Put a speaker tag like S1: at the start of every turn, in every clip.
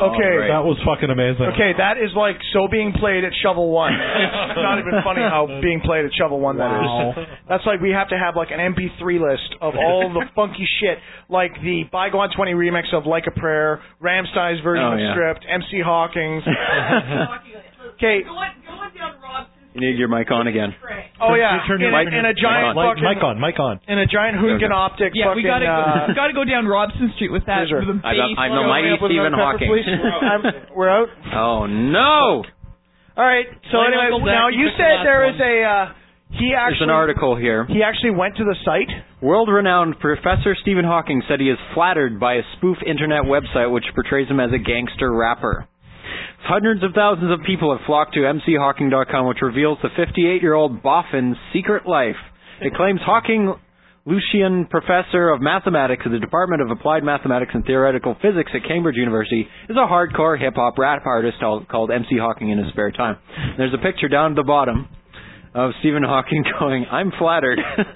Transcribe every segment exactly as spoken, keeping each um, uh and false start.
S1: Okay,
S2: that was fucking amazing.
S1: Okay, that is like so being played at Shovel One. It's not even funny how being played at Shovel One that
S2: Wow.
S1: is. That's like we have to have like an M P three list of all the funky shit, like the Bygone twenty remix of Like a Prayer, Ramstein's version
S3: Oh,
S1: of
S3: yeah.
S1: Stripped, M C Hawkins. Okay.
S3: You need your mic on again.
S1: Oh yeah,
S2: Turn
S1: in,
S2: your
S1: a,
S2: mic
S1: in a giant
S2: Mic,
S1: fucking
S2: mic on, mic on.
S1: in a giant Hoonigan
S3: Okay.
S1: optic.
S4: Yeah,
S1: fucking,
S4: we gotta
S1: uh,
S4: go, gotta go down Robson Street with that.
S1: Pleasure.
S4: With the
S3: I'm,
S4: bass
S3: I'm the
S4: going
S3: mighty
S4: up with
S3: Stephen
S4: another
S3: Hawking.
S1: Please, I'm, we're out.
S3: Oh no!
S1: All right. So
S4: Like
S1: anyway,
S4: Uncle
S1: now
S4: Zach,
S1: you
S4: you took the
S1: said
S4: last
S1: there
S4: one.
S1: is a. Uh, he actually.
S3: There's an article here.
S1: He actually went to the site.
S3: World-renowned Professor Stephen Hawking said he is flattered by a spoof internet website which portrays him as a gangster rapper. Hundreds of thousands of people have flocked to M C Hawking dot com, which reveals the fifty-eight-year-old boffin's secret life. It claims Hawking, Lucian Professor of Mathematics at the Department of Applied Mathematics and Theoretical Physics at Cambridge University, is a hardcore hip-hop rap artist called M C Hawking in his spare time. There's a picture down at the bottom of Stephen Hawking going, "I'm flattered."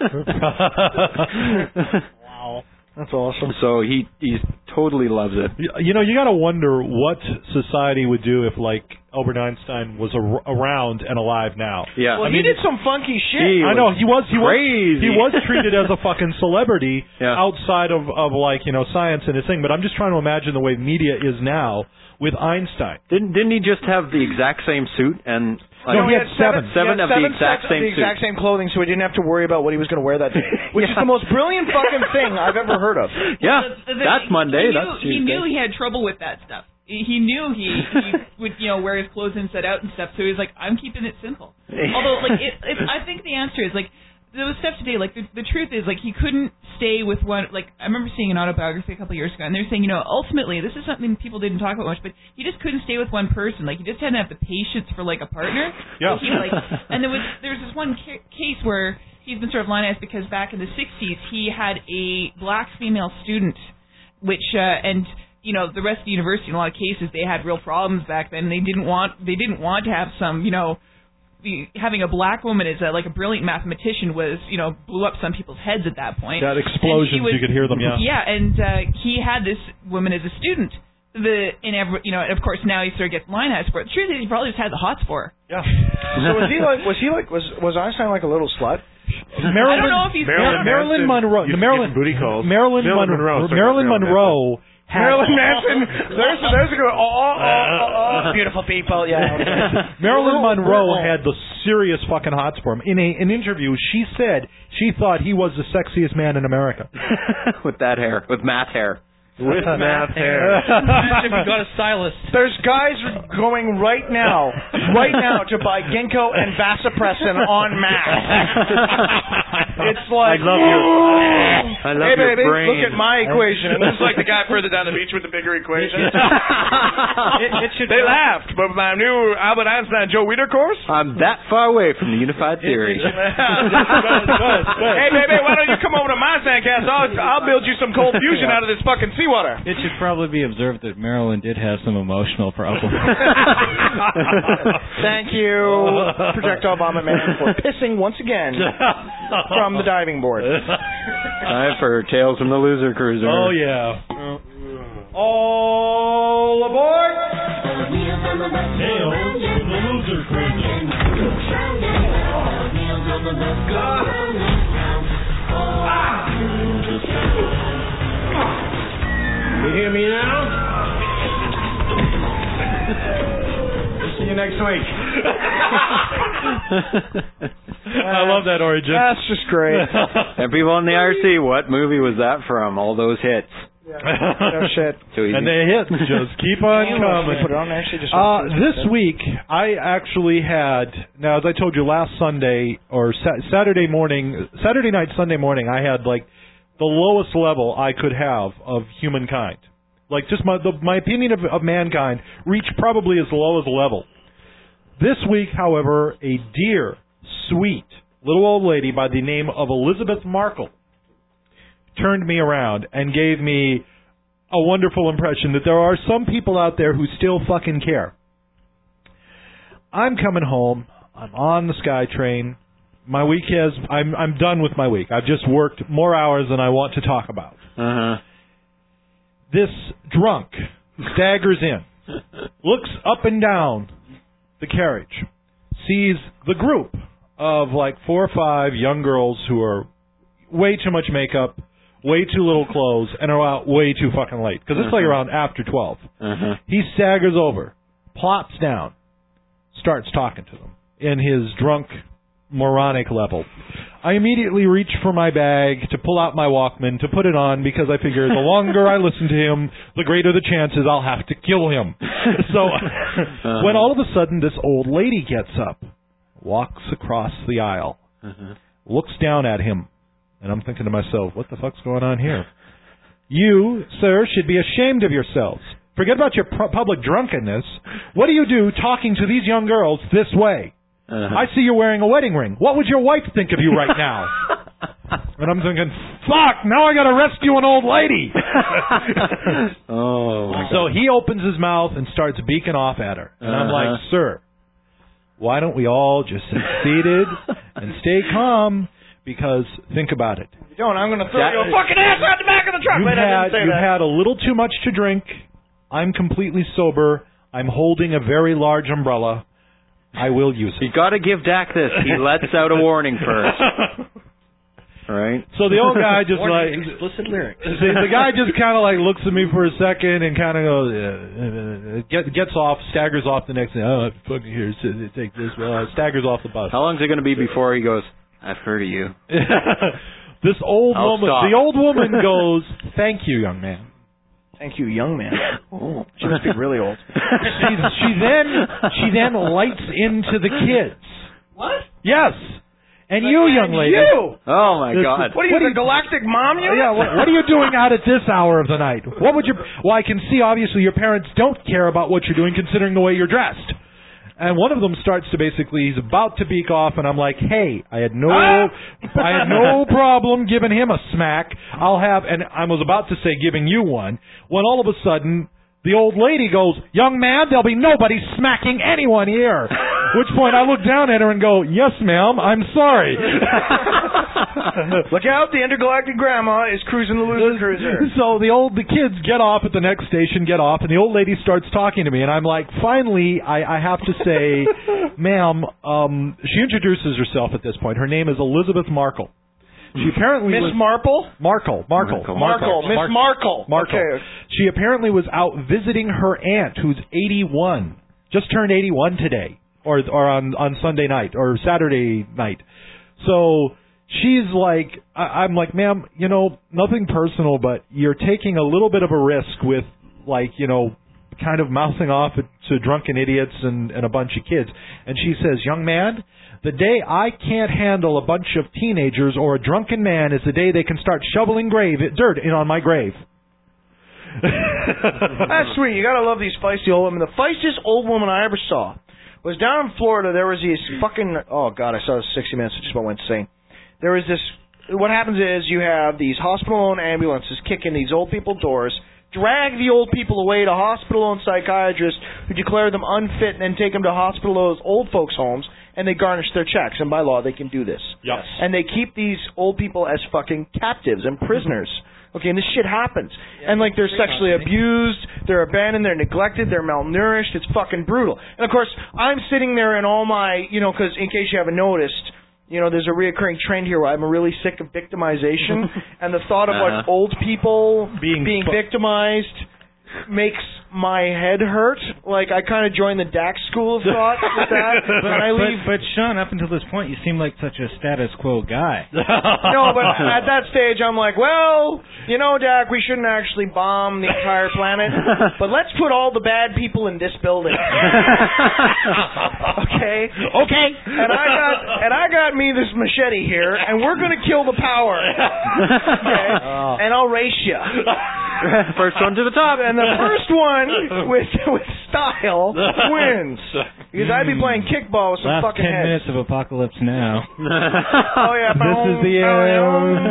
S1: Wow. That's awesome.
S3: So he he totally loves it.
S2: You know, you got to wonder what society would do if, like, Albert Einstein was ar- around and alive now.
S3: Yeah.
S1: Well,
S2: I
S1: he
S2: mean,
S1: did some funky shit.
S3: He
S2: I know he was he
S3: crazy.
S2: was he was treated as a fucking celebrity
S3: Yeah.
S2: outside of of like you know science and his thing. But I'm just trying to imagine the way media is now with Einstein.
S3: Didn't didn't he just have the exact same suit and like,
S2: No, he had seven.
S3: seven
S1: he had
S3: of the
S1: seven
S3: exact
S1: sets
S3: same
S1: of the exact
S3: suit.
S1: same clothing, so he didn't have to worry about what he was going to wear that day, which is the most brilliant fucking thing I've ever heard of.
S3: Yeah,
S4: The- the-
S3: that's Monday.
S4: He knew,
S3: That's
S4: he
S3: Tuesday.
S4: knew he had trouble with that stuff. He he knew he, he would you know wear his clothes inside out and stuff. So he was like, I'm keeping it simple. Although like it, it, I think the answer is like there was stuff today. Like the, the truth is like he couldn't stay with one. Like I remember seeing an autobiography a couple of years ago, and they're saying you know ultimately this is something people didn't talk about much, but he just couldn't stay with one person. Like he just hadn't have the patience for like a partner.
S2: Yeah.
S4: So he like and there was there was this one ca- case where he's been sort of lionized because back in the sixties he had a black female student, which uh, and you know the rest of the university in a lot of cases they had real problems back then. They didn't want they didn't want to have some you know. The, having a black woman as a, like a brilliant mathematician was, you know, blew up some people's heads at that point.
S2: That explosions,
S4: was,
S2: you could hear them. Yeah.
S4: Yeah, and uh, he had this woman as a student. The in every, you know, and of course now he sort of gets lionized for it. The truth is he probably just had the hots for her.
S1: Yeah. So was he like? Was he like? Was was Einstein like a little slut?
S4: I
S2: Marilyn,
S4: don't know if he's
S2: Marilyn,
S4: yeah.
S2: Marilyn Monroe.
S5: Used to
S2: Marilyn
S5: give him booty calls.
S2: Marilyn,
S5: Marilyn
S2: Monroe.
S5: Monroe.
S2: Marilyn
S5: Marilyn
S2: Monroe. Had,
S1: Marilyn Manson. There's there's a good. Oh, oh, oh, oh, beautiful people. Yeah.
S2: Marilyn Monroe had the serious fucking hots for him. In a, an interview, she said she thought he was the sexiest man in America.
S3: with that hair, with math hair.
S5: With math hair.
S6: If you got a stylist.
S1: There's guys going right now, right now to buy ginkgo and vasopressin en masse. It's like,
S3: I love your, I love
S1: hey
S3: your
S1: baby,
S3: brain.
S1: look at my equation. And
S7: It's like the guy further down the beach with the bigger equation.
S1: it, it should
S7: They laughed, but my new Albert Einstein Joe Weider course.
S3: I'm that far away from the unified theory.
S7: Hey baby, why don't you come over to my sandcastle? I'll, I'll build you some cold fusion out of this fucking seawater.
S8: It should probably be observed that Marilyn did have some emotional problems.
S1: Thank you, Projectile Bomber Man, for pissing once again from the diving board.
S3: Time for Tales from the Loser Cruiser.
S2: Oh, yeah. All aboard!
S9: Tales from the Loser Cruiser.
S7: You hear me now? We'll see you next week.
S2: I love that origin.
S1: That's just great.
S3: And people in the I R C, what movie was that from? All those hits.
S1: No shit.
S3: Too easy.
S2: And they hit. Just keep on coming.
S1: Put it on there. She just
S2: Uh, this week, I actually had, now as I told you last Sunday, or sa- Saturday morning, Saturday night, Sunday morning, I had like the lowest level I could have of humankind. Like just my the, my opinion of, of mankind reached probably as low as level. This week, however, a dear, sweet, little old lady by the name of Elizabeth Markle turned me around and gave me a wonderful impression that there are some people out there who still fucking care. I'm coming home. I'm on the SkyTrain. My week has, I'm I'm done with my week. I've just worked more hours than I want to talk about.
S3: Uh-huh.
S2: This drunk staggers in, looks up and down the carriage, sees the group of like four or five young girls who are way too much makeup, way too little clothes, and are out way too fucking late. Because it's uh-huh. like around after twelve. Uh-huh. He staggers over, plops down, starts talking to them in his drunk, moronic level. I immediately reach for my bag to pull out my Walkman to put it on because I figure the longer I listen to him, the greater the chances I'll have to kill him. So uh-huh. when all of a sudden this old lady gets up, walks across the aisle, uh-huh. looks down at him, and I'm thinking to myself, what the fuck's going on here? You, sir, should be ashamed of yourselves. Forget about your pu- public drunkenness. What do you do talking to these young girls this way? Uh-huh. I see you're wearing a wedding ring. What would your wife think of you right now? And I'm thinking, fuck, now I got to rescue an old lady.
S3: Oh. My
S2: so
S3: God.
S2: he opens his mouth and starts beaking off at her. And uh-huh. I'm like, sir, why don't we all just sit seated and stay calm? Because think about it.
S1: If you don't, I'm going to throw that, you a fucking ass out the back of the truck.
S2: You've,
S1: Wait,
S2: had,
S1: I didn't say
S2: you've
S1: that.
S2: had a little too much to drink. I'm completely sober. I'm holding a very large umbrella. I will use it.
S3: You got to give Dak this. He lets out a warning first. All right.
S2: So the old guy just like
S6: explicit lyrics.
S2: The, the guy just kind of like looks at me for a second and kind of goes, uh, get, gets off, staggers off the next thing. Oh, fucking here, take this. Uh, staggers off the bus.
S3: How long is it going to be before he goes, I've heard of you?
S2: This old
S3: I'll
S2: woman,
S3: stop.
S2: the old woman goes, thank you, young man.
S1: Thank you, young man. Oh, she must be really old.
S2: she, she then she then lights into the kids.
S1: What?
S2: Yes. And
S1: like,
S2: you, young lady.
S1: You.
S3: Oh my
S2: this,
S3: God.
S1: What are you, what the are you, galactic mom? You?
S2: Yeah. What, what are you doing out at this hour of the night? What would your? Well, I can see obviously your parents don't care about what you're doing, considering the way you're dressed. And one of them starts to basically, he's about to beak off, and I'm like, hey, I had no, ah! I had no problem giving him a smack. I'll have, and I was about to say giving you one, when all of a sudden, the old lady goes, young man, there'll be nobody smacking anyone here. At which point I look down at her and go, yes, ma'am, I'm sorry.
S1: Look out, the intergalactic grandma is cruising the loser cruiser.
S2: So the old, the kids get off at the next station, get off, and the old lady starts talking to me, and I'm like, finally, I, I have to say, ma'am, um, she introduces herself at this point. Her name is Elizabeth Markle. She apparently
S1: Miss
S2: was
S1: Marple?
S2: Markle, Markle,
S1: Markle, Markle, Miss Markle.
S2: Markle.
S1: Okay.
S2: She apparently was out visiting her aunt, who's eighty-one, just turned eighty-one today, or or on on Sunday night or Saturday night. So she's like, I, I'm like, ma'am, you know, nothing personal, but you're taking a little bit of a risk with, like, you know, kind of mouthing off to drunken idiots and, and a bunch of kids. And she says, young man, the day I can't handle a bunch of teenagers or a drunken man is the day they can start shoveling grave dirt in on my grave.
S1: That's sweet. You gotta love these feisty old women. The feistiest old woman I ever saw was down in Florida. There was these fucking, oh God, I saw this sixty minutes, it just went insane. There was this, what happens is you have these hospital-owned ambulances kick in these old people doors, drag the old people away to hospital-owned psychiatrists who declare them unfit and then take them to hospital-owned old folks' homes, and they garnish their checks. And by law, they can do this.
S2: Yes.
S1: And they keep these old people as fucking captives and prisoners. Okay, and this shit happens. Yeah, and, like, they're sexually abused, they're abandoned, they're neglected, they're malnourished. It's fucking brutal. And, of course, I'm sitting there in all my, you know, because in case you haven't noticed, you know, there's a reoccurring trend here where I'm really sick of victimization, and the thought of
S3: uh-huh.
S1: like old people
S2: being,
S1: being fu- victimized makes my head hurt. Like, I kind of joined the Dax school of thought with that.
S8: but,
S1: and I leave.
S8: But, but Sean, up until this point, you seem like such a status quo guy.
S1: No, but at that stage, I'm like, well, you know, Dak, we shouldn't actually bomb the entire planet, but let's put all the bad people in this building. Okay.
S2: Okay.
S1: And I got and I got me this machete here, and we're gonna kill the power. Okay. Oh. And I'll race you.
S3: First one to the top.
S1: And the first one with with style wins. Because I'd be playing kickball with some
S8: Last
S1: fucking
S8: ten
S1: heads.
S8: minutes of Apocalypse Now.
S1: Oh yeah.
S2: This is the end.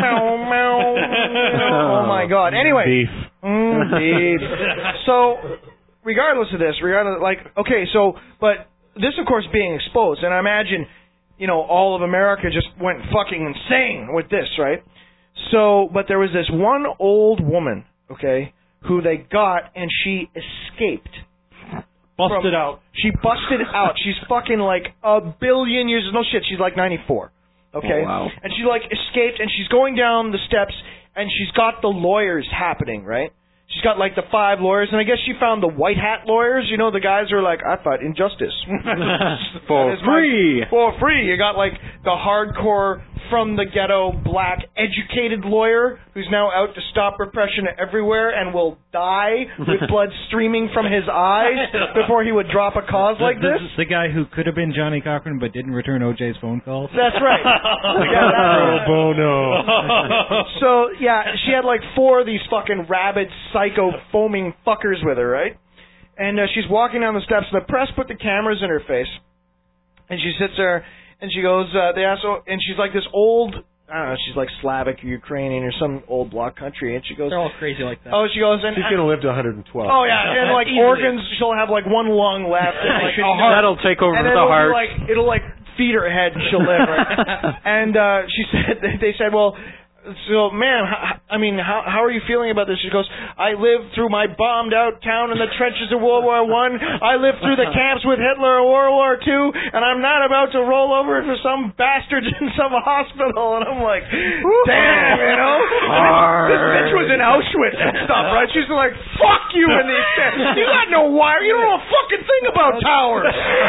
S1: Oh my God. Anyway.
S2: Beef.
S1: Mm, beef. So, regardless of this, regardless, like, okay, so, but this, of course, being exposed, and I imagine, you know, all of America just went fucking insane with this, right? So, but there was this one old woman, okay, who they got, and she escaped.
S2: Busted
S1: from-
S2: out.
S1: She busted out. She's fucking like a billion years. No shit. She's like ninety-four. Okay.
S3: Oh, wow.
S1: And she like escaped, and she's going down the steps, and she's got the lawyers happening, right? She's got like the five lawyers, and I guess she found the white hat lawyers. You know, the guys who are like, I fight injustice
S3: For
S1: That is my-
S3: free.
S1: for free. You got like the hardcore from the ghetto black educated lawyer who's now out to stop repression everywhere and will die with blood streaming from his eyes before he would drop a cause like this.
S8: This is the guy who could have been Johnny Cochran but didn't return O J's phone calls.
S1: That's right. Yeah, that's right. So yeah, she had like four of these fucking rabid, psycho, foaming fuckers with her, right? And uh, she's walking down the steps, and the press put the cameras in her face, and she sits there, and she goes, uh, they ask, her, and she's like this old, I don't know, she's like Slavic or Ukrainian or some old bloc country, and she goes,
S6: They're all crazy like that.
S1: oh, she goes, and
S5: She's going to live to one hundred twelve.
S1: oh yeah, and like
S6: Easily.
S1: organs, she'll have like one lung left, and like a heart.
S3: That'll take over
S1: And
S3: the
S1: then it'll be
S3: heart.
S1: like it'll like feed her head and she'll live. Right? And uh, she said they said, well, so ma'am, how, I mean, how how are you feeling about this? She goes, I lived through my bombed out town in the trenches of World War One. I. I lived through the camps with Hitler in World War Two, and I'm not about to roll over for some bastard in some hospital. And I'm like, damn, you know, I mean, this bitch was in Auschwitz and stuff, right? She's like, fuck you in these camps. You got no wire. You don't know a fucking thing about towers.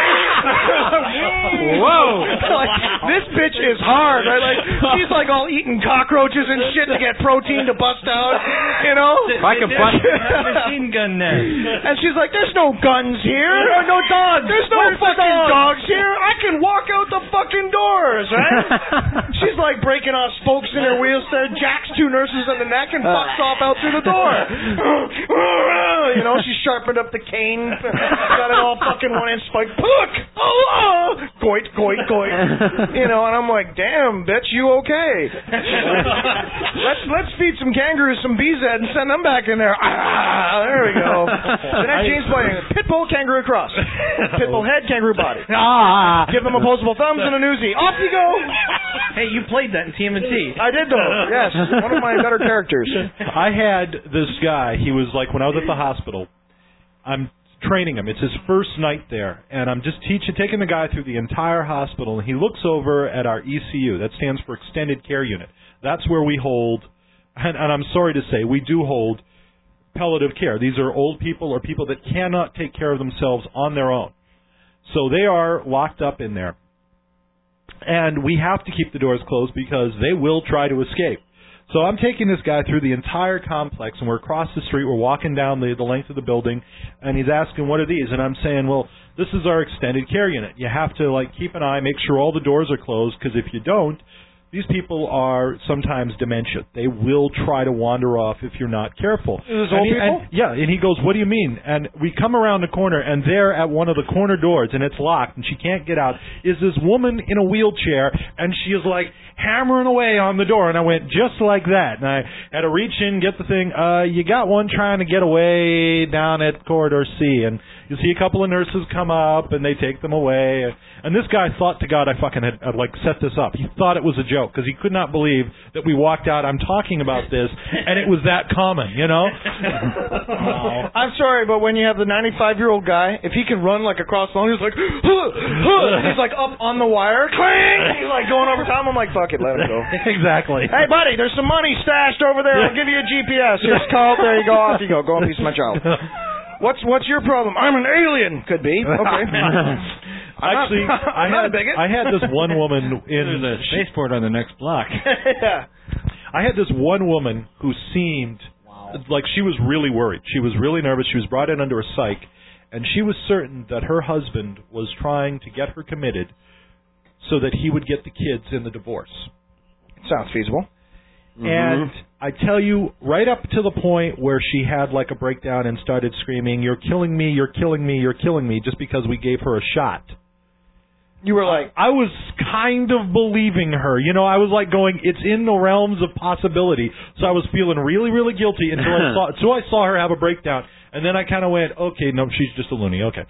S1: Whoa, like, this bitch is hard, right? Like she's like all eating cockroaches and shit to get protein to bust out, you know?
S3: If I could bust
S8: Machine gun nest.
S1: And she's like, there's no guns here. There are no dogs. There's no
S6: Where's the
S1: fucking
S6: dogs?
S1: dogs here. I can walk out the fucking doors, right? She's like breaking off spokes in her wheels there, jacks two nurses in the neck and fucks off out through the door. You know, she sharpened up the cane, got it all fucking one inch spike. Look! Oh, oh! Goit, goit, goit. You know, and I'm like, damn, bitch, you okay? let's let's feed some kangaroos some B Z and send them back in there. Ah, there we go. The next James Bond, Pitbull, kangaroo cross. Pitbull head, kangaroo body. Ah, give them opposable thumbs and a newsie. Off you go.
S6: Hey, you played that in T M N T.
S1: I did though. Yes, one of my better characters.
S2: I had this guy. He was like when I was at the hospital. I'm training him. It's his first night there, and I'm just teaching, taking the guy through the entire hospital. And he looks over at our E C U. That stands for Extended Care Unit. That's where we hold, and, and I'm sorry to say, we do hold palliative care. These are old people or people that cannot take care of themselves on their own. So they are locked up in there. And we have to keep the doors closed because they will try to escape. So I'm taking this guy through the entire complex, and we're across the street. We're walking down the, the length of the building, and he's asking, what are these? And I'm saying, well, this is our extended care unit. You have to like keep an eye, make sure all the doors are closed, because if you don't, these people are sometimes dementia. They will try to wander off if you're not careful.
S1: Those
S2: And
S1: old
S2: he-
S1: people?
S2: and- yeah, and he goes, what do you mean? And we come around the corner, and there at one of the corner doors, and it's locked, and she can't get out, is this woman in a wheelchair, and she is like hammering away on the door. And I went, just like that. And I had to reach in, get the thing. Uh, you got one trying to get away down at corridor C. And you see a couple of nurses come up, and they take them away. And this guy thought to God I fucking had, had like set this up. He thought it was a joke because he could not believe that we walked out. I'm talking about this, and it was that common, you know. Wow.
S1: I'm sorry, but when you have the ninety-five-year-old guy, if he can run like across the lawn, he's like, huh, huh, he's like up on the wire, clang, he's like going over time. I'm like, fuck it, let him go.
S2: Exactly.
S1: Hey, buddy, there's some money stashed over there. I'll give you a G P S. Here's call. There you go. Off you go. Go in peace, my child. What's what's your problem? I'm an alien. Could be. Okay.
S2: Actually,
S1: I'm not,
S2: I
S1: I'm not
S2: had
S1: a bigot.
S2: I had this one woman in
S8: There's a spaceport on the next block.
S1: Yeah.
S2: I had this one woman who seemed like she was really worried. She was really nervous. She was brought in under a psych, and she was certain that her husband was trying to get her committed so that he would get the kids in the divorce.
S1: Sounds feasible.
S2: And I tell you, right up to the point where she had like a breakdown and started screaming, "You're killing me, you're killing me, you're killing me," just because we gave her a shot.
S1: You were like,
S2: I was kind of believing her. You know, I was like going, it's in the realms of possibility. So I was feeling really, really guilty until I saw, until I saw her have a breakdown. And then I kind of went, okay, no, she's just a loony. Okay.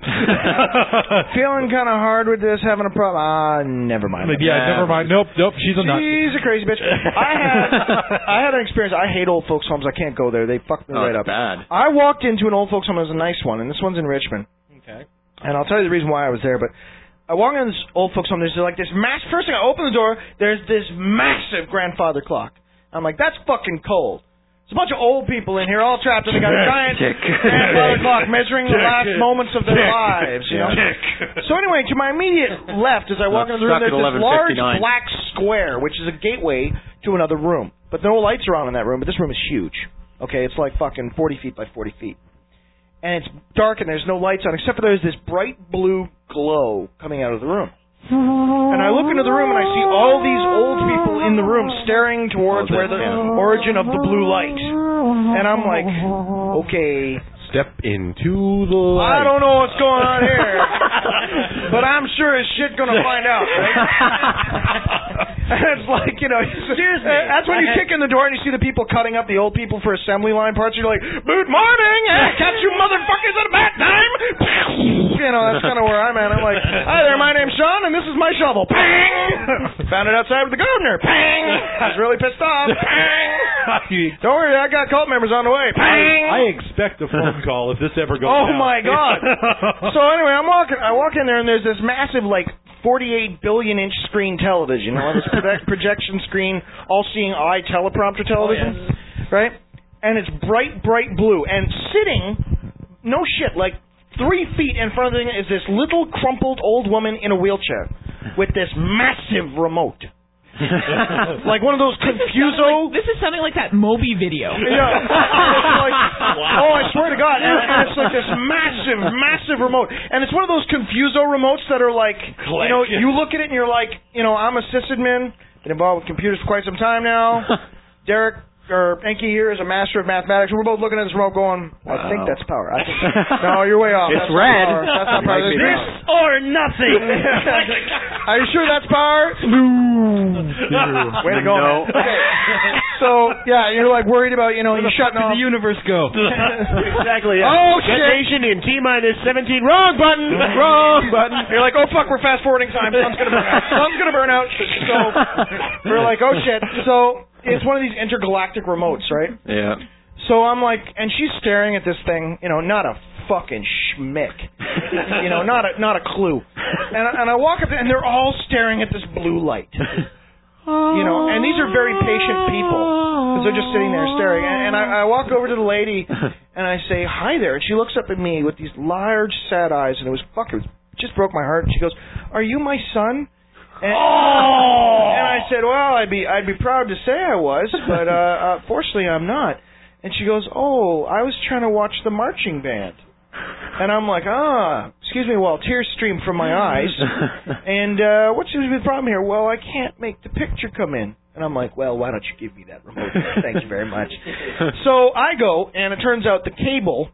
S1: feeling kind of hard with this, having a problem. Ah, never mind.
S2: Yeah, never mind. Nope, nope, she's a nut.
S1: She's a crazy bitch. I had I had an experience. I hate old folks' homes. I can't go there. They fuck me
S3: Oh,
S1: right
S3: it's
S1: up.
S3: bad.
S1: I walked into an old folks' home. It was a nice one, and this one's in Richmond.
S8: Okay.
S1: And I'll tell you the reason why I was there, but I walk in this old folks' home. There's like this mass. First thing I open the door, there's this massive grandfather clock. I'm like, that's fucking cold. There's a bunch of old people in here, all trapped, and they got a giant grandfather clock measuring the last moments of their lives. You know. So anyway, to my immediate left, as I walk into the room, there's this large black square, which is a gateway to another room. But no lights are on in that room. But this room is huge. Okay, it's like fucking forty feet by forty feet. And it's dark and there's no lights on, except for there's this bright blue glow coming out of the room. And I look into the room and I see all these old people in the room staring towards where the origin of the blue light. And I'm like, okay.
S5: Step into the light.
S1: I don't know what's going on here, but I'm sure as shit gonna find out, right? And it's like, you know, seriously, that's when you kick in the door and you see the people cutting up the old people for assembly line parts. You're like, good morning, eh, catch you motherfuckers at a bad time. You know, that's kind of where I'm at. I'm like, hi there, my name's Sean, and this is my shovel. Bang! Found it outside with the gardener. Bang! I was really pissed off. Bang! Don't worry, I got cult members on the way. Bang!
S2: I expect a phone call if this ever goes
S1: Oh
S2: down.
S1: my god! So anyway, I'm walking. I walk in there and there's this massive, like, forty-eight billion inch screen television. You know, this project, projection screen, all-seeing eye teleprompter television, oh, yes. Right? And it's bright, bright blue. And sitting, no shit, like three feet in front of the thing is this little crumpled old woman in a wheelchair with this massive remote. Like one of those Confuso.
S4: Like, this is something like that Moby video.
S1: Yeah. It's like, wow. Oh, I swear to God. And, and it's like this massive, massive remote. And it's one of those Confuso remotes that are like, you know, you look at it and you're like, you know, I'm a sysadmin, been involved with computers for quite some time now. Derek, or Enki here is a master of mathematics. We're both looking at this remote going, I wow. think that's power. I think, no, you're way off.
S3: It's
S1: that's
S3: red.
S1: Not that's not power.
S6: This or nothing.
S1: Are you sure that's power? Way to go, no. Man. Okay. So, yeah, you're like worried about, you know, you shutting off.
S6: Where the universe go?
S5: Exactly. Yeah.
S1: Oh,
S5: Get
S1: shit.
S5: Nation in T-minus seventeen. Wrong button. Wrong button.
S1: You're like, oh, fuck, we're fast forwarding time. Sun's going to burn out. Sun's going to burn out. So, we're like, oh, shit. So, it's one of these intergalactic remotes, right?
S3: Yeah.
S1: So I'm like, and she's staring at this thing, you know, not a fucking schmick, you know, not a not a clue. And and I walk up there, and they're all staring at this blue light, you know. And these are very patient people because they're just sitting there staring. And, and I, I walk over to the lady and I say, hi there, and she looks up at me with these large sad eyes, and it was fucking, it just broke my heart. And she goes, are you my son? And, oh! and I said, well, I'd be I'd be proud to say I was, but uh, uh, fortunately I'm not. And she goes, oh, I was trying to watch the marching band. And I'm like, ah, excuse me, while tears stream from my eyes. And uh, what seems to be the problem here? Well, I can't make the picture come in. And I'm like, well, why don't you give me that remote? Thank you very much. So I go, and it turns out the cable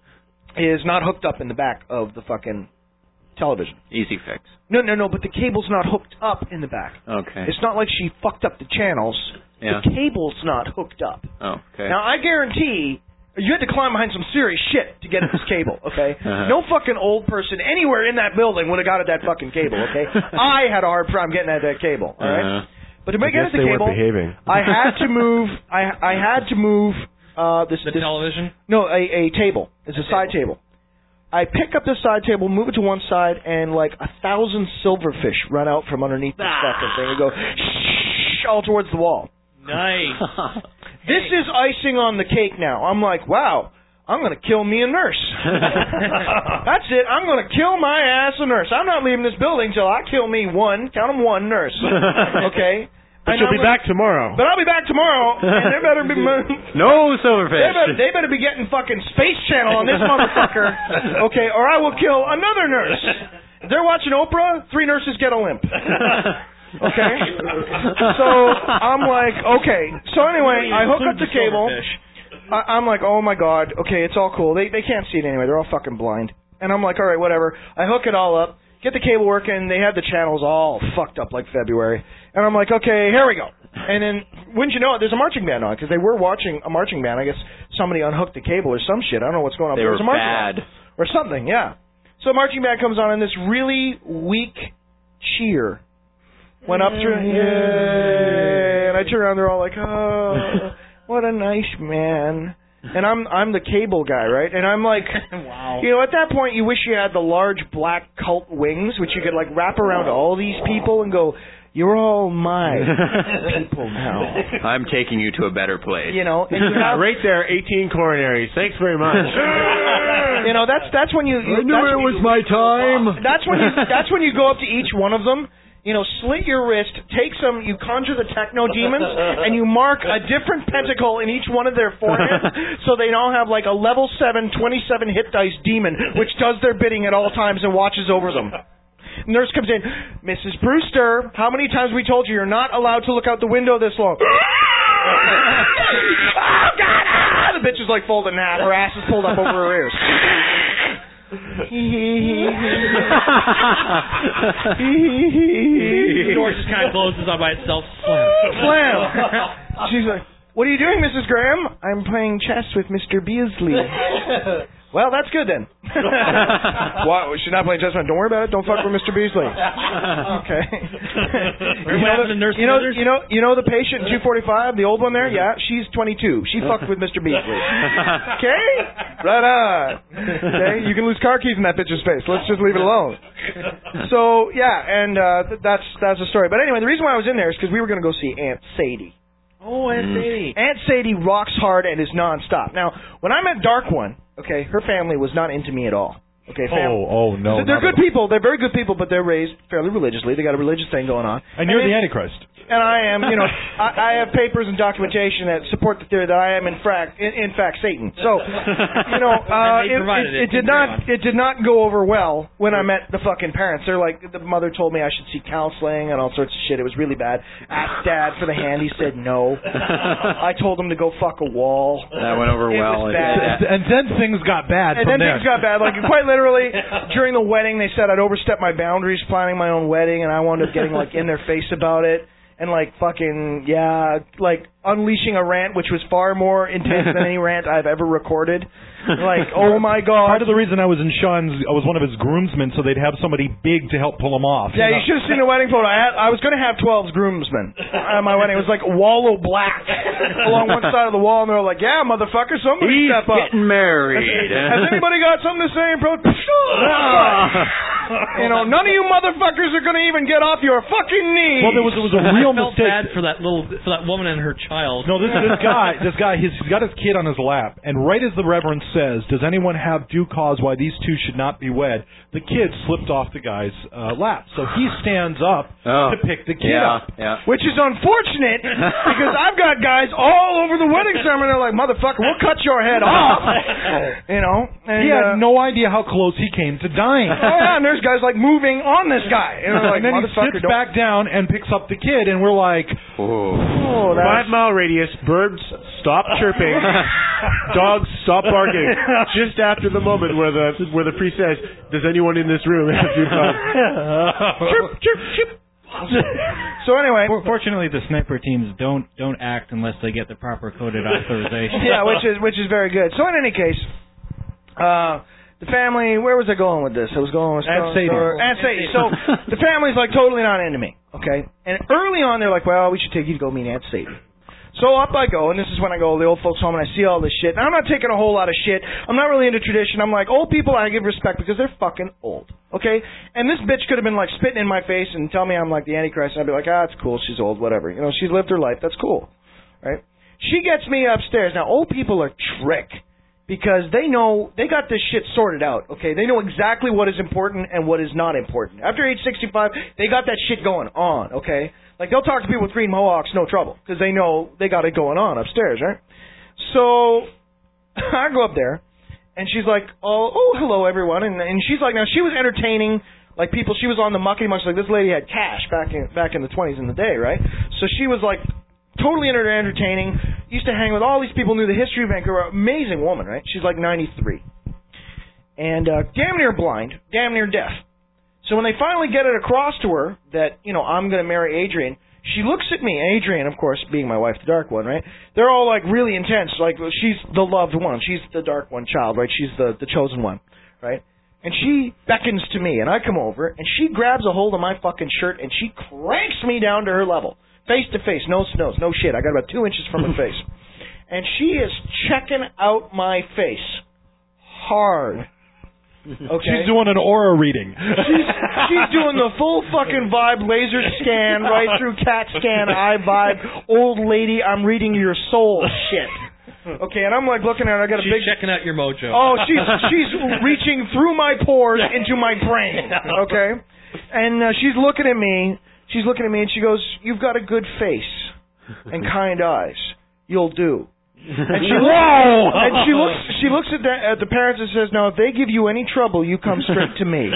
S1: is not hooked up in the back of the fucking television.
S3: Easy fix.
S1: No, no, no, but the cable's not hooked up in the back.
S3: Okay.
S1: It's not like she fucked up the channels.
S3: Yeah.
S1: The cable's not hooked up.
S3: Oh, okay.
S1: Now, I guarantee you had to climb behind some serious shit to get at this cable, okay?
S3: Uh-huh.
S1: No fucking old person anywhere in that building would have got at that fucking cable, okay? I had a hard time getting at that cable, all right?
S3: Uh-huh.
S1: But to make it at the
S5: they
S1: cable,
S5: weren't behaving.
S1: I had to move, I I had to move uh, this...
S6: The
S1: this,
S6: television?
S1: No, a, a table. It's a, a side table. I pick up the side table, move it to one side, and like a thousand silverfish run out from underneath this fucking thing and go shh, all towards the wall.
S6: Nice.
S1: This is icing on the cake now. I'm like, wow, I'm going to kill me a nurse. That's it. I'm going to kill my ass a nurse. I'm not leaving this building till I kill me one, count them one nurse. Okay?
S5: But you'll be back tomorrow.
S1: But I'll be back tomorrow, and they better be...
S3: No silverfish.
S1: They better, they better be getting fucking Space Channel on this motherfucker, okay, or I will kill another nurse. If they're watching Oprah, three nurses get a limp. Okay? So, I'm like, okay. So anyway, I hook up the cable. I, I'm like, oh my God, okay, it's all cool. They they can't see it anyway. They're all fucking blind. And I'm like, all right, whatever. I hook it all up. Get the cable working. They had the channels all fucked up like February. And I'm like, okay, here we go. And then, wouldn't you know it, there's a marching band on because they were watching a marching band. I guess somebody unhooked the cable or some shit. I don't know what's going on.
S3: They
S1: but
S3: were
S1: there was a marching
S3: bad.
S1: band. Or something, yeah. So a marching band comes on and this really weak cheer went up through, yay. And I turn around, they're all like, oh, what a nice man. and I'm I'm the cable guy, right? And I'm like,
S6: Wow.
S1: you know, at that point, you wish you had the large black cult wings, which you could like wrap around all these people and go, "You're all my people now."
S3: I'm taking you to a better place.
S1: You know, and you have,
S5: Right there, eighteen coronaries. Thanks very much.
S1: you know, that's that's when you. you
S5: I knew
S1: that's
S5: it
S1: when
S5: was my time.
S1: That's when you, that's when you go up to each one of them, you know, slit your wrist, take some, you conjure the techno demons, and you mark a different pentacle in each one of their foreheads, so they all have like a level seven, twenty-seven hit dice demon, which does their bidding at all times and watches over them. Nurse comes in, "Missus Brewster, how many times we told you you're not allowed to look out the window this long?" Oh, God! Ah! The bitch is like folded in half. Her ass is pulled up over her ears.
S6: The door just kind of closes on by itself. Slam.
S1: Slam. She's like, "What are you doing, Missus Graham?" "I'm playing chess with Mister Beasley." "Well, that's good then." "Why? She's not playing chess. Don't worry about it. Don't fuck with Mister Beasley. Okay. you, know the,
S6: Nurse
S1: you know,
S6: Brothers?
S1: you know, you know the patient in two forty-five, the old one there. Yeah, she's twenty-two. She fucked with Mister Beasley. Okay, right on. Okay, you can lose car keys in that bitch's face. Let's just leave it alone. So yeah, and uh, th- that's that's the story. But anyway, the reason why I was in there is because we were going to go see Aunt Sadie.
S6: Oh, Aunt Sadie.
S1: Aunt Sadie rocks hard and is nonstop. Now, when I met Dark One, okay, her family was not into me at all. Okay, fam-
S2: Oh, oh no.
S1: they're
S2: not
S1: good
S2: at all.
S1: people. They're very good people, but they're raised fairly religiously. They got a religious thing going on.
S2: And you're
S1: it-
S2: the Antichrist.
S1: And I am, you know, I, I have papers and documentation that support the theory that I am in fact, in, in fact, Satan. So, you know, uh,
S6: And they
S1: it,
S6: provided
S1: it, it
S6: it.
S1: did not, it did not go over well when I met the fucking parents. They're like, the mother told me I should seek counseling and all sorts of shit. It was really bad. Asked Dad for the hand. He said no. I told him to go fuck a wall.
S3: That went over
S1: It
S3: well.
S1: was bad.
S2: And then things got bad
S1: And then
S2: from there.
S1: things got bad. Like, quite literally, during the wedding, they said I'd overstepped my boundaries planning my own wedding, and I wound up getting, like, in their face about it. And, like, fucking, yeah, like, unleashing a rant which was far more intense than any rant I've ever recorded. Like, oh, my God.
S2: Part of the reason I was in Sean's, I was one of his groomsmen, so they'd have somebody big to help pull him off.
S1: Yeah, you should have seen the wedding photo. I, had, I was going to have twelve's groomsmen at my wedding. It was like wallow black along one side of the wall, and they were like, "Yeah, motherfucker, somebody
S3: He's
S1: step up."
S3: getting married.
S1: Has anybody got something to say? Bro? You know, none of you motherfuckers are going to even get off your fucking knees.
S2: Well, there was, there was a real
S6: I felt
S2: mistake.
S6: bad for that little, for that woman and her child.
S2: No, this this guy, this guy, he's, he's got his kid on his lap, and right as the Reverend says, "Does anyone have due cause why these two should not be wed?" the kid slipped off the guy's uh, lap, so he stands up
S3: Oh.
S2: to pick the kid
S3: Yeah,
S2: up.
S3: yeah.
S1: Which is unfortunate because I've got guys all over the wedding ceremony. They're like, "Motherfucker, we'll cut your head off." You know, and,
S2: He had
S1: uh,
S2: no idea how close he came to dying.
S1: Oh yeah, and there's guys like moving on this guy, and they're like,
S2: and then he
S1: "Motherfucker,
S2: sits
S1: don't."
S2: back down and picks up the kid, and we're like,
S3: Oh.
S1: Oh, that's-
S5: Five mile radius, birds stop chirping, dogs stop barking. Just after the moment where the where the priest says, "Does anyone in this room have due cause?"
S1: chirp, chirp, chirp. So anyway,
S8: For- Fortunately, the sniper teams don't don't act unless they get the proper coded authorization.
S1: yeah, which is which is very good. So in any case, uh, the family. Where was I going with this? I was going with
S2: Aunt Sadie.
S1: or- Aunt Sadie. So the family's like totally not into me. Okay, and early on they're like, "Well, we should take you to go meet Aunt Sadie." So up I go, and this is when I go to the old folks' home, and I see all this shit. Now, I'm not taking a whole lot of shit. I'm not really into tradition. I'm like, old people I give respect because they're fucking old, okay? And this bitch could have been, like, spitting in my face and tell me I'm, like, the Antichrist, and I'd be like, ah, it's cool, she's old, whatever. You know, she's lived her life, that's cool, right? She gets me upstairs. Now, old people are trick because they know, they got this shit sorted out, okay? They know exactly what is important and what is not important. After age sixty-five, they got that shit going on, okay? Like, they'll talk to people with green mohawks, no trouble, because they know they got it going on upstairs, right? So, I go up there, and she's like, oh, oh hello, everyone, and, and she's like, now, she was entertaining, like, people, she was on the mucky much, like, this lady had cash back in back in the twenties in the day, right? So she was, like, totally enter- entertaining, used to hang with all these people, knew the history of Vancouver, amazing woman, right? She's, like, ninety-three. And uh, damn near blind, damn near deaf. So when they finally get it across to her that, you know, I'm going to marry Adrian, she looks at me, Adrian, of course, being my wife, the dark one, right? They're all, like, really intense. Like, she's the loved one. She's the dark one child, right? She's the, the chosen one, right? And she beckons to me, and I come over, and she grabs a hold of my fucking shirt, and she cranks me down to her level. Face to face, nose to nose, no shit. I got about two inches from her face. and she is checking out my face hard. Okay.
S2: She's doing an aura reading.
S1: She's, she's doing the full fucking vibe laser scan right through CAT scan, eye vibe, old lady, I'm reading your soul shit. Okay, and I'm like looking at her, I got a
S6: She's
S1: big...
S6: checking out your mojo.
S1: Oh, she's she's reaching through my pores into my brain, okay? And uh, she's looking at me, she's looking at me and she goes, you've got a good face and kind eyes. You'll do. And she,
S9: Whoa!
S1: and she looks she looks at the, at the parents and says, now if they give you any trouble, you come straight to me.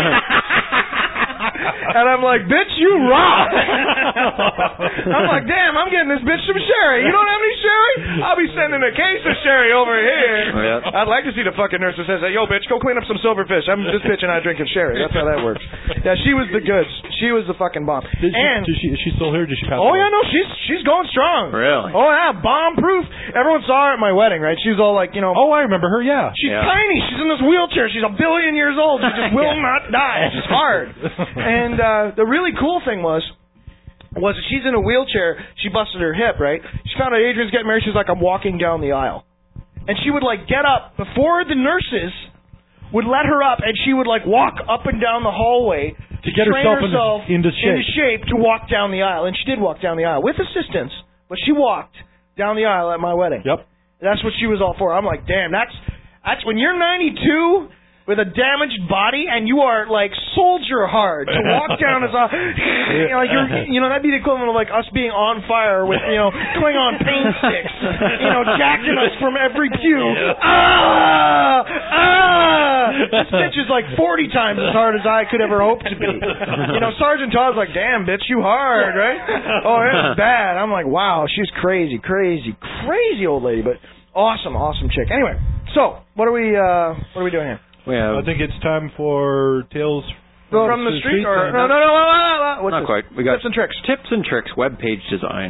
S1: And I'm like, bitch, you rock. I'm like, damn, I'm getting this bitch some sherry. You don't have any sherry? I'll be sending a case of sherry over here.
S3: Oh, yeah.
S1: I'd like to see the fucking nurse that says, yo, bitch, go clean up some silverfish. I'm this bitch and I drinking sherry. That's how that works. Yeah, she was the goods. She was the fucking bomb.
S2: Did she,
S1: and
S2: did she, is she still here? Did she pass
S1: Oh
S2: away?
S1: yeah, no, she's she's going strong.
S3: Really?
S1: Oh yeah, bomb proof. Everyone saw her at my wedding, right? She was all like, you know,
S2: Oh, I remember her. Yeah.
S1: she's
S3: Yeah.
S1: tiny. She's in this wheelchair. She's a billion years old. She just will not die. It's hard. And uh, the really cool thing was, was that she's in a wheelchair. She busted her hip, right? She found out Adrian's getting married. She's like, I'm walking down the aisle, and she would like get up before the nurses would let her up, and she would like walk up and down the hallway
S2: To get
S1: train
S2: herself in-
S1: herself
S2: into shape.
S1: into shape to walk down the aisle. And she did walk down the aisle with assistance, but she walked down the aisle at my wedding.
S2: Yep.
S1: That's what she was all for. I'm like, damn, that's that's when you're ninety-two with a damaged body and you are like soldier hard to walk down as a you know, like you're you know that'd be the equivalent of like us being on fire with you know Klingon paint sticks, you know, jacking us from every pew. Ah, ah! This bitch is like forty times as hard as I could ever hope to be. You know, Sergeant Todd's like, damn, bitch, you hard, right? Oh, it's bad. I'm like, wow, she's crazy, crazy, crazy old lady, but awesome, awesome chick. Anyway, so what are we uh what are we doing here?
S3: We have
S2: I think it's time for Tales
S1: From the street, or no, no, no, no, no, no. What's
S3: not
S1: this?
S3: quite. We got
S1: Tips and tricks.
S3: Tips and tricks. Web page design.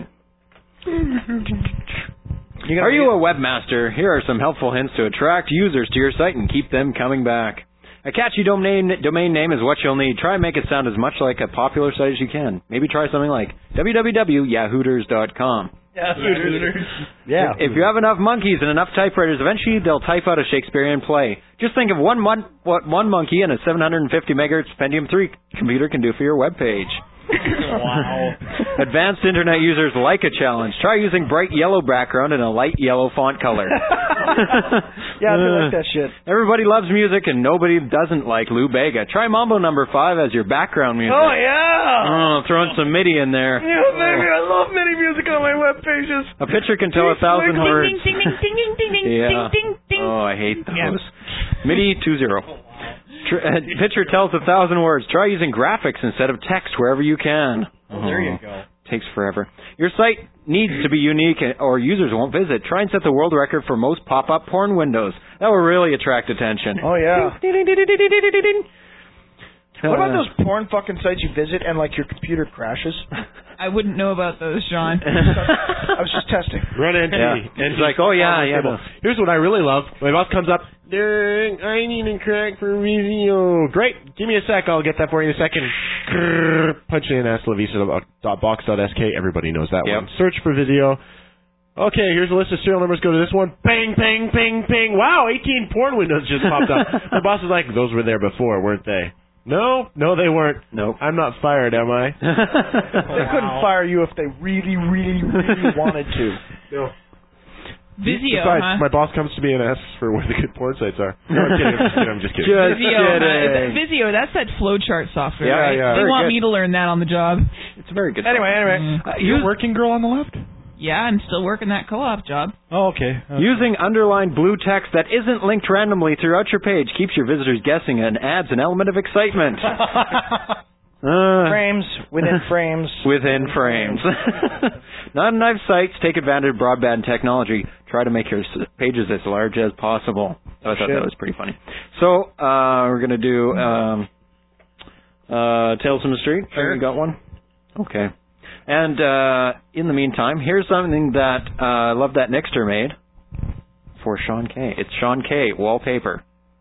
S1: You
S3: Are you a webmaster? Here are some helpful hints to attract users to your site and keep them coming back. A catchy domain domain name is what you'll need. Try and make it sound as much like a popular site as you can. Maybe try something like w w w dot yahooters dot com.
S6: Yeah, Hooters.
S1: Yeah.
S3: If you have enough monkeys and enough typewriters, eventually they'll type out a Shakespearean play. Just think of one mon- what one monkey and a seven hundred fifty megahertz Pentium three computer can do for your web page.
S6: Wow.
S3: Advanced internet users like a challenge. Try using bright yellow background and a light yellow font color.
S1: Yeah, I feel like that shit.
S3: Everybody loves music and nobody doesn't like Lou Bega. Try Mambo number five as your background music.
S1: Oh yeah.
S3: Oh, throwing some MIDI in there.
S1: Yeah, baby, I love MIDI music on my web pages.
S3: A picture can tell a thousand words.
S4: Ding, ding, ding, ding, ding, ding,
S3: Yeah.
S4: ding, ding, ding.
S3: Oh, I hate those.
S4: Yeah.
S3: MIDI two zero. Tr- uh, picture tells a thousand words. Try using graphics instead of text wherever you can.
S6: Oh, there you go.
S3: Takes forever. Your site needs to be unique or users won't visit. Try and set the world record for most pop-up porn windows. That will really attract attention.
S1: Oh yeah.
S3: Uh,
S1: What about those porn fucking sites you visit and like your computer crashes?
S4: I wouldn't know about those, John.
S1: I was just testing.
S5: Run into
S3: Yeah.
S5: me.
S3: It's like, oh yeah, yeah. no.
S5: Here's what I really love. My boss comes up. "Derek, I need a crack for Vizio." Great. Give me a sec. I'll get that for you in a second. Grrr. Punch in slavisa.box dot s k. Everybody knows that
S3: Yep.
S5: one. Search for Vizio. Okay, here's a list of serial numbers. Go to this one. Bang, bang, bang, bang. Wow, eighteen porn windows just popped up. My boss is like, those were there before, weren't they? No, no, they weren't.
S3: Nope.
S5: I'm not fired, am I?
S1: They couldn't fire you if they really, really, really wanted to.
S5: No.
S4: Vizio,
S5: Besides,
S4: huh?
S5: my boss comes to me and asks for where the good porn sites are. No, I'm kidding. I'm just kidding. I'm just kidding.
S3: Just
S4: Vizio, huh?
S3: kidding.
S4: Vizio, that's that flowchart software,
S3: Yeah,
S4: right?
S5: yeah.
S4: They
S3: Very
S4: want
S3: good.
S4: me to learn that on the job.
S3: It's very good.
S1: Anyway, anyway.
S3: Uh,
S2: You're
S3: use-
S2: working girl on the left?
S4: Yeah, I'm still working that co-op job.
S2: Oh, okay. Uh,
S3: Using underlined blue text that isn't linked randomly throughout your page keeps your visitors guessing and adds an element of excitement. Uh,
S1: Frames within frames.
S3: within frames. Not enough sites take advantage of broadband technology. Try to make your s- pages as large as possible. Oh, I thought
S1: Shit.
S3: that was pretty funny. So, uh, we're going to do um, uh, Tales from the Street.
S1: Sure.
S3: You got one? Okay. And uh, in the meantime, here's something that uh, I love that Nixter made for Sean K. It's Sean K. Wallpaper.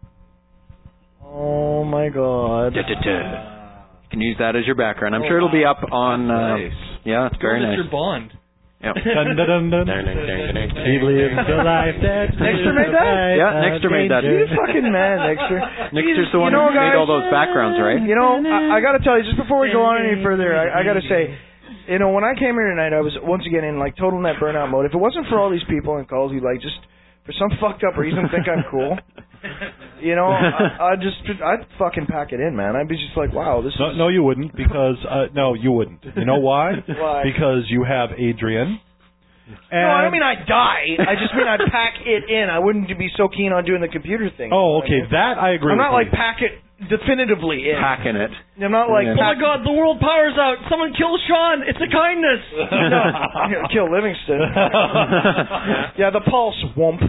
S1: Oh my god.
S3: Da-da-da. You can use that as your background. I'm sure it'll be up on. Uh,
S6: Nice.
S3: Yeah, it's very
S6: That's
S3: nice.
S6: your Bond.
S3: Yep.
S2: Dun, dun, dun, dun. He lives a life that
S1: Nexter made that?
S3: Yeah, Nexter made that.
S1: You fucking man, Nexter.
S3: Nexter's the one
S1: you know,
S3: who made
S1: guys,
S3: all those backgrounds, right?
S1: You know, I, I got to tell you, just before we go on any further, I, I got to say, you know, when I came here tonight, I was once again in like total net burnout mode. If it wasn't for all these people and calls who like just for some fucked up reason think I'm cool, you know, I, I'd just I'd fucking pack it in, man. I'd be just like, wow, this
S2: No,
S1: is.
S2: no, you wouldn't, because uh, no, you wouldn't. You know why?
S1: Why?
S2: Because you have Adrian.
S1: No, I don't mean I'd die. I just mean I'd pack it in. I wouldn't be so keen on doing the computer thing.
S2: Oh, okay, that I agree.
S1: I'm
S2: with
S1: not
S2: you.
S1: like pack it definitively in.
S3: Packing it.
S1: I'm not like.
S3: Yeah.
S10: Oh my
S1: pack-
S10: God, the world power's out. Someone kill Sean. It's a kindness.
S1: No, I'm gonna kill Livingston. Yeah, the pulse womp.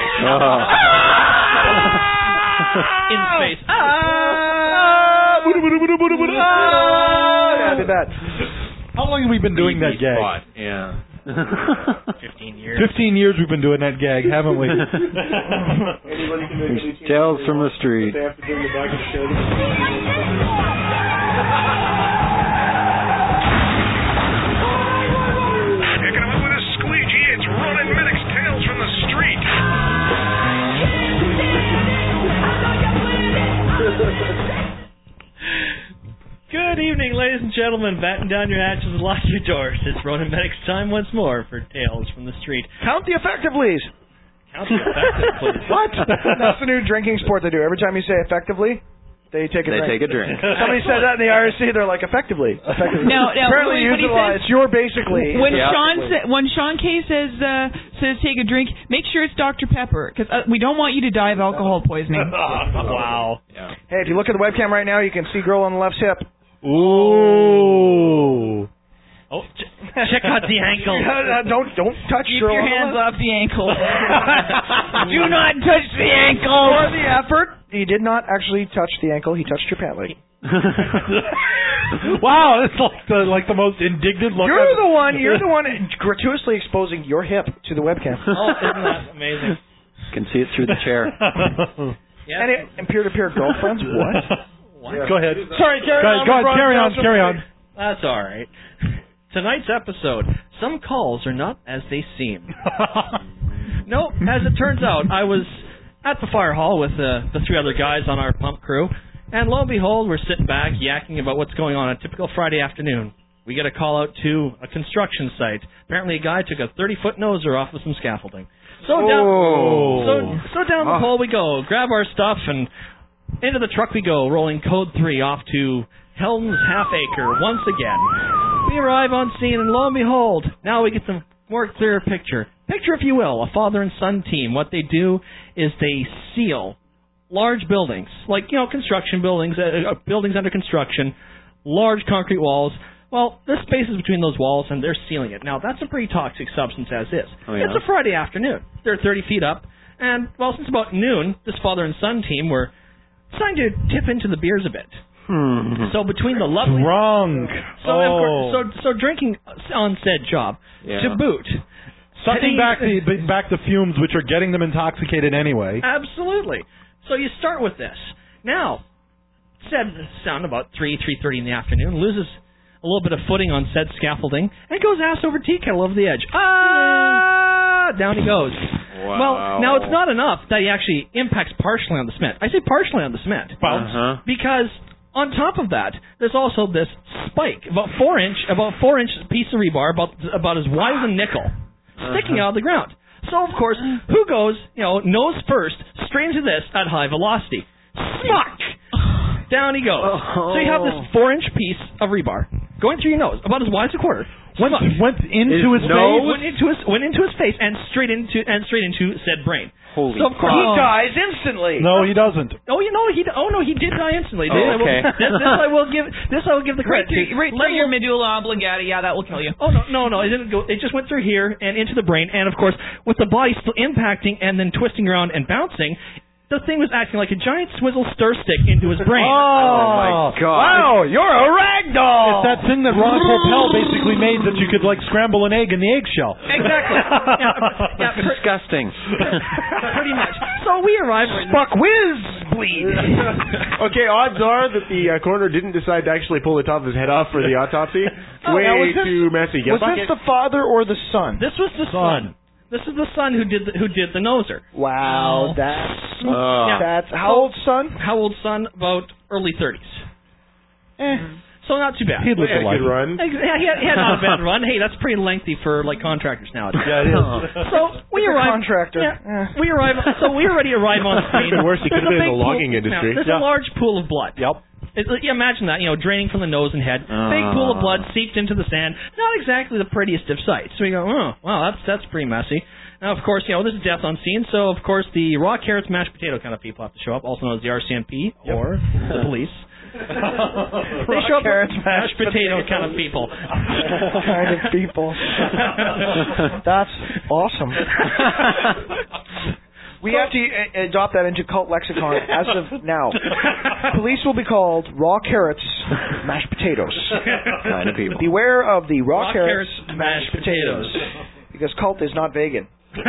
S10: In space.
S1: Ah! Yeah, I did that.
S2: How long have we been doing that gag?
S3: Spot. Yeah.
S10: Fifteen years.
S2: Fifteen years we've been doing that gag, haven't we?
S3: Tales from the street.
S11: Picking him up with a squeegee, it's Ronan Minnick's Tales from the Street.
S10: Good evening, ladies and gentlemen. Batten down your hatches and lock your doors. It's Ronan Medic's time once more for Tales from the Street.
S1: Count the effectivelys.
S10: Count the effective, please.
S1: What? That's the new drinking sport they do. Every time you say effectively, they take a
S3: They
S1: drink.
S3: take a drink.
S1: Somebody said that in the I R C. They're like, effectively. Effectively.
S4: No, no,
S1: Apparently,
S4: what
S1: use
S4: he
S1: it a lot.
S4: says-
S1: It's your basically.
S4: When
S3: Yeah.
S4: Sean sa- when Sean K says uh, says take a drink, make sure it's Doctor Pepper because uh, we don't want you to die of alcohol poisoning.
S10: Wow.
S3: Yeah.
S1: Hey, if you look at the webcam right now, you can see girl on the left hip.
S2: Ooh.
S10: Oh, ch- check out the ankle.
S1: Uh, don't don't touch
S4: Keep
S1: girl
S4: your
S1: on the
S4: hands
S1: left.
S4: off the ankle. Do not touch the ankle.
S1: For the effort, he did not actually touch the ankle. He touched your pant leg.
S2: Wow, it's like the like the most indignant look.
S1: You're
S2: I've-
S1: the one. You're the one gratuitously exposing your hip to the webcam.
S10: Oh, isn't that amazing?
S3: Can see it through the chair.
S10: Yeah.
S1: And, it, and peer-to-peer girlfriends. What?
S10: What?
S2: Go ahead.
S1: Sorry, carry
S2: Go
S1: on.
S2: ahead, go ahead, carry on, carry on.
S10: That's all right. Tonight's episode, some calls are not as they seem. No, as it turns out, I was at the fire hall with uh, the three other guys on our pump crew, and lo and behold, we're sitting back yakking about what's going on on a typical Friday afternoon. We get a call out to a construction site. Apparently, a guy took a thirty-foot noser off of some scaffolding. So down,
S3: Oh.
S10: so so down the
S3: Ah.
S10: pole we go. Grab our stuff and into the truck we go, rolling code three off to Helms Half Acre once again. We arrive on scene, and lo and behold, now we get the more clearer picture. Picture, if you will, a father and son team. What they do is they seal large buildings, like, you know, construction buildings, uh, uh, buildings under construction, large concrete walls. Well, there's spaces between those walls, and they're sealing it. Now, that's a pretty toxic substance as is.
S3: Oh, yeah?
S10: It's a Friday afternoon. They're thirty feet up, and, well, since about noon, this father and son team were starting to tip into the beers a bit.
S3: Hmm.
S10: So between the lovely...
S2: Drunk.
S10: So, of course,
S2: Oh.
S10: so, so drinking on said job,
S3: Yeah.
S10: to boot.
S2: Sucking
S10: heading-
S2: back the back the fumes, which are getting them intoxicated anyway.
S10: Absolutely. So you start with this. Now, said sound about three, three thirty in the afternoon, loses a little bit of footing on said scaffolding, and goes ass over tea kettle over the edge. Ah! Down he goes.
S3: Wow.
S10: Well, now it's not enough that he actually impacts partially on the cement. I say partially on the cement.
S3: Uh-huh.
S10: Because on top of that, there's also this spike, about four inch, about four inch piece of rebar, about about as wide as a nickel, sticking out of the ground. So of course, who goes, you know, nose first, straight into this at high velocity? Smuck! Down he goes. So you have this four inch piece of rebar going through your nose, about as wide as a quarter.
S2: Went went into his,
S3: His
S2: face.
S3: nose?
S10: Went into his went into his face and straight into and straight into said brain.
S3: Holy
S10: So of course,
S1: He dies instantly.
S2: No, he doesn't.
S10: Oh, you know he. Oh no, he did die instantly.
S3: Oh,
S10: This I will-
S3: okay.
S10: this, this I will give. This I will give the
S4: Right
S10: credit.
S4: through,
S10: to.
S4: right
S10: Let
S4: through your medulla oblongata. Yeah, that will kill you.
S10: Oh no, no, no! It didn't go. It just went through here and into the brain, and of course, with the body still impacting and then twisting around and bouncing, the thing was acting like a giant swizzle stir stick into his brain.
S3: Oh, my God.
S1: Wow, you're a rag doll.
S2: It's that thing that Ron Popeil basically made that you could like scramble an egg in the eggshell.
S10: Exactly. Yeah, yeah, per-
S3: Disgusting.
S10: pretty much. So we arrived.
S1: Buck whiz, bleed.
S5: Okay, odds are that the uh, coroner didn't decide to actually pull the top of his head off for the autopsy.
S1: Oh,
S5: Way
S1: now, was this-
S5: too messy. Get
S1: Was
S5: bucket.
S1: this the father or the son?
S10: This was the son. This is the son who did the, who did the noser.
S1: Wow, that's
S3: Oh.
S10: Yeah.
S1: that's how old son?
S10: How old son? About early thirties.
S1: Eh.
S10: So not too bad.
S2: He'd look
S5: Yeah,
S2: alive.
S5: good run.
S10: Yeah, he had, he had not a bad run. Hey, that's pretty lengthy for like contractors nowadays.
S2: Yeah, it is.
S10: So we
S1: Like a
S10: arrive.
S1: contractor.
S10: Yeah,
S1: Eh.
S10: we arrive. So we already arrive on scene.
S5: The worst, he
S10: There's
S5: could've
S10: a
S5: been in the
S10: big
S5: logging
S10: pool-
S5: industry.
S10: Now, there's
S2: Yeah.
S10: a large pool of blood.
S2: Yep.
S10: It, you imagine that, you know, draining from the nose and head. Big pool of blood seeped into the sand. Not exactly the prettiest of sights. So we go, oh, wow, that's that's pretty messy. Now, of course, you know, this is death on scene, so of course the raw carrots, mashed potato kind of people have to show up, also known as the R C M P or the police. They show up
S1: carrots,
S10: mashed potato kind of people.
S1: kind of people. That's awesome. We have to uh, adopt that into cult lexicon as of now. Police will be called raw carrots, mashed potatoes.
S3: Kind of people.
S1: Beware of the raw,
S10: Raw
S1: carrots,
S10: carrots, mashed potatoes.
S1: because cult is not vegan.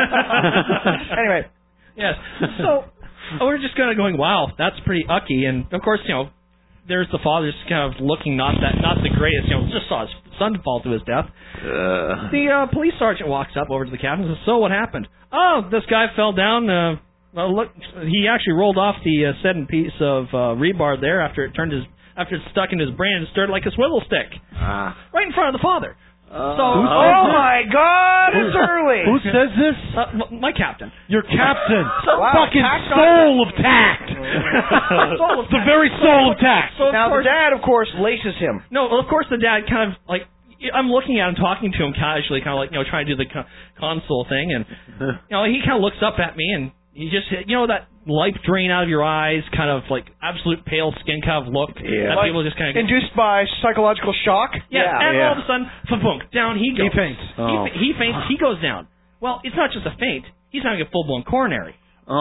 S1: Anyway,
S10: Yes. So we're just kind of going, wow, that's pretty ucky. And of course, you know, there's the father just kind of looking not that not the greatest. You know, just saw his son fall to his death.
S3: Uh,
S10: The uh, police sergeant walks up over to the captain and says, "So what happened?" "Oh, this guy fell down. Uh, well, look, he actually rolled off the uh, said piece of uh, rebar there after it turned his after it stuck in his brain and stirred like a swivel stick,
S3: ah.
S10: right in front of the father." So,
S1: oh my God, it's early.
S2: Who says this?
S10: uh, m- my captain.
S2: Your captain.
S1: Wow,
S2: Fucking
S1: tact on-
S2: soul of tact.
S10: Soul of
S2: the very soul of tact.
S10: So of
S1: Now the
S10: course,
S1: dad, of course, laces him.
S10: no, well, of course the dad kind of like. I'm looking at him, talking to him casually, kind of like, you know, trying to do the con- console thing, and you know, he kind of looks up at me, and he just, you know, that light drain out of your eyes, kind of like absolute pale skin kind of look.
S3: Yeah.
S10: That
S1: Like
S10: people just kind of
S1: Induced by psychological shock.
S10: yeah, and
S3: yeah.
S10: all of a sudden, fa-boom, down he goes.
S2: He faints.
S10: He,
S3: Oh.
S10: fa- he faints. He goes down. Well, it's not just a faint. He's having a full blown coronary.
S3: Oh,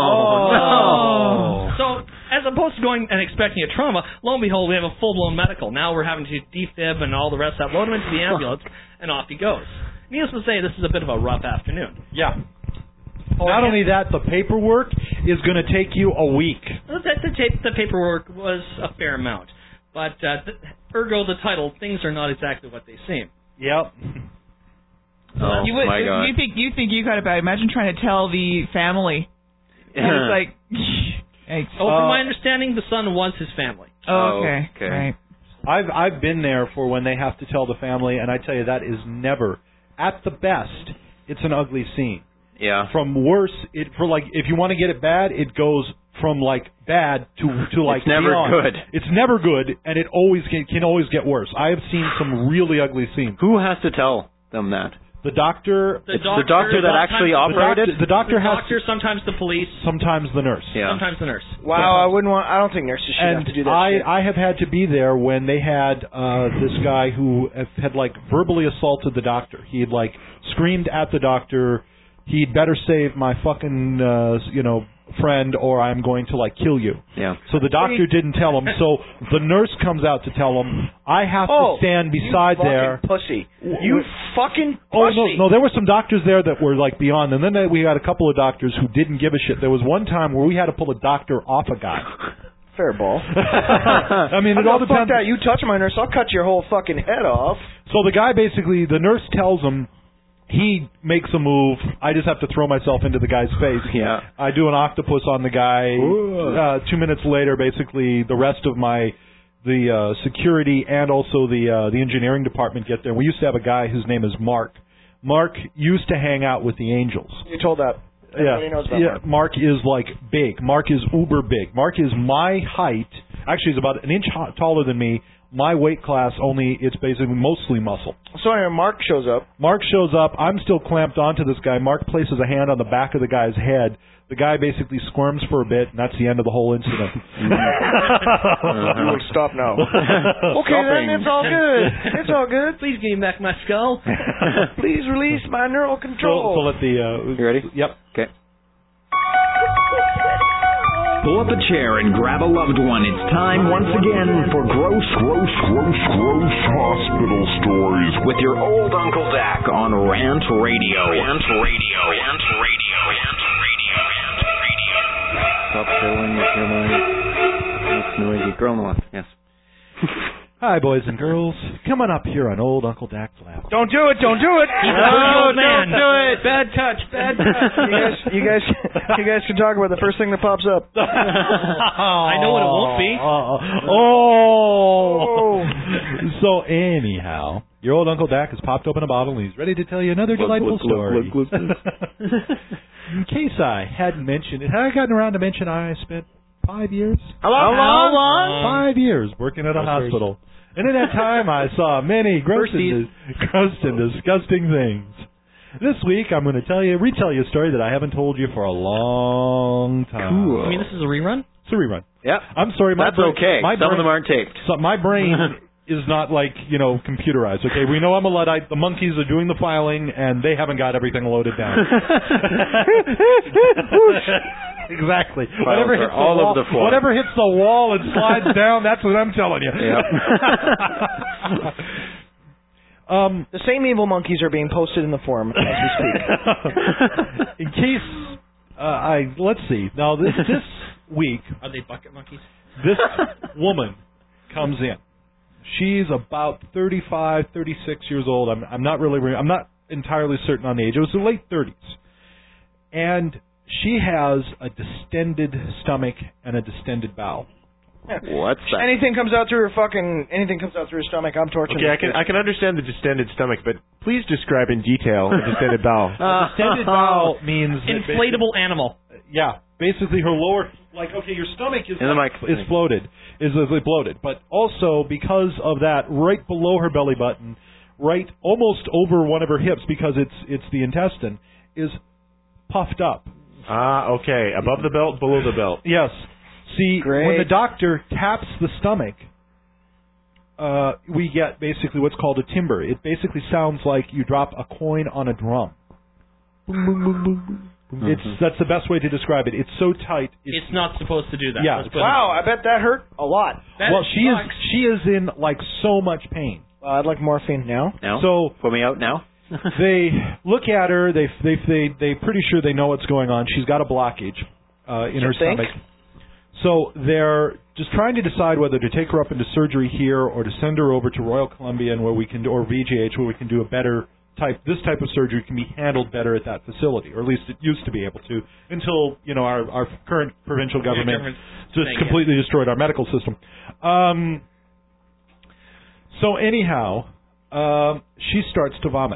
S3: no.
S10: So, as opposed to going and expecting a trauma, lo and behold, we have a full-blown medical. Now we're having to defib and all the rest of that, load him into the ambulance, and off he goes. Needless to say, this is a bit of a rough afternoon.
S2: Yeah. Not only that, the paperwork is going to take you a week.
S10: The, the, tape, the paperwork was a fair amount. But, uh, th- ergo the title, things are not exactly what they seem.
S2: Yep.
S3: Oh,
S4: you would,
S3: my God.
S4: You think you think you got it bad? Imagine trying to tell the family. And it's like, yikes.
S10: Oh, from
S2: Uh,
S10: my understanding, the son was his family.
S4: Oh, okay.
S3: Okay.
S4: Right.
S2: I've I've been there for when they have to tell the family, and I tell you that is never, at the best, it's an ugly scene.
S3: Yeah.
S2: From worse, it for like if you want to get it bad, it goes from like bad to to like
S3: It's never
S2: beyond.
S3: good.
S2: It's never good, and it always can, can always get worse. I have seen some really ugly scenes.
S3: Who has to tell them that?
S2: The doctor,
S10: The
S3: It's the doctor that
S10: sometimes-
S3: actually
S2: the
S3: operated?
S2: doctor, the doctor
S10: the
S2: has
S10: doctor, sometimes the police,
S2: sometimes the nurse.
S3: Yeah.
S10: sometimes the nurse.
S1: Wow, I wouldn't want. I don't think nurses should
S2: And
S1: have to do that.
S2: I,
S1: shit.
S2: I have had to be there when they had uh, this guy who had, had like verbally assaulted the doctor. He had like screamed at the doctor, "He'd better save my fucking uh, you know friend, or I'm going to like kill you."
S3: Yeah.
S2: So the doctor didn't tell him. So the nurse comes out to tell him. I have
S1: oh,
S2: to stand beside
S1: you
S2: there.
S1: fucking pussy. You fucking
S2: Oh
S1: pussy.
S2: no, no! There were some doctors there that were like beyond, and then we had a couple of doctors who didn't give a shit. There was one time where we had to pull a doctor off a guy.
S1: Fair ball.
S2: I mean, it
S1: I'm
S2: all
S1: gonna fuck
S2: depends.
S1: that. You touch my nurse, I'll cut your whole fucking head off.
S2: So the guy basically, the nurse tells him, he makes a move. I just have to throw myself into the guy's face.
S3: Yeah.
S2: I do an octopus on the guy. Uh, two minutes later, basically, the rest of my the uh, security and also the uh, the engineering department get there. We used to have a guy whose name is Mark. Mark used to hang out with the Angels.
S1: You told that. Everybody
S2: Yeah,
S1: knows about
S2: yeah.
S1: Mark.
S2: Mark is like big. Mark is uber big. Mark is my height. Actually, he's about an inch ho- taller than me. My weight class only, it's basically mostly muscle.
S1: So anyway, Mark shows up.
S2: Mark shows up. I'm still clamped onto this guy. Mark places a hand on the back of the guy's head. The guy basically squirms for a bit, and that's the end of the whole incident.
S1: You will stop now. Okay, then it's all good. It's all good.
S10: Please give me back my skull.
S1: Please release my neural
S2: so,
S1: control.
S2: so let the. Uh,
S3: You ready?
S2: Yep.
S3: Okay.
S12: Pull up a chair and grab a loved one. It's time once again for Gross, Gross, Gross, Gross Hospital Stories with your old Uncle Dak on Rant Radio. Rant Radio. Rant Radio. Rant Radio. Rant Radio.
S3: Stop filling with your mind. Noisy girl on the left. Yes.
S2: Hi, boys and girls. Coming up here on Old Uncle Dak's Lap.
S1: Don't do it! Don't do it!
S10: He's a pretty old man.
S3: Don't do it.
S10: Bad touch. Bad touch.
S1: You guys, you guys, you guys can talk about the first thing that pops up.
S10: I know what it won't be.
S2: Oh. So anyhow, your old Uncle Dak has popped open a bottle and he's ready to tell you another delightful story. In case I hadn't mentioned it, had I gotten around to mention I spent five years?
S1: How long? How long?
S2: Five years working at a hospital. And in that time, I saw many gross and, gross and disgusting things. This week, I'm going to tell you, retell you a story that I haven't told you for a long time.
S10: Cool. I mean, this is a rerun?
S2: It's a rerun.
S3: Yep.
S2: I'm sorry, my
S3: That's
S2: brain,
S3: okay.
S2: My
S3: Some
S2: brain,
S3: of them aren't taped.
S2: So my brain is not like, you know, computerized. Okay, we know I'm a Luddite. The monkeys are doing the filing, and they haven't got everything loaded down. Exactly.
S3: Files
S2: Whatever
S3: are
S2: hits the
S3: all
S2: wall,
S3: over the floor.
S2: whatever hits the wall and slides down, that's what I'm telling you.
S3: Yep.
S1: Um, the same evil monkeys are being posted in the forum as we speak.
S2: In case uh, I let's see. Now this this week,
S10: Are they bucket monkeys?
S2: this woman comes in. She's about thirty-five, thirty-six years old. I'm I'm not really I'm not entirely certain on the age. It was the late thirties. And she has a distended stomach and a distended bowel.
S3: What's that?
S1: Anything comes out through her fucking anything comes out through her stomach, I'm torturing.
S5: Okay, I can I can understand the distended stomach, but please describe in detail the distended bowel.
S2: A distended bowel means that
S10: Inflatable animal.
S2: yeah, basically her lower, like, okay, your stomach is
S3: In the
S2: like,
S3: mic.
S2: is bloated, is is bloated, but also because of that, right below her belly button, right almost over one of her hips, because it's it's the intestine, is puffed up.
S5: Ah, okay, above the belt, below the belt.
S2: Yes. See,
S1: Great.
S2: when the doctor taps the stomach, uh, we get basically what's called a timbre. It basically sounds like you drop a coin on a drum. Boom, boom, boom, boom, boom. It's that's the best way to describe it. It's so tight. It's,
S10: It's not supposed to do that.
S2: Yeah.
S10: Let's put it-
S1: Wow, I bet that hurt a lot.
S10: That
S2: well, she is
S10: sucks.
S2: she is in like so much pain.
S1: Uh, I'd like morphine now.
S3: No?
S2: So
S3: Put me out now?
S2: they look at her. They they they they pretty sure they know what's going on. She's got a blockage uh, in
S1: You
S2: her
S1: think?
S2: stomach. So they're just trying to decide whether to take her up into surgery here or to send her over to Royal Columbian, where we can do, or V G H, where we can do a better type. This type of surgery can be handled better at that facility, or at least it used to be able to, until you know our our current provincial government
S10: government's
S2: just
S10: saying
S2: completely destroyed our medical system. Um, so anyhow, um, she starts to vomit.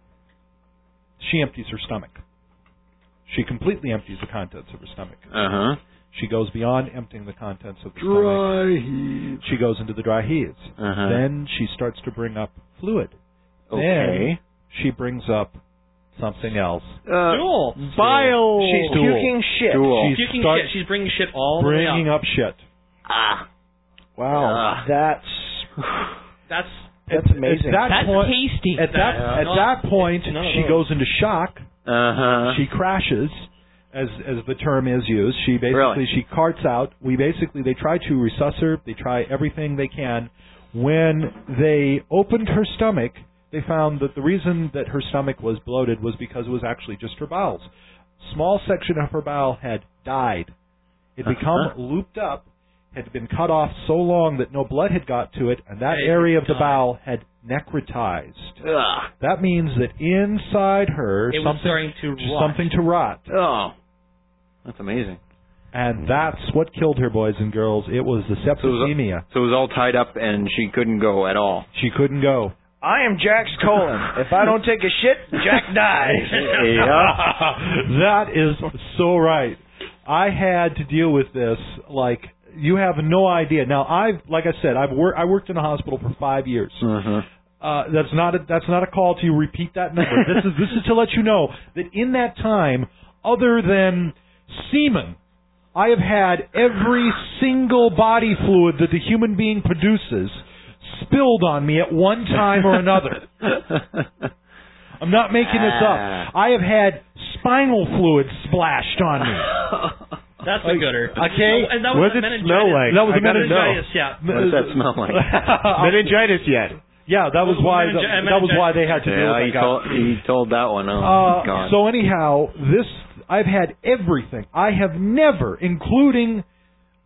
S2: She empties her stomach. She completely empties the contents of her stomach.
S3: Uh-huh.
S2: She goes beyond emptying the contents of the
S3: Dry
S2: stomach.
S3: heaves.
S2: She goes into the dry heaves.
S3: Uh-huh.
S2: Then she starts to bring up fluid.
S3: Okay.
S2: Then she brings up something else.
S3: Uh,
S10: Stool.
S3: bile.
S1: She's
S2: Stool.
S1: puking shit.
S3: Stool.
S2: She
S10: Puking
S2: starts
S10: shit. She's bringing shit all the way
S2: bringing
S10: up.
S2: up shit.
S3: Ah.
S1: Wow,
S3: Ah.
S1: that's
S10: That's
S1: that's amazing.
S2: At that
S10: that's
S2: point,
S10: tasty.
S2: at that
S10: That's
S2: at
S10: not-
S2: that point,
S10: none of
S2: she
S10: those.
S2: goes into shock.
S3: Uh-huh.
S2: She crashes, as as the term is used. She basically
S3: Really?
S2: she carts out. We basically they try to resuscitate her. They try everything they can. When they opened her stomach, they found that the reason that her stomach was bloated was because it was actually just her bowels. Small section of her bowel had died. It had become
S3: Uh-huh.
S2: looped up, had been cut off so long that no blood had got to it, and that
S10: Hey,
S2: area of the
S10: God.
S2: bowel had necrotized.
S3: Ugh.
S2: That means that inside her
S10: It was
S2: something
S10: starting to rot.
S2: something to rot.
S3: Oh. That's amazing.
S2: And that's what killed her, boys and girls. It was the
S3: So it was,
S2: septicemia.
S3: so it was all tied up and she couldn't go at all.
S2: She couldn't go.
S1: I am Jack's colon. If I don't take a shit, Jack dies.
S2: That is so right. I had to deal with this like you have no idea. Now I've, like I said, I've worked. I worked in a hospital for five years.
S3: Uh-huh.
S2: Uh, that's not a, that's not a call to repeat that number. This is this is to let you know that in that time, other than semen, I have had every single body fluid that the human being produces spilled on me at one time or another. I'm not making this up. I have had spinal fluid splashed on me.
S10: That's a gooder.
S2: Okay.
S10: Oh, and that
S5: What
S10: was
S5: does
S10: a
S5: it smell like?
S2: That was
S5: I
S2: a
S5: gotta know.
S10: meningitis, yeah.
S3: What does that smell like?
S5: Meningitis yet?
S2: Yeah, that was why the,
S10: Meningi-
S2: that was why they had to deal
S3: Yeah,
S2: with
S3: he
S2: that guy.
S3: told, he told that one. Oh,
S2: Uh,
S3: God.
S2: so anyhow, this I've had everything. I have never, including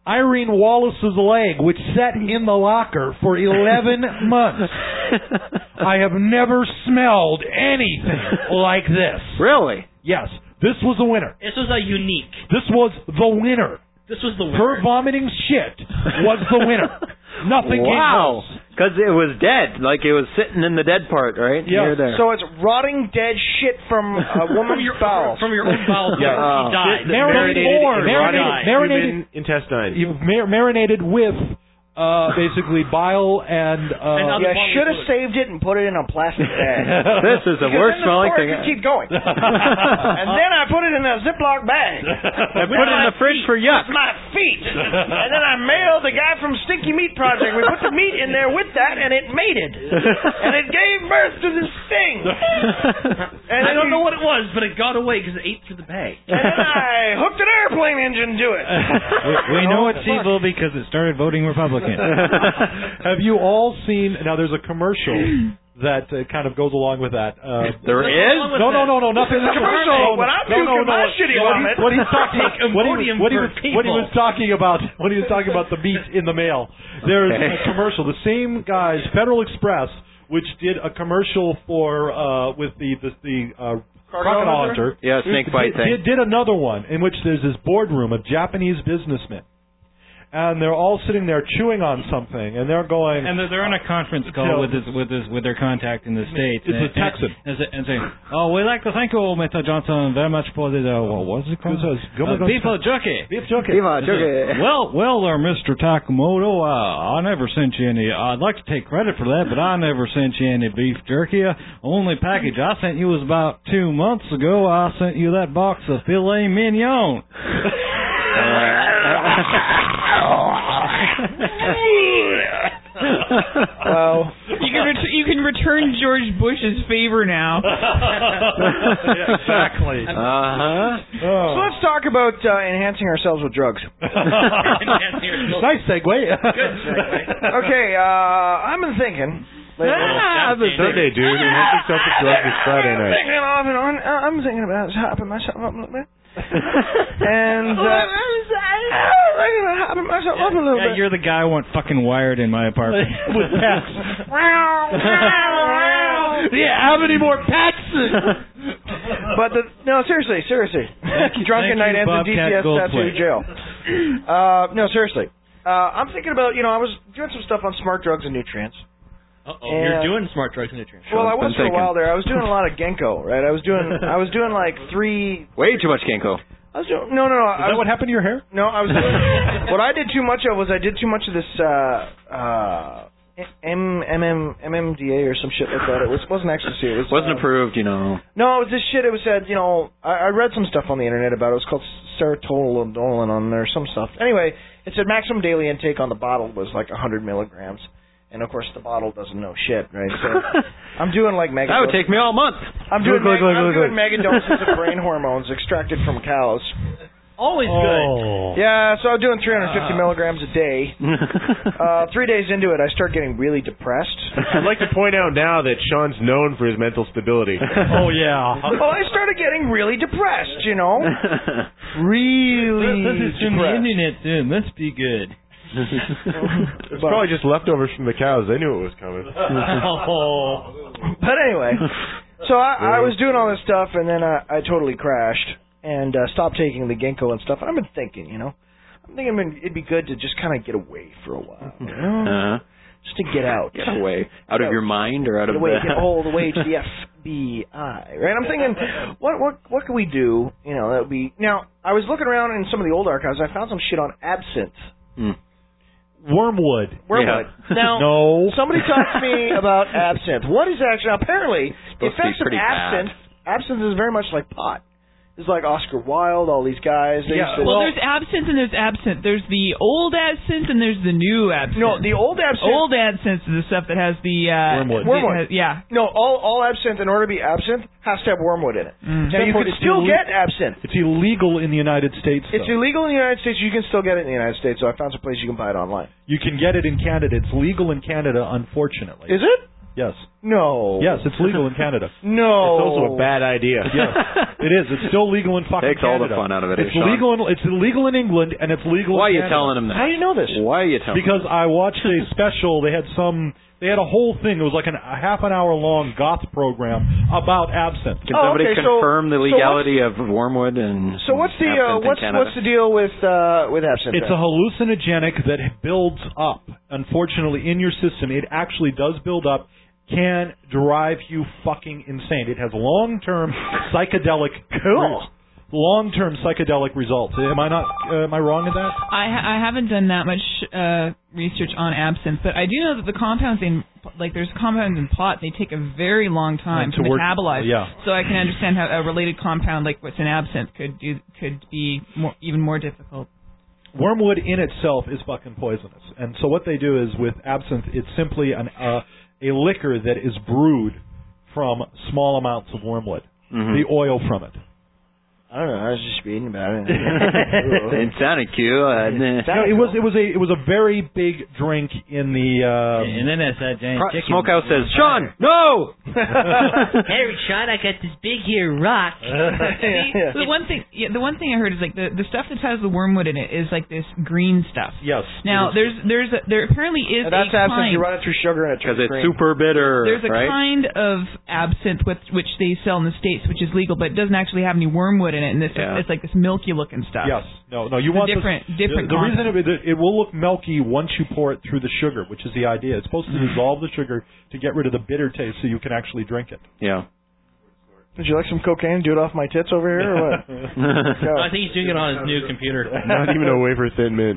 S2: Irene Wallace's leg, which sat in the locker for eleven months. I have never smelled anything like this.
S3: Really?
S2: Yes. This was the winner.
S10: This was a unique.
S2: This was the winner.
S10: This was the winner.
S2: Her vomiting shit was the winner. Nothing
S3: Wow.
S2: came close.
S3: Because it was dead. Like it was sitting in the dead part, right?
S2: Yeah.
S3: Near there.
S1: So it's rotting dead shit from a woman's bowels.
S10: From your own bowels.
S2: Yeah.
S10: She died.
S2: Marinated,
S5: in
S2: marinated,
S5: rotting
S2: marinated,
S5: human intestine.
S2: you mar- marinated with uh, basically bile and. Uh,
S1: You should have saved it and put it in a plastic bag.
S3: This is the
S1: Because
S3: worst
S1: then
S3: smelling
S1: the
S3: thing.
S1: could keep going. And then I put it in a Ziploc bag.
S3: I put it in the fridge for yuck.
S1: With my feet. And then I mailed the guy from Stinky Meat Project. We put the meat in there with that, and it mated. And it gave birth to this thing. And
S10: I don't know what it was, but it got away because it ate through the bag.
S1: And then I hooked an airplane engine to it.
S8: We, we know it's evil because it started voting Republican.
S2: Have you all seen? Now, there's a commercial that uh, kind of goes along with that. Uh,
S3: There is?
S2: No, no, no, no, nothing.
S1: There's a commercial when I'm
S2: no, no,
S1: puking
S2: no,
S1: my shitty
S2: what
S1: vomit.
S2: he- What he's talking, what he,
S10: Imodium
S2: what he
S10: for
S2: was, what he was
S10: people.
S2: talking about, when he was talking about the meat in the mail. There's
S3: Okay.
S2: a commercial. The same guys, Federal Express, which did a commercial for uh, with the the, the uh, crocodile hunter.
S3: Yeah, snake bite
S2: did,
S3: thing.
S2: Did, did another one in which there's this boardroom of Japanese businessmen. And they're all sitting there chewing on something, and they're going.
S8: And they're, they're on a conference call
S2: You know,
S8: with his, with his, with their contact in the states.
S2: It's
S8: and,
S2: a Texan.
S8: And, and, and saying, "Oh, we'd like to thank you, Mister Johnson, very much for the uh, what was it called?
S2: It says,
S8: Uh, beef jerky.
S2: Beef jerky.
S3: Viva, joke.
S8: Well, well, there, Mister Takamoto. Uh, I never sent you any. I'd like to take credit for that, but I never sent you any beef jerky. Uh, only package I sent you was about two months ago. I sent you that box of filet mignon."
S1: Well,
S4: You can ret- you can return George Bush's favor now.
S2: Exactly.
S3: Uh-huh.
S1: so let's talk about uh, enhancing ourselves with drugs.
S2: Nice segue.
S1: Okay, uh, I've been thinking.
S5: Ah, the Sunday, dude. You have yourself a drug this Friday night.
S1: Thinking off and on. Uh, I'm thinking about hopping myself up a little bit. And uh, I'm thinking about hopping myself up a little
S8: Yeah,
S1: bit.
S8: you're the guy I want fucking wired in my apartment.
S2: With pets. Yeah, how many more pets?
S1: But the, no, seriously, seriously. Drunken
S8: Thank
S1: night
S8: you,
S1: ends in
S8: Bobcat
S1: D C S tattoo
S8: Goldthwait.
S1: jail. Uh, no, seriously. Uh, I'm thinking about, you know, I was doing some stuff on smart drugs and nutrients.
S10: Uh-oh,
S1: And-
S10: you're doing smart drugs and nutrients.
S1: Well, I was
S3: been
S1: for a
S3: thinking.
S1: while there. I was doing a lot of Genko, right? I was doing, I was doing like three.
S3: Way too much Ginkgo.
S1: I was doing, no, no, no.
S2: Is
S1: I
S2: that
S1: was,
S2: what happened to your hair?
S1: No, I was doing. What I did too much of was I did too much of this uh, uh, M M M M M D A or some shit like that. It was wasn't ecstasy. It was
S3: Wasn't
S1: uh,
S3: approved, you know.
S1: No, it was this shit. It was said, you know, I, I read some stuff on the internet about it. It was called serotonin on there, some stuff. Anyway, it said maximum daily intake on the bottle was like one hundred milligrams. And, of course, the bottle doesn't know shit, right? So I'm doing like mega
S3: That would take me all month.
S1: I'm doing,
S2: Look,
S1: meg-
S2: look,
S1: I'm
S2: look,
S1: doing
S2: look.
S1: mega doses of brain hormones extracted from cows.
S10: Always
S2: Oh.
S1: Yeah, so I'm doing three hundred fifty milligrams a day. Uh, three days into it, I start getting really depressed.
S5: I'd like to point out now that Sean's known for his mental stability.
S2: Oh, yeah.
S1: Well, I started getting really depressed, you know? Really
S8: This is from the
S1: depressed.
S8: internet, too. Must be good.
S5: It's probably just leftovers from the cows. They knew it was coming.
S1: But anyway, so I, I was doing all this stuff, and then I, I totally crashed and uh, stopped taking the ginkgo and stuff. I've been thinking, you know, I'm thinking it'd be good to just kind of get away for a while, you know?
S3: Uh-huh.
S1: Just to get out.
S3: Get away. Out of your mind or out
S1: Get
S3: of
S1: away,
S3: the...
S1: get all the way to the F B I, right? I'm thinking, what what what can we do? You know, that would be. Now, I was looking around in some of the old archives. I found some shit on absinthe.
S3: Hmm.
S2: Wormwood.
S1: Wormwood.
S3: Yeah.
S1: Now,
S2: No.
S1: somebody talked to me about absinthe. What is actually apparently the
S3: Supposed to be
S1: effects of
S3: pretty
S1: absinthe? Absinthe is very much like pot. It's like Oscar Wilde, all these guys. They
S2: Yeah,
S1: used to,
S4: Well, there's absinthe and there's absinthe. There's the old absinthe and there's the new absinthe.
S1: no, the old absinthe.
S4: Old absinthe is the stuff that has the uh,
S2: Wormwood.
S4: the-
S1: Wormwood.
S4: has- yeah.
S1: No, all all absinthe in order to be absinthe has to have wormwood in it.
S4: Mm.
S1: Now you
S2: Therefore,
S1: can
S2: it's
S1: still
S2: ille-
S1: get absinthe.
S2: It's illegal in the United States,
S1: It's
S2: though.
S1: illegal in the United States. You can still get it in the United States. So I found some place you can buy it online.
S2: You can get it in Canada. It's legal in Canada, unfortunately.
S1: Is it?
S2: Yes.
S1: No.
S2: Yes, it's legal in Canada.
S1: No.
S5: It's also a bad idea.
S2: Yes, it is. It's still legal in fucking
S3: Takes all
S2: Canada.
S3: the fun out of it.
S2: It's
S3: eh, Sean?
S2: legal. In, it's illegal in England, and it's legal.
S3: Why are
S2: in
S3: you
S2: Canada.
S3: telling him that?
S1: How do you know this?
S3: Why are you telling
S2: Because
S3: him?
S2: I watched a special. They had some. They had a whole thing. It was like an, a half an hour long goth program about absinthe.
S3: Can
S1: Oh,
S3: somebody
S1: okay, so-
S3: confirm the
S1: so
S3: legality of wormwood and
S1: So what's the uh,
S3: absinthe in
S1: what's
S3: Canada?
S1: what's the deal with uh, with absinthe?
S2: It's a hallucinogenic that builds up. Unfortunately, in your system, it actually does build up. Can drive you fucking insane. It has long-term psychedelic.
S1: Cool.
S2: Long-term psychedelic results. Am I not? Uh, am I wrong in that?
S4: I ha- I haven't done that much uh, research on absinthe, but I do know that the compounds in like there's compounds in pot. They take a very long time
S2: Uh,
S4: to,
S2: to work-
S4: metabolize.
S2: yeah.
S4: So I can understand how a related compound like what's in absinthe could do could be more, even more difficult.
S2: Wormwood in itself is fucking poisonous, and so what they do is with absinthe, it's simply an uh, a liquor that is brewed from small amounts of wormwood,
S3: Mhm.
S2: the oil from it.
S1: I don't know. I was just reading about it.
S3: It sounded cute. Uh,
S2: No, it was it was a it was a very big drink in the. Uh,
S13: And then that's that giant
S3: Pro-
S13: chicken.
S3: Smokehouse says, Sean, no!
S13: Hey, Sean, I got this big here rock.
S4: The, the one thing, yeah, the one thing I heard is like the the stuff that has the wormwood in it is like this green stuff.
S2: Yes.
S4: Now
S2: it is.
S4: there's there's a, there apparently is
S1: And that's
S4: a
S1: absinthe.
S4: kind.
S1: You run it through sugar and it
S3: Because
S1: turns
S3: it's
S1: green.
S3: super bitter,
S4: There's a
S3: right?
S4: kind of absinthe with, which they sell in the States, which is legal, but it doesn't actually have any wormwood in it, and this
S3: Yeah.
S4: it's like this milky looking stuff.
S2: Yes. No. No. You
S4: It's a
S2: want this-
S4: different different.
S2: The, the reason
S4: concept.
S2: it, it will look milky once you pour it through the sugar, which is the idea. It's supposed to dissolve the sugar to get rid of the bitter taste, so you can actually drink it.
S3: Yeah.
S1: Would you like some cocaine? Do it off my tits over here, or what?
S10: No, I think he's doing it on his new computer.
S5: Not even a wafer thin mint.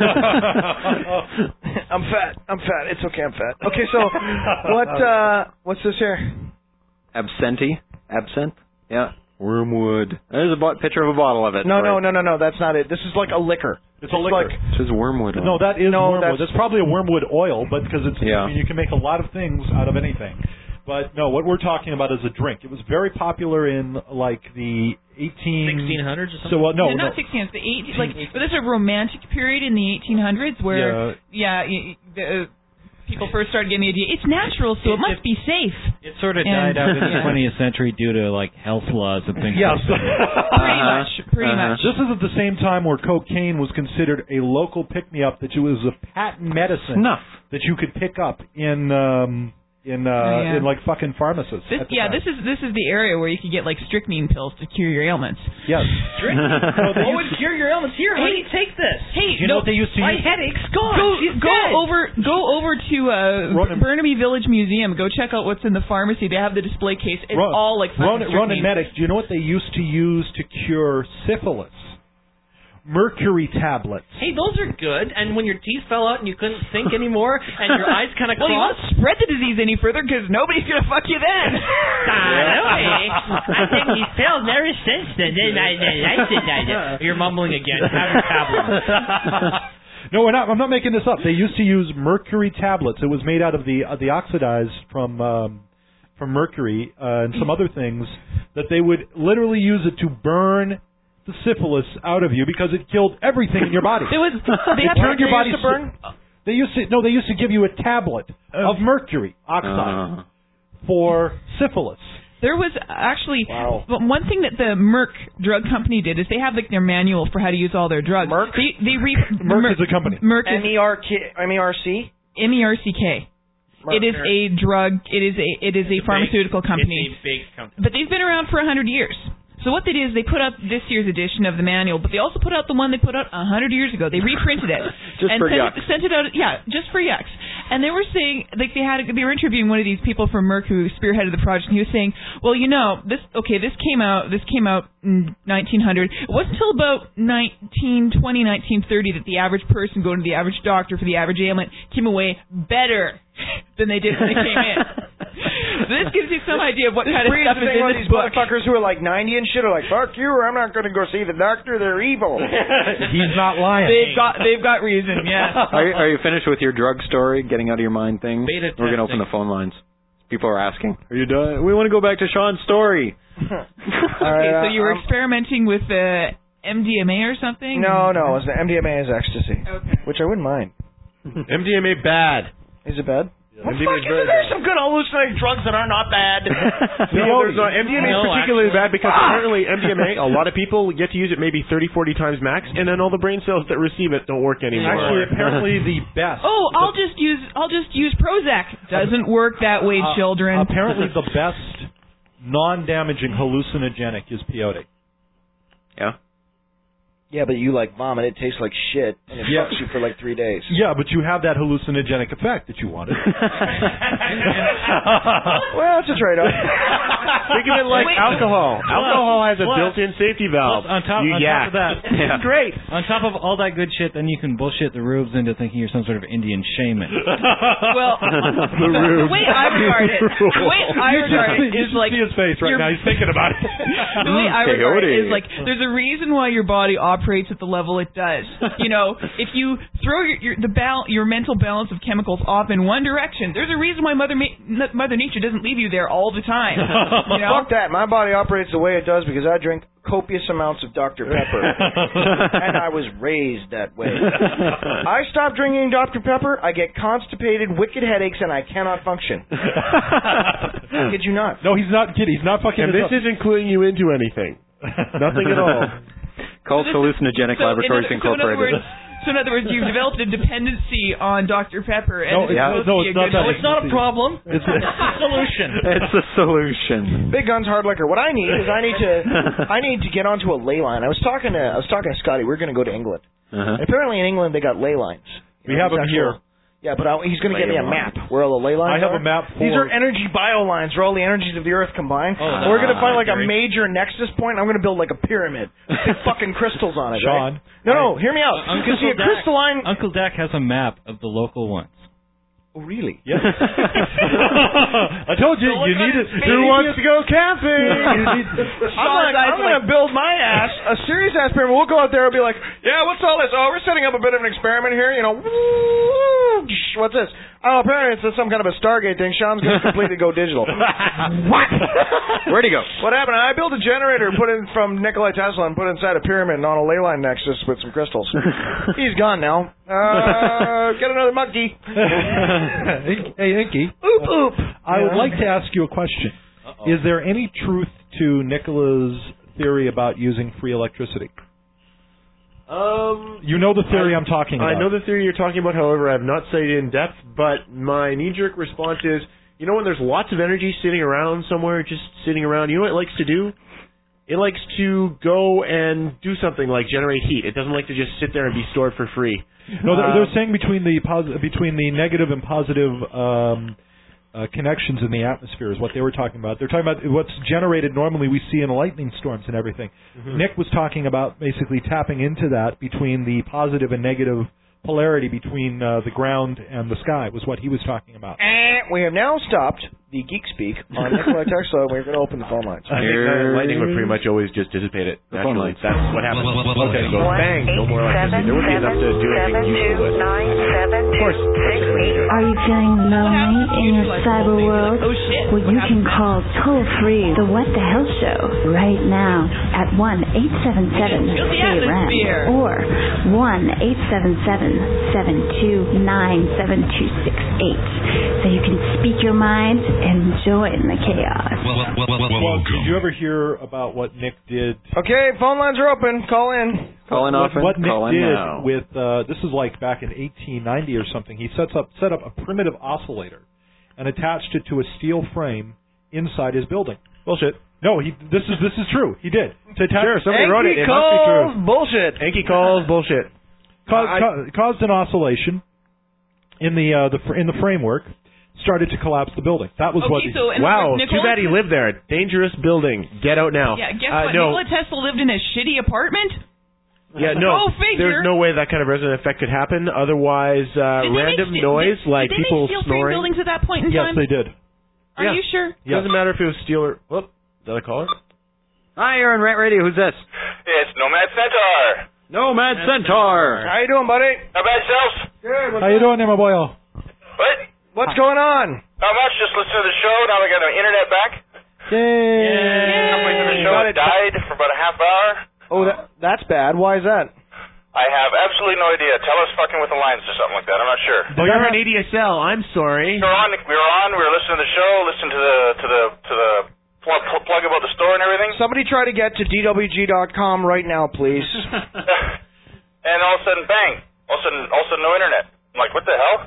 S1: I'm fat. I'm fat. It's okay. I'm fat. Okay, so what? uh What's this here?
S3: Absinthe? Absinthe? Yeah. Wormwood. There's a bo- picture of a bottle of it.
S1: No, no,
S3: Right.
S1: no, no, no. That's not it. This is like a liquor.
S2: It's a liquor.
S1: Like,
S3: It says wormwood. on
S2: No,
S3: it.
S2: that is
S1: No,
S2: wormwood.
S1: that's-
S2: That's, probably a wormwood oil, but because it's,
S3: Yeah.
S2: I mean, you can make a lot of things out of anything. But no, what we're talking about is a drink. It was very popular in like the eighteen
S10: sixteen hundreds or something?
S2: So well, no,
S4: no,
S2: no.
S4: not sixteen. It's the eighteen. Like, but there's a romantic period in the eighteen hundreds where, yeah, y- the, uh, people first started getting the idea. It's natural, so it must be safe.
S8: It sort of
S4: And-
S8: died out in the
S4: yeah.
S8: twentieth century due to like health laws and things
S2: Yes.
S8: like that.
S4: Pretty much, pretty
S3: Uh-huh.
S4: much.
S2: This is at the same time where cocaine was considered a local pick-me-up, that it was a patent medicine
S3: Snuff.
S2: that you could pick up in um, in uh,
S4: Oh, yeah.
S2: in like fucking pharmacists.
S4: This,
S2: at the
S4: yeah,
S2: time.
S4: this is this is the area where you could get like strychnine pills to cure your ailments.
S2: Yes.
S10: Oh, would cure your ailments. Here, honey, take this.
S4: Hey,
S2: You know
S4: no,
S2: what they used to
S10: My
S2: use?
S10: headache's gone.
S4: go
S10: She's
S4: go
S10: dead.
S4: over go over to uh,
S2: Ronan-
S4: Burnaby Village Museum. Go check out what's in the pharmacy. They have the display case. It's
S2: Ron-
S4: all like fucking
S2: Ronan, Ronan
S4: strychnine.
S2: Medic, do you know what they used to use to cure syphilis? Mercury tablets.
S10: Hey, those are good. And when your teeth fell out and you couldn't think anymore, and your eyes kind of
S4: Well, you won't
S10: crossed.
S4: spread the disease any further because nobody's gonna fuck you then.
S13: I think he's failed ever since then. I
S10: You're mumbling again. Have your tablet.
S2: No, we're not. I'm not making this up. They used to use mercury tablets. It was made out of the uh, the oxidized from um, from mercury uh, and some other things that they would literally use it to burn the syphilis out of you because it killed everything in your body.
S4: It was. They
S2: It
S4: had
S2: turned your
S1: They
S2: body
S1: used to burn?
S2: They used to no. They used to give you a tablet of mercury oxide
S3: Uh,
S2: for syphilis.
S4: There was actually
S1: Wow.
S4: but one thing that the Merck drug company did is they have like their manual for how to use all their drugs.
S1: Merck?
S4: They they re-
S2: Merck is a company.
S4: Merck
S1: M
S4: is
S1: E R K M E R C.
S4: M E R C K. It is a drug. It is a it is a pharmaceutical company.
S10: It's a big company.
S4: But they've been around for a hundred years. So what they did is they put out this year's edition of the manual, but they also put out the one they put out a hundred years ago. They reprinted it
S3: Just
S4: and
S3: for
S4: sent,
S3: yucks.
S4: it, sent it out. Yeah, just for yucks. And they were saying, like they had, they were interviewing one of these people from Merck who spearheaded the project, and he was saying, well, you know, this okay, this came out, this came out in nineteen hundred. It wasn't until about nineteen twenty, nineteen thirty that the average person going to the average doctor for the average ailment came away better than they did when they came in. This gives you some idea of what kind of
S1: Breeds
S4: stuff
S1: the
S4: is
S1: thing
S4: in
S1: where
S4: this
S1: these
S4: book.
S1: motherfuckers who are like ninety and shit are like, fuck you, or I'm not going to go see the doctor. They're evil.
S2: He's not lying.
S4: They've got they've got reason, yeah.
S3: are, you, are you finished with your drug story, getting out of your mind thing?
S10: Beta
S3: We're going to open
S10: testing.
S3: the phone lines. People are asking, are you done? We want to go back to Sean's story.
S1: All
S4: Okay,
S1: right,
S4: so you were
S1: um,
S4: experimenting with uh, M D M A or something?
S1: No, no, it's the M D M A is ecstasy,
S4: Okay.
S1: which I wouldn't mind.
S5: M D M A bad.
S1: Is it bad? Well,
S5: M D M A
S1: fuck,
S5: is very
S1: there's
S5: bad.
S1: some good hallucinating drugs that are not bad.
S5: No, there's not. M D M A is
S10: No,
S5: particularly
S10: actually.
S5: bad because apparently M D M A, a lot of people get to use it maybe thirty, forty times max, and then all the brain cells that receive it don't work anymore.
S2: Actually, apparently the best.
S4: Oh, I'll just use I'll just use Prozac. Doesn't work that way,
S2: Uh,
S4: children.
S2: Apparently the best non-damaging hallucinogenic is peyote.
S3: Yeah.
S1: Yeah, but you like vomit. It tastes like shit, and it
S2: Yeah.
S1: fucks you for like three days.
S2: Yeah, but you have that hallucinogenic effect that you wanted.
S1: Well, it's a trade-off.
S5: Think of it like
S8: Wait.
S5: alcohol.
S8: Plus-
S5: alcohol has a
S8: plus-
S5: built-in safety valve.
S8: Plus, on top,
S5: you
S8: on
S5: yak.
S8: top of that,
S5: Yeah.
S8: great. On top of all that good shit, then you can bullshit the rubes into thinking you're some sort of Indian shaman.
S4: Well,
S5: The rubes.
S4: the way I regard it, the way I
S2: You
S4: regard
S2: should
S4: it
S2: see- you
S4: is
S2: should
S4: like
S2: see his face right
S4: you're-
S2: now. He's thinking about it.
S4: the way I regard it
S3: Peyote.
S4: is like there's a reason why your body operates at the level it does. You know, if you throw your your the bal- your mental balance of chemicals off in one direction, there's a reason why Mother Ma- Mother Nature doesn't leave you there all the time. You know?
S1: Fuck that. My body operates the way it does because I drink copious amounts of Doctor Pepper. And I was raised that way. I stop drinking Doctor Pepper, I get constipated, wicked headaches, and I cannot function. Kid you not.
S2: No, he's not kidding. He's not fucking
S5: And
S2: this
S5: this
S2: up.
S5: isn't cluing you into anything. Nothing at all.
S3: Called Hallucinogenic
S4: So in
S3: Laboratories
S4: other- so in other
S3: Incorporated.
S4: words, So in other words, you've developed a dependency on Doctor Pepper, and
S2: No,
S4: it's
S2: it's-
S4: supposed
S2: no,
S4: to be
S2: it's
S4: a
S2: not
S4: good
S2: that.
S4: thing.
S10: It's not a problem.
S2: It's
S10: a solution.
S3: It's a solution.
S1: Big guns, hard liquor. What I need is I need to I need to get onto a ley line. I was talking to I was talking to Scotty. We're going to go to England.
S3: Uh-huh.
S1: Apparently in England they got ley lines.
S2: We have them here.
S1: Yeah, but I, he's going to get me a
S3: Ley
S1: map where all the ley lines
S2: I have
S1: are.
S2: a map for-
S1: These are energy bio lines where all the energies of the Earth combine.
S2: Oh,
S1: And we're going to find like a
S3: Gary.
S1: major nexus point. I'm going to build like a pyramid. Big fucking crystals on it.
S2: Sean.
S1: Right? No, no, hear me out.
S8: Uncle
S1: Because see, a
S8: Dak-
S1: crystalline...
S8: Uncle Dak has a map of the local ones.
S1: Oh, really?
S2: Yes. I told you, you need it.
S5: Who wants to go camping?
S1: I'm like, I'm going to build my ass a serious ass pyramid. We'll go out there and be like, yeah, what's all this? Oh, we're setting up a bit of an experiment here. You know, what's this? Oh, apparently it's some kind of a Stargate thing. Sean's going to completely go digital. What?
S3: Where'd he go?
S1: What happened? I built a generator, put in from Nikola Tesla, and put it inside a pyramid and on a ley line nexus with some crystals. He's gone now. Uh, get another monkey.
S2: Hey, Inky.
S1: Oop, oop.
S2: I would like to ask you a question.
S8: Uh-oh.
S2: Is there any truth to Nicola's theory about using free electricity?
S5: Um,
S2: You know the theory I, am talking about.
S5: I know the theory you're talking about, however, I have not studied it in depth, but my knee-jerk response is, you know when there's lots of energy sitting around somewhere, just sitting around, you know what it likes to do? It likes to go and do something like generate heat. It doesn't like to just sit there and be stored for free.
S2: No, they're,
S5: Uh,
S2: they're saying between the posi- between the negative and positive um, uh, connections in the atmosphere is what they were talking about. They're talking about what's generated normally we see in lightning storms and everything.
S5: Mhm.
S2: Nick was talking about basically tapping into that between the positive and negative polarity between uh, the ground and the sky was what he was talking about.
S1: And we have now stopped the geek speak on Nikola Tesla. We're going to open the phone lines.
S5: I think uh, lightning would pretty much always just dissipate it
S3: The phone
S5: naturally.
S3: lines.
S5: That's what happens. Okay, it goes bang, no more electricity. There would be enough to do anything useful with. Of course.
S14: Are you feeling lonely in your cyber world?
S4: Oh shit.
S14: Well, you can call toll free the What the Hell Show right now at one eight seven seven K R A M or one eight seven seven, seven two nine, seven two six eight so you can speak your mind and join the chaos.
S2: Well, did you ever hear about what Nick did?
S1: Okay, phone lines are open. Call in.
S3: Call in
S2: what,
S3: often.
S2: what Nick
S3: Call in
S2: did
S3: now.
S2: with uh, this is like back in eighteen ninety or something. He sets up set up a primitive oscillator and attached it to a steel frame inside his building.
S5: Bullshit.
S2: No, he. This is this is true. He did. To attach,
S5: Sure, somebody
S1: Enki
S5: wrote it. It
S1: calls
S5: must be true.
S1: bullshit.
S5: Enki calls bullshit.
S2: caused,
S5: I-
S2: ca- caused an oscillation in the uh, the fr- in the framework. Started to collapse the building. That was what.
S4: Okay,
S2: He,
S4: so and
S5: Wow,
S4: Nikola
S5: too bad he
S4: Tesla-
S5: lived there. Dangerous building. Get out now.
S4: Yeah, guess
S5: uh,
S4: what?
S5: No,
S4: Nikola Tesla lived in a shitty apartment.
S5: yeah, no.
S4: Go figure.
S5: There's no way that kind of resonant effect could happen. Otherwise, uh,
S4: Did they
S5: random
S4: make,
S5: noise
S4: did,
S5: like
S4: did they
S5: people
S4: make steel frame
S5: snoring.
S4: buildings at that point in
S2: yes,
S4: time?
S2: they did.
S4: Are
S5: Yeah.
S4: you sure?
S2: Yeah.
S5: Doesn't matter if it was steel or. Whoop. Did I call it?
S3: Hi, you're on Rant Radio. Who's this?
S11: It's Nomad Centaur.
S3: Nomad Centaur.
S1: How you doing, buddy?
S11: How about yourself?
S1: Good.
S2: How you doing there, my boy?
S11: What?
S1: What's going on?
S11: Not much. Just listen to the show. Now we got our internet back.
S2: Yay!
S11: Halfway through the show,
S1: Got
S11: it
S1: it.
S11: died for about a half hour.
S1: Oh, that, that's bad. Why is that?
S15: I have absolutely no idea. Tell us fucking with the lines or something like that. I'm not sure.
S5: Oh, you're on A D S L. I'm sorry.
S15: We were on. We were on. We were listening to the show. Listening to the to the to the plug, plug about the store and everything.
S1: Somebody try to get to D W G dot com right now, please.
S15: And all of a sudden, bang! All of a sudden, all of a sudden, no internet. I'm like, what the hell?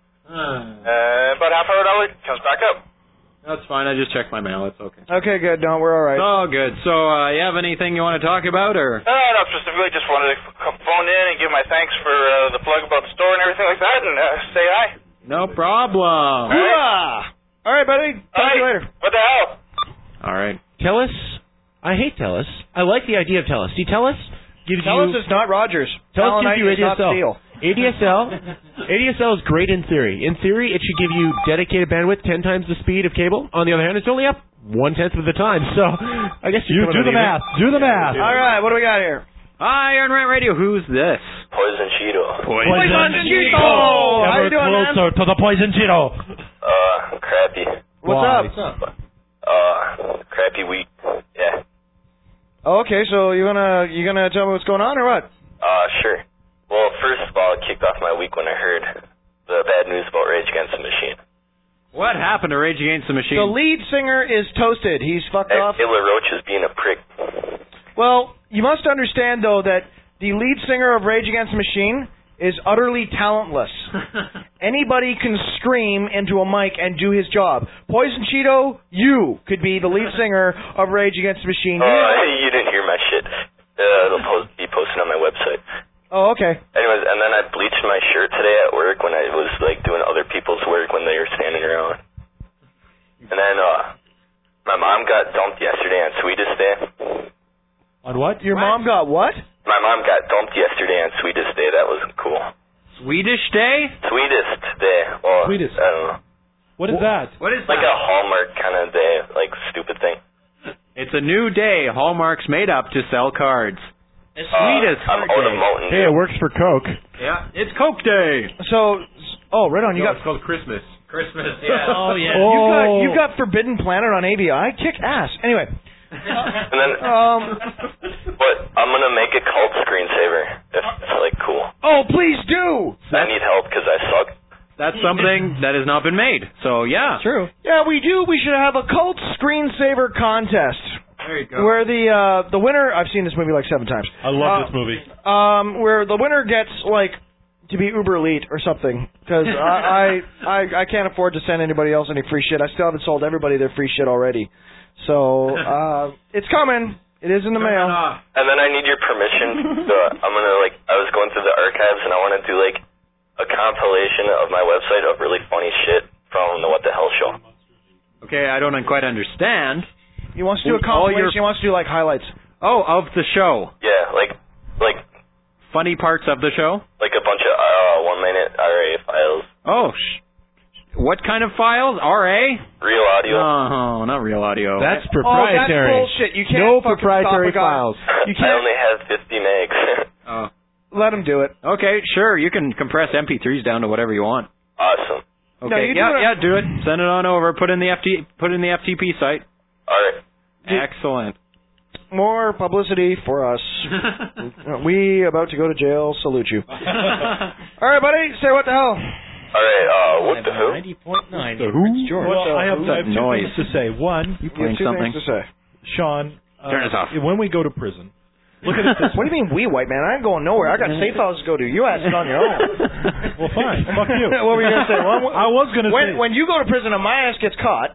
S15: Uh, about half hour hour, it comes back up.
S3: That's fine. I just checked my mail. It's okay.
S1: Okay, good. No, we're all right.
S3: Oh, good. So, uh, you have anything you want to talk about, or?
S15: No, no, specifically just wanted to f- phone in and give my thanks for uh, the plug about the store and everything like that, and uh, say hi.
S3: No problem.
S1: All right, buddy. Talk to you later.
S15: What the hell?
S3: All right.
S5: Telus. I hate Telus. I like the idea of Telus. See, Telus gives
S1: Telus
S5: you...
S1: is not Rogers.
S5: Telus
S1: Talonite
S5: gives you A
S1: is
S5: D S
S1: not
S5: L.
S1: Steel.
S5: A D S L. A D S L is great in theory. In theory, it should give you dedicated bandwidth ten times the speed of cable. On the other hand, it's only up one tenth of the time. So I guess
S2: you do the math. Do the math.
S1: All right, what do we got here?
S3: Hi, Iron Rant Radio. Who's this?
S15: Poison Cheeto.
S3: Poison,
S1: Poison Cheeto. How you doing, man?
S2: Closer to the poison Cheeto.
S15: Uh, crappy.
S1: What's
S2: Why?
S1: up?
S15: Uh, crappy week. Yeah.
S1: Oh, okay, so you gonna you gonna tell me what's going on or what?
S15: Uh, sure. Well, first of all, it kicked off my week when I heard the bad news about Rage Against the Machine.
S3: What happened to Rage Against the Machine?
S1: The lead singer is toasted. He's fucked
S15: Ed-
S1: off.
S15: Illa Roach is being a prick.
S1: Well, you must understand though that the lead singer of Rage Against the Machine is utterly talentless. Anybody can scream into a mic and do his job. Poison Cheeto, you could be the lead singer of Rage Against the Machine.
S15: Oh, uh, you didn't hear my shit. Uh, it'll post, be posted on my website.
S1: Oh, okay.
S15: Anyways, and then I bleached my shirt today at work when I was, like, doing other people's work when they were standing around. And then, uh, my mom got dumped yesterday on Sweetest Day.
S1: On what? Your what? mom got what?
S15: My mom got dumped yesterday on Sweetest Day. That wasn't cool.
S3: Swedish Day?
S15: Sweetest Day. Well,
S2: Sweetest.
S15: I don't know.
S2: What is that?
S3: What is
S15: like
S3: that?
S15: a Hallmark kind of day, like, stupid thing.
S3: It's a new day. Hallmark's made up to sell cards. The sweetest.
S15: Uh, I'm out of Mountain
S5: Hey, it works for Coke.
S3: Yeah, it's Coke Day.
S1: So, oh, right on. You
S5: no,
S1: got
S5: it's called Christmas.
S3: Christmas. Yeah.
S10: Oh yeah.
S1: You got
S2: Oh.
S1: you got Forbidden Planet on A B I. Kick ass. Anyway.
S15: And then,
S1: Um.
S15: but I'm gonna make a cult screensaver. If it's like cool.
S1: Oh, please do.
S15: I need help because I suck.
S3: That's something that has not been made. So yeah.
S1: True. Yeah, we do. We should have a cult screensaver contest.
S3: There you go.
S1: Where the uh, the winner, I've seen this movie like seven times.
S2: I love
S1: uh,
S2: this movie.
S1: Um, where the winner gets like to be uber elite or something, because I, I I I can't afford to send anybody else any free shit. I still haven't sold everybody their free shit already, so uh, it's coming. It is in the mail.
S15: And then I need your permission. So I'm gonna like I was going through the archives and I want to do like a compilation of my website of really funny shit from the What the Hell show.
S3: Okay, I don't quite understand.
S1: He wants to do a
S3: All
S1: compilation.
S3: your-
S1: He wants to do like highlights.
S3: Oh, of the show.
S15: Yeah, like like
S3: Funny parts of the show.
S15: like a bunch of uh, one minute R A files,
S3: Oh, sh- what kind of files? R A?
S15: real audio.
S3: Oh, not real audio.
S5: That's
S1: Oh,
S5: proprietary.
S1: that's bullshit. You can't
S5: no
S1: fucking
S5: proprietary
S1: stop a guy.
S5: files.
S1: You
S15: I
S1: can't
S15: only have fifty megs.
S3: Oh.
S1: let him do it.
S3: Okay, sure. You can compress M P threes down to whatever you want.
S15: Awesome.
S3: Okay,
S1: No, you do
S3: yeah,
S1: it-
S3: yeah, do it. Send it on over. Put in the F T. Put in the F T P site.
S15: All right.
S3: Excellent.
S1: More publicity for us. We about to go to jail. Salute you. All right, buddy. Say what the hell.
S15: All right. Uh, what the who?
S10: ninety point nine.
S2: The who?
S10: George.
S2: Well, I have,
S3: Who's
S2: I have
S3: that
S2: two
S3: noise?
S2: things to say. One,
S3: You
S1: You
S3: playing
S1: have two
S3: something?
S1: things to say.
S2: Sean, uh,
S3: Turn this off.
S2: when we go to prison, look at it this
S1: What do you mean we, white man? I ain't going nowhere. I got safe houses to go to. You asked it on your own.
S2: Well, fine. Fuck you.
S1: What were you going to say? Well,
S2: I was going to
S1: when,
S2: say...
S1: when you go to prison and my ass gets caught.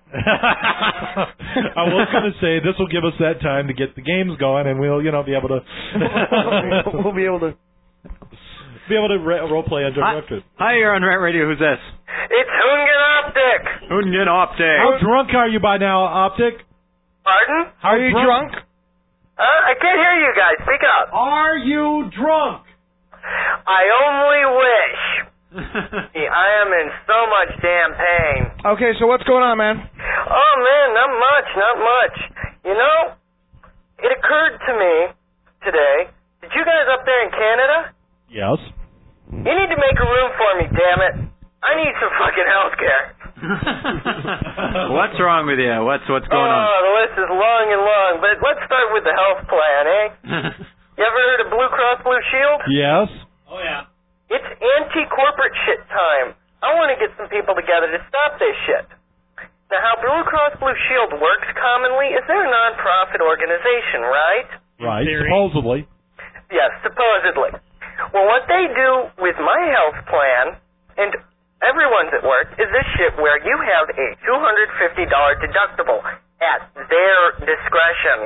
S2: I was going to say this will give us that time to get the games going, and we'll, you know, be able to...
S1: we'll be able to...
S2: Be able to re- role play on Joe
S3: Hi,
S2: Breakfast.
S3: hi, you're on Rant Radio. Who's this?
S15: It's Hoongan Optic.
S3: Hoongan Optic.
S2: How drunk are you by now, Optic?
S15: Pardon?
S1: Are you drunk?
S15: Uh, I can't hear you guys. Speak up.
S2: Are you drunk?
S15: I only wish. See, I am in so much damn pain.
S1: Okay, so what's going on, man?
S15: Oh, man, not much, not much. You know, it occurred to me today, did you guys up there in Canada?
S2: Yes.
S15: You need to make a room for me, damn it. I need some fucking health care.
S3: What's wrong with you? What's what's going
S15: oh,
S3: on?
S15: the list is long and long, but let's start with the health plan, eh?
S16: You ever heard of Blue Cross Blue Shield?
S2: Yes.
S16: Oh, yeah. It's anti-corporate shit time. I want to get some people together to stop this shit. Now, how Blue Cross Blue Shield works commonly is they're a non-profit organization, right?
S2: Right, supposedly.
S16: Yes, supposedly. Well, what they do with my health plan, and everyone's at work, is this shit where you have a two hundred fifty dollars deductible at their discretion.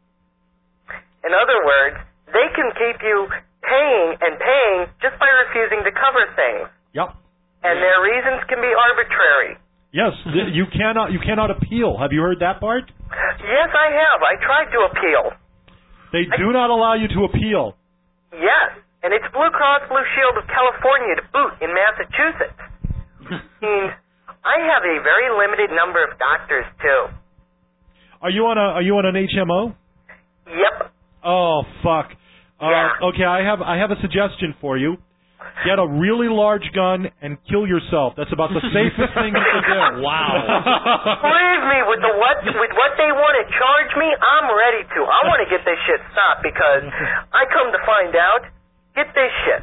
S16: In other words, they can keep you paying and paying just by refusing to cover things.
S2: Yep.
S16: And their reasons can be arbitrary.
S2: Yes, th- you cannot you cannot appeal. Have you heard that part?
S16: Yes, I have. I tried to appeal.
S2: They do not allow you to appeal.
S16: Yes, and it's Blue Cross Blue Shield of California to boot in Massachusetts. And I have a very limited number of doctors too.
S2: Are you on a Are you on an H M O?
S16: Yep.
S2: Oh fuck. Uh,
S16: Yeah.
S2: Okay, I have I have a suggestion for you. Get a really large gun and kill yourself. That's about the safest thing you can do.
S16: Believe me, with the what with what they want to charge me, I'm ready to. I want to get this shit stopped because I come to find out, get this shit.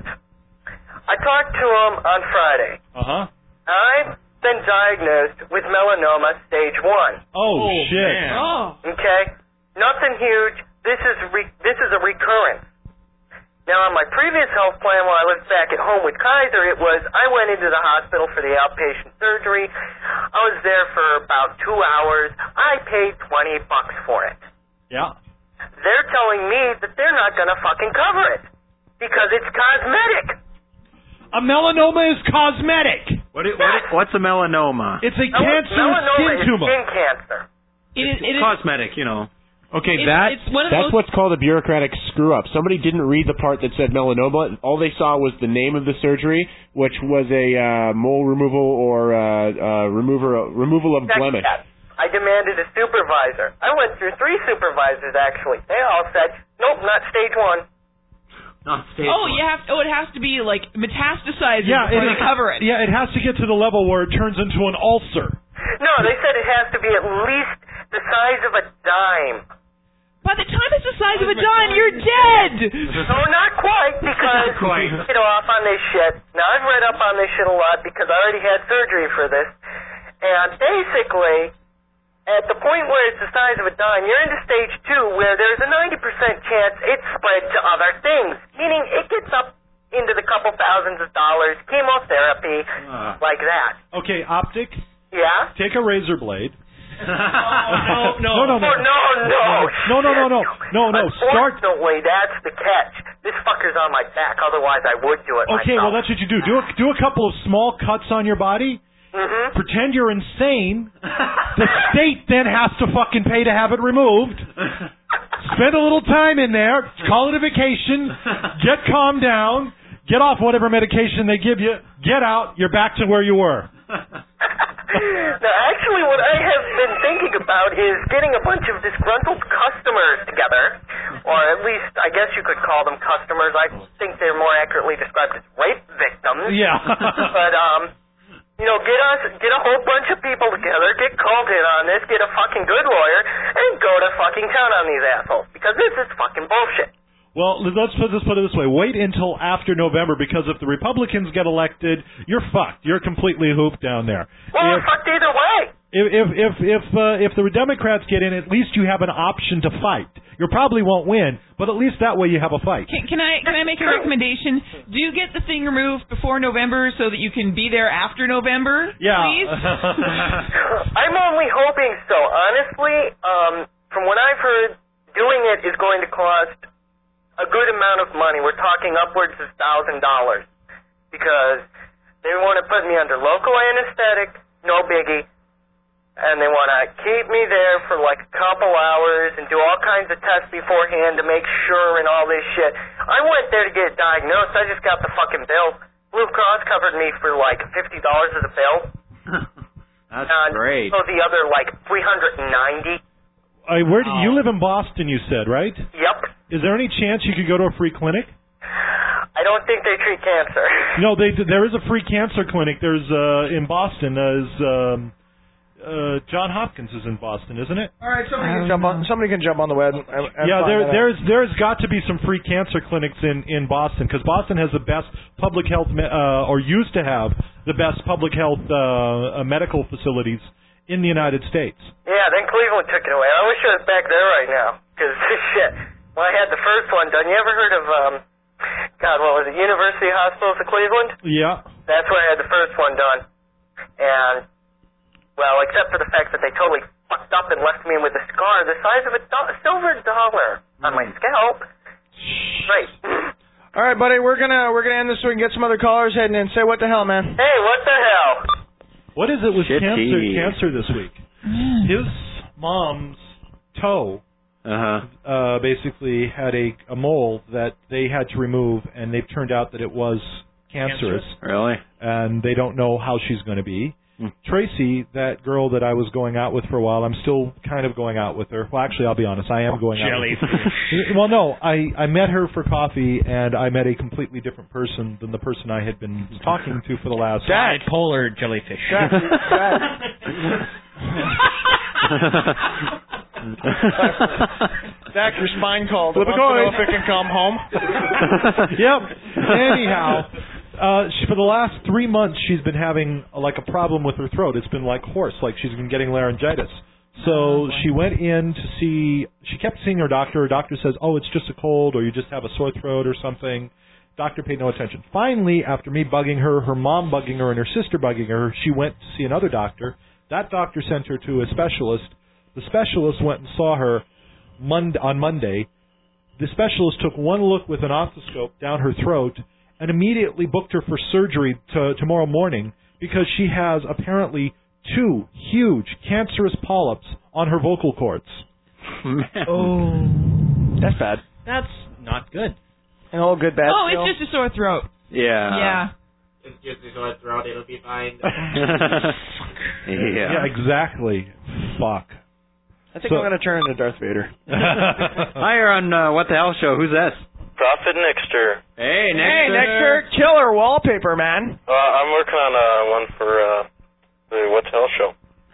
S16: I talked to him on Friday.
S2: Uh huh.
S16: I've been diagnosed with melanoma stage one.
S2: Oh, shit.
S16: Oh. Okay? Nothing huge. This is re- this is a recurrence. Now, on my previous health plan, while I lived back at home with Kaiser, it was I went into the hospital for the outpatient surgery. I was there for about two hours. I paid twenty bucks for it.
S2: Yeah.
S16: They're telling me that they're not going to fucking cover it because it's cosmetic.
S2: A melanoma is cosmetic.
S3: What, is, what is, what's a melanoma?
S2: It's a
S16: Mel-
S2: cancerous
S16: melanoma
S2: skin
S16: is
S2: tumor.
S16: skin cancer.
S4: It is, it is
S3: Cosmetic, you know.
S5: Okay,
S4: It's-
S5: that
S4: it's one of
S5: that's
S4: those-
S5: what's called a bureaucratic screw-up. Somebody didn't read the part that said melanoma. All they saw was the name of the surgery, which was a uh, mole removal or uh, uh, remover removal of
S16: Check
S5: blemish.
S16: that. I demanded a supervisor. I went through three supervisors, actually. They all said, nope, not stage one.
S3: Not stage
S4: Oh,
S3: one.
S4: you have. Oh, it has to be like metastasizing
S2: Yeah,
S4: before
S2: it,
S4: they cover it.
S2: Yeah, it has to get to the level where it turns into an ulcer.
S16: No, they said it has to be at least the size of a dime.
S4: By the time it's the size of a dime, you're dead.
S16: No, not quite, because
S3: Not quite.
S16: get off on this shit. Now, I've read up on this shit a lot because I already had surgery for this. And basically, at the point where it's the size of a dime, you're into stage two, where there's a ninety percent chance it spread to other things, meaning it gets up into the couple thousands of dollars, chemotherapy,
S2: Uh.
S16: like that.
S2: Okay, optic.
S16: Yeah?
S2: Take a razor blade.
S10: no, no,
S2: no, no, no,
S16: Oh, no, no.
S2: no, no, no, no, no, no. Start.
S16: Unfortunately, that's the catch. This fucker's on my back, otherwise I would do it
S2: Okay, well
S16: myself.
S2: that's what you do. Do a, do a couple of small cuts on your body.
S16: Mm-hmm.
S2: Pretend you're insane. The state then has to fucking pay to have it removed. Spend a little time in there. Call it a vacation. Get calmed down. Get off whatever medication they give you. Get out. You're back to where you were.
S16: Now, actually, what I have been thinking about is getting a bunch of disgruntled customers together, or at least, I guess you could call them customers. I think they're more accurately described as rape victims.
S2: Yeah.
S16: But, um, you know, get us, get a whole bunch of people together, get called in on this, get a fucking good lawyer, and go to fucking town on these assholes, because this is fucking bullshit.
S2: Well, let's put this put it this way. Wait until after November, because if the Republicans get elected, you're fucked. You're completely hooped down there.
S16: Well,
S2: If-
S16: we're fucked either way.
S2: If if if if, uh, if the Democrats get in, at least you have an option to fight. You probably won't win, but at least that way you have a fight.
S4: Can, can I can I make a recommendation? Do get the thing removed before November so that you can be there after November,
S2: Yeah.
S4: please?
S16: I'm only hoping so. Honestly, um, from what I've heard, doing it is going to cost a good amount of money. We're talking upwards of one thousand dollars because they want to put me under local anesthetic, no biggie, and they want to keep me there for like a couple hours and do all kinds of tests beforehand to make sure and all this shit. I went there to get diagnosed. I just got the fucking bill. Blue Cross covered me for like fifty dollars as a bill.
S3: That's
S16: and
S3: great.
S16: So the other like three hundred ninety.
S2: Uh, where do, you live in Boston, you said, right?
S16: Yep.
S2: Is there any chance you could go to a free clinic?
S16: I don't think they treat cancer.
S2: No, they there is a free cancer clinic. There's uh, in Boston. There's um, uh, John Hopkins is in Boston, isn't it?
S1: All right, somebody can jump on. Somebody can jump on the web. And, and
S2: Yeah,
S1: find
S2: there,
S1: that out.
S2: there's there's got to be some free cancer clinics in in Boston because Boston has the best public health me- uh, or used to have the best public health uh, uh, medical facilities in the United States.
S16: Yeah, then Cleveland took it away. I wish I was back there right now. Because, shit, when I had the first one done, you ever heard of, um, God, what was it, University Hospitals of Cleveland?
S2: Yeah.
S16: That's where I had the first one done. And, well, except for the fact that they totally fucked up and left me with a scar the size of a do- silver dollar on my scalp. Great.
S1: All right, buddy, we're gonna we're gonna end this so we can get some other callers heading in. Say what the hell, man.
S16: Hey, what the hell?
S2: What is it with
S3: Shitty.
S2: cancer cancer this week? His mom's toe
S3: Uh-huh.
S2: uh, basically had a, a mole that they had to remove, and they've turned out that it was cancerous.
S3: Really?
S2: And they don't know how she's going to be.
S3: Hmm.
S2: Tracy, that girl that I was going out with for a while, I'm still kind of going out with her. Well, actually, I'll be honest, I am going out with her. Well, no, I, I met her for coffee, and I met a completely different person than the person I had been talking to for the last...
S10: Bipolar jellyfish.
S1: Zach, your spine called.
S2: Flip a
S1: Wants to know
S2: coin.
S1: if it can come home.
S2: Yep. Anyhow, uh, she, for the last three months, she's been having uh, like a problem with her throat. It's been like hoarse, like she's been getting laryngitis. So she went in to see. She kept seeing her doctor. Her doctor says, "Oh, it's just a cold, or you just have a sore throat, or something." Doctor paid no attention. Finally, after me bugging her, her mom bugging her, and her sister bugging her, she went to see another doctor. That doctor sent her to a specialist. The specialist went and saw her Monday, on Monday. The specialist took one look with an otoscope down her throat and immediately booked her for surgery to, tomorrow morning because she has apparently two huge cancerous polyps on her vocal cords.
S10: Oh.
S1: That's bad.
S10: That's not good.
S1: An old good bad.
S4: Oh,
S1: still.
S4: it's just a sore throat.
S3: Yeah.
S4: Yeah.
S17: It's just a sore throat. It'll be fine.
S3: yeah.
S2: Yeah, exactly. Fuck.
S1: I think
S2: So-
S1: I'm going to turn into Darth Vader.
S3: Hi, you're on uh, What the Hell Show. Who's this?
S15: Prophet Nixter.
S3: Hey, Nixter.
S1: Hey, Nixter, killer wallpaper, man.
S15: Uh, I'm working on uh, one for uh, the What the Hell Show.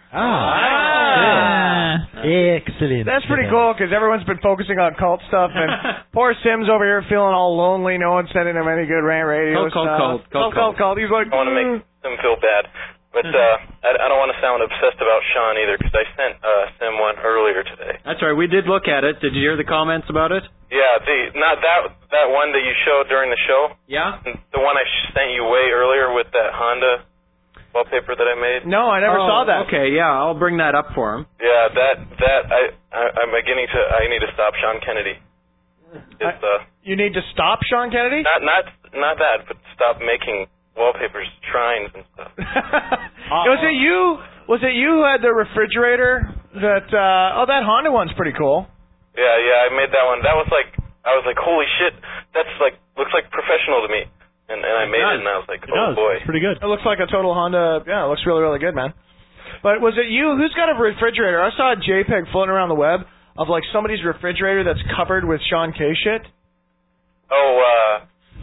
S1: Ah.
S6: Excellent.
S1: That's pretty cool because everyone's been focusing on cult stuff, and poor Sim's over here feeling all lonely. No one's sending him any good rant radio
S15: Cult, cult,
S1: stuff.
S15: cult, cult,
S1: cult, cult. He's like,
S15: I want to make Sim feel bad. But uh, I, I don't want to sound obsessed about Sean either because I sent uh, Sim one earlier today.
S3: That's right. We did look at it. Did you hear the comments about it?
S15: Yeah, the not that that one that you showed during the show.
S3: Yeah.
S15: The one I sh- sent you way earlier with that Honda wallpaper that I made.
S1: No, I never
S3: Oh,
S1: saw that.
S3: Okay, yeah, I'll bring that up for him.
S15: Yeah, that that I, I I'm beginning to I need to stop Sean Kennedy. It's, uh,
S1: You need to stop Sean Kennedy?
S15: not not not that, but stop making wallpapers, shrines and stuff.
S1: Was it you? Was it you who had the refrigerator? That uh, oh, that Honda one's pretty cool.
S15: Yeah, yeah, I made that one. That was like I was like, holy shit, that's like looks like professional to me. And and I made it, and I was like, oh boy.
S2: Pretty good.
S1: It looks like a total Honda. Yeah, it looks really, really good, man. But was it you? Who's got a refrigerator? I saw a JPEG floating around the web of like somebody's refrigerator that's covered with Sean K shit.
S15: Oh, uh,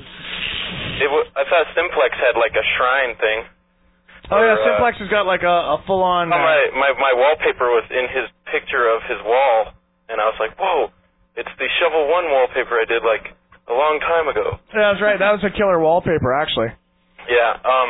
S15: it w- I thought Simplex had like a shrine thing.
S1: Oh yeah,
S15: Or, uh,
S1: Simplex has got like a, a full on.
S15: Oh, my, my my wallpaper was in his picture of his wall, and I was like, whoa, it's the Shovel One wallpaper I did like a long time ago.
S1: Yeah, that's right. That was a killer wallpaper, actually.
S15: Yeah, um,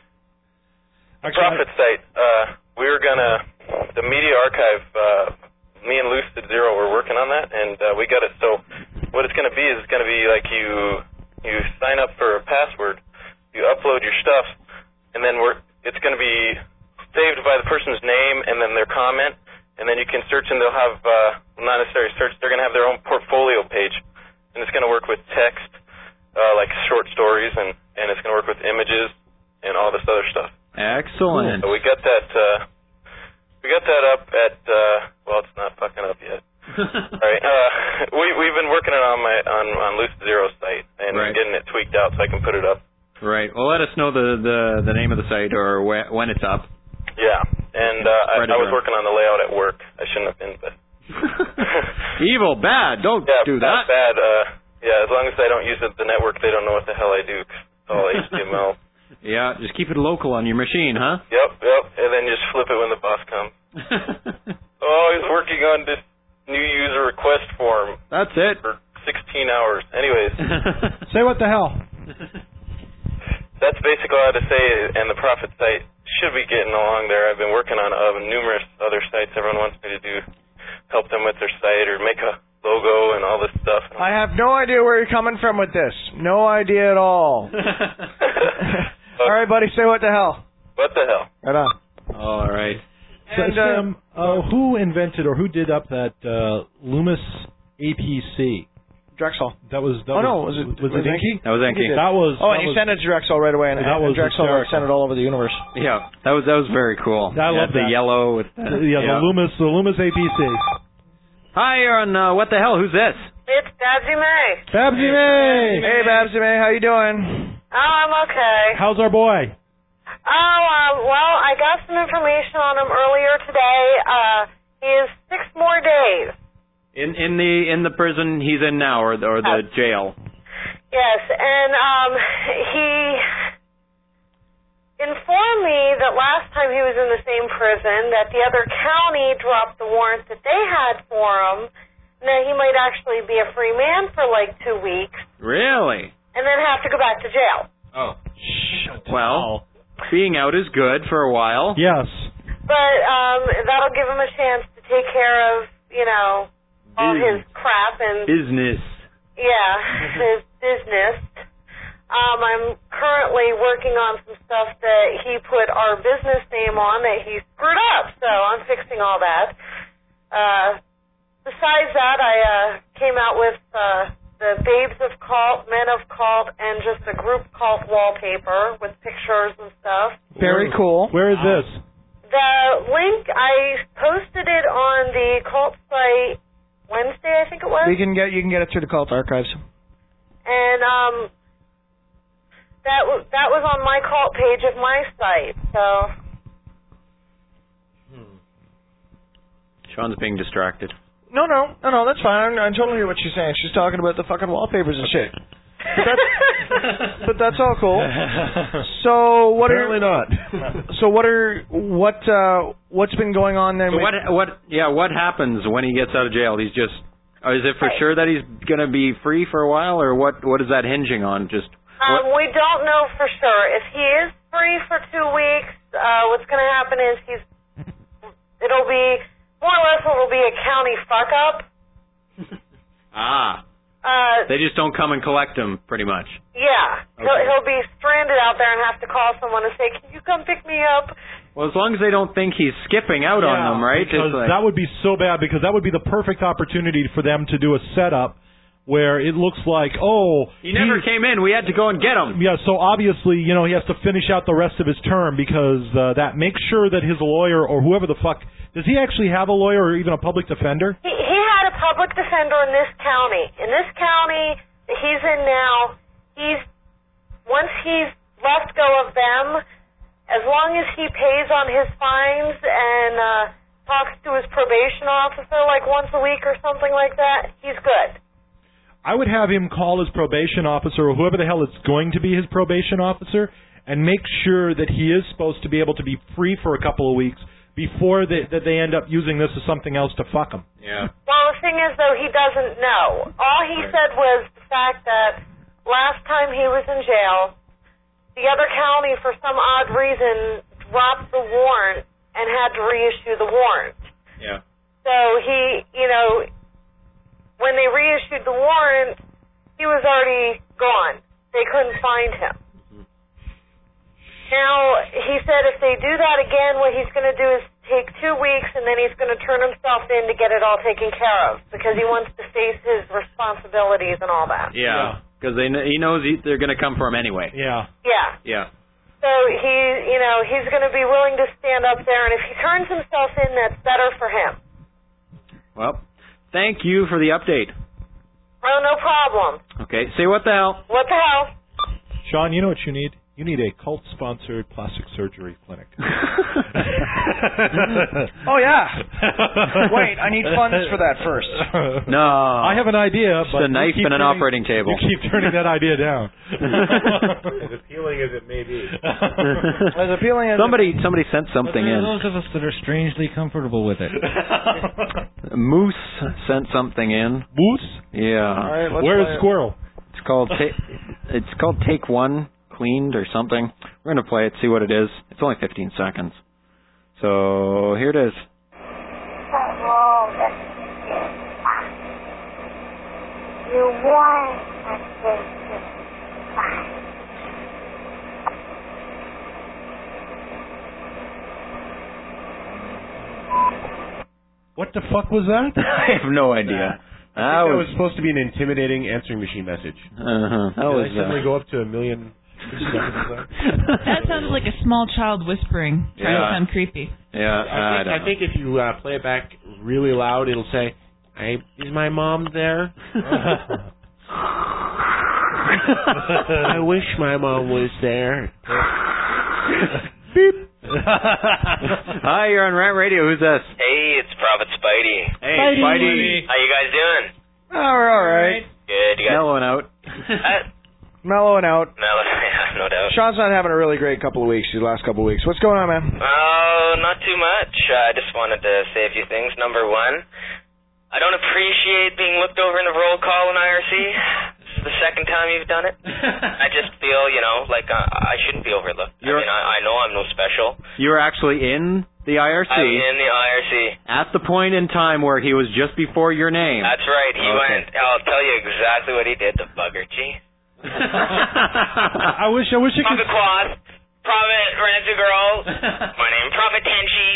S15: the Prophet site, uh, we were gonna, the Media Archive, uh, me and Lucid Zero were working on that, and uh, we got it. So what it's gonna be is it's gonna be like you you sign up for a password, you upload your stuff, and then we're it's gonna be saved by the person's name and then their comment, and then you can search and they'll have uh, not necessarily search, they're gonna have their own portfolio page, and it's gonna work with text, uh, like short stories, and and it's gonna work with images and all this other stuff.
S3: Excellent.
S15: So we got that. Uh, we got that up at. Uh, well, it's not fucking up yet. All right. Uh, we we've been working it on my on on Lucid Zero's site and
S3: Right.
S15: getting it tweaked out so I can put it up.
S3: Right. Well, let us know the the, the name of the site or wh- when it's up.
S15: Yeah. And uh, I,
S3: Spread it
S15: I was
S3: around.
S15: working on the layout at work. I shouldn't have been, but.
S3: Evil, bad. Don't
S15: yeah,
S3: do that.
S15: Bad. Uh, yeah. As long as I don't use it, the network, they don't know what the hell I do. 'Cause it's all H T M L.
S3: Yeah, just keep it local on your machine, huh?
S15: Yep, yep. And then just flip it when the boss comes. Oh, he's working on this new user request form.
S3: That's it.
S15: For sixteen hours. Anyways.
S2: Say what the hell.
S15: That's basically all I had to say, and the Prophet site should be getting along there. I've been working on uh, numerous other sites everyone wants me to do, help them with their site or make a logo and all this stuff.
S1: I have no idea where you're coming from with this. No idea at all. All right, buddy, say what the hell.
S15: What the hell?
S1: Right on.
S3: All right.
S2: So,
S1: And, uh,
S2: Sam, uh, who invented or who did up that uh, Loomis A P C?
S1: Drexel.
S2: That was. That
S1: oh
S2: was,
S1: no, was it?
S2: Was it Inky?
S3: That was Inky.
S2: That was.
S1: Oh,
S2: that
S1: and you
S2: was,
S1: sent it to Drexel right away, and,
S2: that
S1: and
S2: was
S1: Drexel
S2: hysterical.
S1: sent it all over the universe.
S3: Yeah, that was that was very cool.
S2: I love
S3: the
S2: that.
S3: yellow with the,
S2: yeah, the Loomis, the Loomis A P C.
S3: Hi, you're on uh, What the Hell? Who's this?
S16: It's Babsy May.
S2: Babsy May.
S1: Hey, Babsy May, how you doing?
S16: Oh, I'm okay.
S2: How's our boy?
S16: Oh, uh, well, I got some information on him earlier today. Uh, he has six more days.
S3: In in the in the prison he's in now, or the, or the jail.
S16: Yes, and um, he informed me that last time he was in the same prison that the other county dropped the warrant that they had for him, and that he might actually be a free man for like two weeks,
S3: Really?
S16: and then have to go back to jail.
S3: Oh. Well, being out is good for a while.
S2: Yes.
S16: But um, that'll give him a chance to take care of, you know, all his crap and
S3: Business.
S16: yeah, his business. Um, I'm currently working on some stuff that he put our business name on that he screwed up, so I'm fixing all that. Uh, besides that, I uh, came out with uh, the Babes of Cult, Men of Cult, and just a group cult wallpaper with pictures and stuff.
S1: Very cool.
S2: Where is this?
S16: The link, I posted it on the cult site Wednesday, I think it was.
S1: We can get you can get it through the Cult Archives.
S16: And um, that w- that was on my cult page of my site. So
S3: Sean's being distracted.
S1: No, no, no, no, that's fine. I, I totally hear what she's saying. She's talking about the fucking wallpapers and shit. But that's, but that's all cool. So what
S5: Apparently
S1: are
S5: not.
S1: so what are what uh, what's been going on then?
S3: So
S1: with,
S3: what what yeah what happens when he gets out of jail? He's just or is it for sure that he's going to be free for a while, or what what is that hinging on? Just
S16: um, we don't know for sure. If he is free for two weeks, uh, what's going to happen is he's it'll be more or less what will be a county fuck up.
S3: ah.
S16: Uh,
S3: They just don't come and collect him, pretty much.
S16: yeah,
S3: Okay.
S16: he'll, he'll be stranded out there and have to call someone and say, "Can you come pick me up?"
S3: Well, as long as they don't think he's skipping out on
S2: Yeah,
S3: them, right?
S2: Because
S3: It's like-
S2: that would be so bad, because that would be the perfect opportunity for them to do a setup where it looks like, oh...
S3: he never came in. We had to go and get him.
S2: Yeah, so obviously, you know, he has to finish out the rest of his term, because uh, that makes sure that his lawyer or whoever the fuck... Does he actually have a lawyer or even a public defender?
S16: He, he had a public defender in this county. In this county that he's in now, he's once he's let go of them, as long as he pays on his fines and uh, talks to his probation officer like once a week or something like that, he's good.
S2: I would have him call his probation officer or whoever the hell is going to be his probation officer and make sure that he is supposed to be able to be free for a couple of weeks before they, that they end up using this as something else to fuck him.
S3: Yeah.
S16: Well, the thing is, though, he doesn't know. All he said was the fact that last time he was in jail, the other county, for some odd reason, dropped the warrant and had to reissue the warrant.
S3: Yeah.
S16: So he, you know, when they reissued the warrant, he was already gone. They couldn't find him. Now, he said if they do that again, what he's going to do is take two weeks and then he's going to turn himself in to get it all taken care of because he wants to face his responsibilities and all that.
S3: Yeah. Because they kn- he knows he, they're going to come for him anyway.
S2: Yeah.
S16: Yeah.
S3: Yeah.
S16: So he, you know, he's going to be willing to stand up there, and if he turns himself in, that's better for him.
S3: Well, thank you for the update.
S16: Oh, no problem.
S3: Okay. Say what the hell?
S16: What the hell?
S2: Sean, you know what you need? You need a cult-sponsored plastic surgery clinic.
S1: Oh yeah. Wait, I need funds for that first.
S3: No.
S2: I have an idea,
S3: Just
S2: but
S3: a knife
S2: you keep
S3: and an
S2: turning-
S3: operating table.
S2: You keep turning that idea down.
S5: As appealing as it may be.
S1: As appealing as
S3: Somebody, somebody sent something
S8: But there are
S3: in.
S8: those of us that are strangely comfortable with it.
S3: Moose sent something in.
S2: Moose?
S3: Yeah.
S1: All right, let's
S2: Where's
S1: play it.
S2: Squirrel?
S3: It's called ta- It's called Take One Cleaned or something. We're gonna play it, see what it is. It's only fifteen seconds. So here it is.
S9: You want to
S2: What the fuck was that?
S3: I have no idea.
S5: I think
S3: That
S5: that
S3: was,
S5: was supposed to be an intimidating answering machine message.
S3: uh-huh. That
S5: Did
S3: was
S5: I suddenly
S3: uh,
S5: go up to a million seconds there?
S4: That sounded like a small child whispering, trying
S3: Yeah.
S4: to sound creepy.
S3: yeah.
S5: I
S3: I,
S5: think,
S3: don't
S5: I think if you uh, play it back really loud, it'll say, "I is my mom there?" I wish my mom was there. Beep.
S3: Hi, you're on Rant Radio. Who's this?
S15: Hey, it's Prophet Spidey.
S3: Hey, Spidey.
S15: How you guys doing?
S1: Oh, we're all right.
S15: Good. You guys
S3: Mellowing out.
S15: uh,
S1: Mellowing out.
S15: no, yeah, no doubt.
S1: Sean's not having a really great couple of weeks. These last couple of weeks. What's going on, man?
S15: Oh, not too much. Uh, I just wanted to say a few things. Number one, I don't appreciate being looked over in the roll call in I R C. This is the second time you've done it. I just feel, you know, like uh, I shouldn't be overlooked.
S3: You're-
S15: I mean, I, I know I'm no special.
S3: You were actually in the I R C
S15: I'm in the I R C.
S3: at the point in time where he was just before your name.
S15: That's right. He
S3: Okay.
S15: went. I'll tell you exactly what he did, the bugger. Gee.
S2: I wish I wish I could.
S15: Prophet Quad. Prophet Rancer Girl. My name, Prophet Tenchi.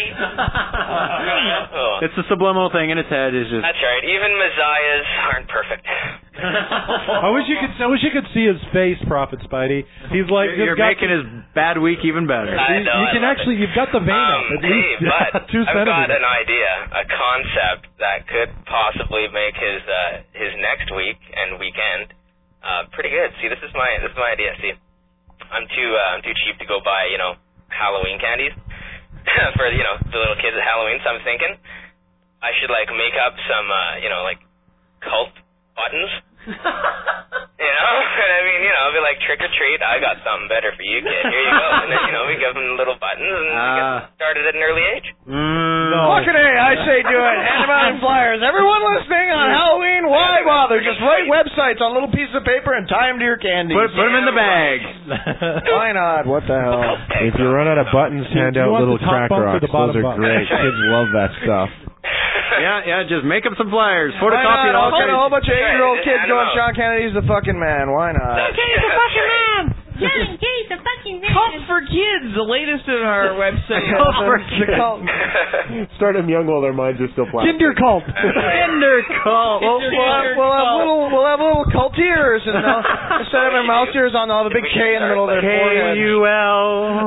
S15: Oh.
S3: It's a subliminal thing in his head. Is just
S15: That's right. Even messiahs aren't perfect.
S2: I wish you could. I wish you could see his face, Prophet Spidey. He's like,
S3: you're, you're
S2: got
S3: making his bad week even better.
S15: I
S2: You,
S15: know,
S2: you
S15: I
S2: can
S15: love
S2: actually.
S15: it.
S2: You've got the vein
S15: Um,
S2: up at
S15: hey,
S2: least
S15: but
S2: two
S15: I've got
S2: centimeters.
S15: an idea, a concept that could possibly make his uh, his next week and weekend uh, pretty good. See, this is my this is my idea. See, I'm too uh, I'm too cheap to go buy, you know, Halloween candies for, you know, the little kids at Halloween. So I'm thinking I should like make up some uh, you know, like cult buttons. You know, and I mean, you know, it'll be like trick or treat. I got something better for you, kid. Here you go. And then, you know, we give them little buttons and we get
S3: Ah.
S15: started at an early age.
S3: Mm,
S1: Fucking A, I say do it. Hand them out in flyers. Everyone listening on Halloween, why bother? Just write websites on little pieces of paper and tie them to your candies.
S3: Put, put him in the bag.
S1: Why not? What the hell?
S5: If you run out of buttons, hand
S2: Do you
S5: out
S2: want
S5: little
S2: the top
S5: cracker
S2: bump or
S5: rocks.
S2: the bottom
S5: Those are
S2: bump?
S5: great. Kids love that stuff.
S3: Yeah, yeah. Just make up some flyers.
S1: Why
S3: Photocopy it
S1: not?
S3: all.
S1: I'll get a whole bunch of
S15: Right,
S1: eight-year-old
S15: just
S1: kids
S15: hand 'em
S1: going,
S15: out.
S1: Sean Kennedy's the fucking man. Why not?
S13: Kennedy's the fucking man. John Kennedy's the fucking man.
S4: Cult for Kids, the latest on our website.
S1: Cult for the cult.
S5: Start them young while their minds are still plastic.
S1: Kinder cult.
S3: Kinder cult.
S1: We'll, we'll, have, we'll have little, we'll have little cult ears, and they'll, instead of their mouth ears on, they'll have a big K in the middle of their forehead.
S3: K U L.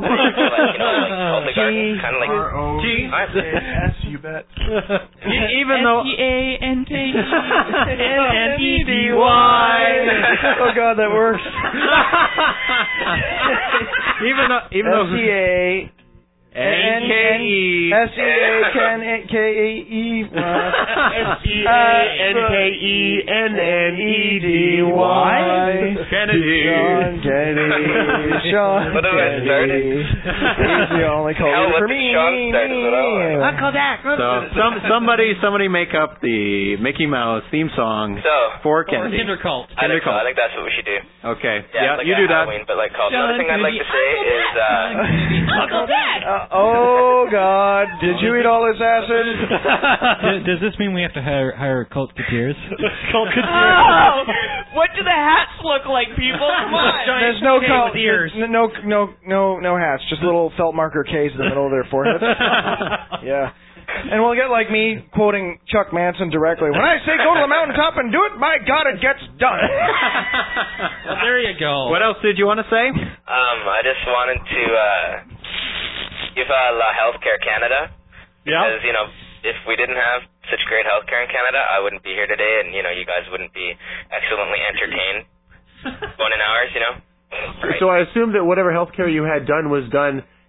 S15: Kind of like
S5: G. S, you bet.
S3: Even though.
S4: S T A N T E
S3: N E D Y.
S1: Oh God, that works.
S3: Even though, even though.
S1: S T A
S3: N K E.
S1: S E A K E E.
S5: S E A N K E N N E D Y.
S3: Kennedy.
S1: Sean Kennedy. Sean
S15: What have I started?
S1: Kennedy. He's the only cult
S15: Hell,
S1: for
S15: what
S1: me.
S15: did Sean start it without?
S13: Uncle Dak.
S3: So some somebody somebody make up the Mickey Mouse theme song
S15: So,
S3: for Kennedy.
S10: Kinder cult.
S15: I
S3: Kinder
S15: think, so.
S3: cult.
S15: I think that's what we should do.
S3: Okay.
S15: Yeah,
S3: Yeah,
S15: like
S3: you
S15: a
S3: do that.
S15: Halloween, but like cult. The other thing I'd like to say
S4: Kennedy.
S15: is, uh,
S4: Uncle Dak.
S1: Uh, oh God! Did you eat all this acid?
S8: does, does this mean we have to hire, hire cult coutiers?
S2: Cult
S4: Oh, what do the hats look like, people? Come on.
S1: There's no
S10: K
S1: cult,
S10: with ears.
S1: no no no no hats, just little felt marker K's in the middle of their foreheads. Yeah. And we'll get like me quoting Chuck Manson directly. When I say go to the mountaintop and do it, my God, it gets done.
S10: Well, there you go.
S3: What else did you want to say?
S15: um, I just wanted to uh, give uh, La Healthcare Canada. Because, you know, if we didn't have such great healthcare in Canada, I wouldn't be here today, and, you know, you guys wouldn't be excellently entertained. Going in hours, you know? Right.
S5: So I assume that whatever healthcare you had done was done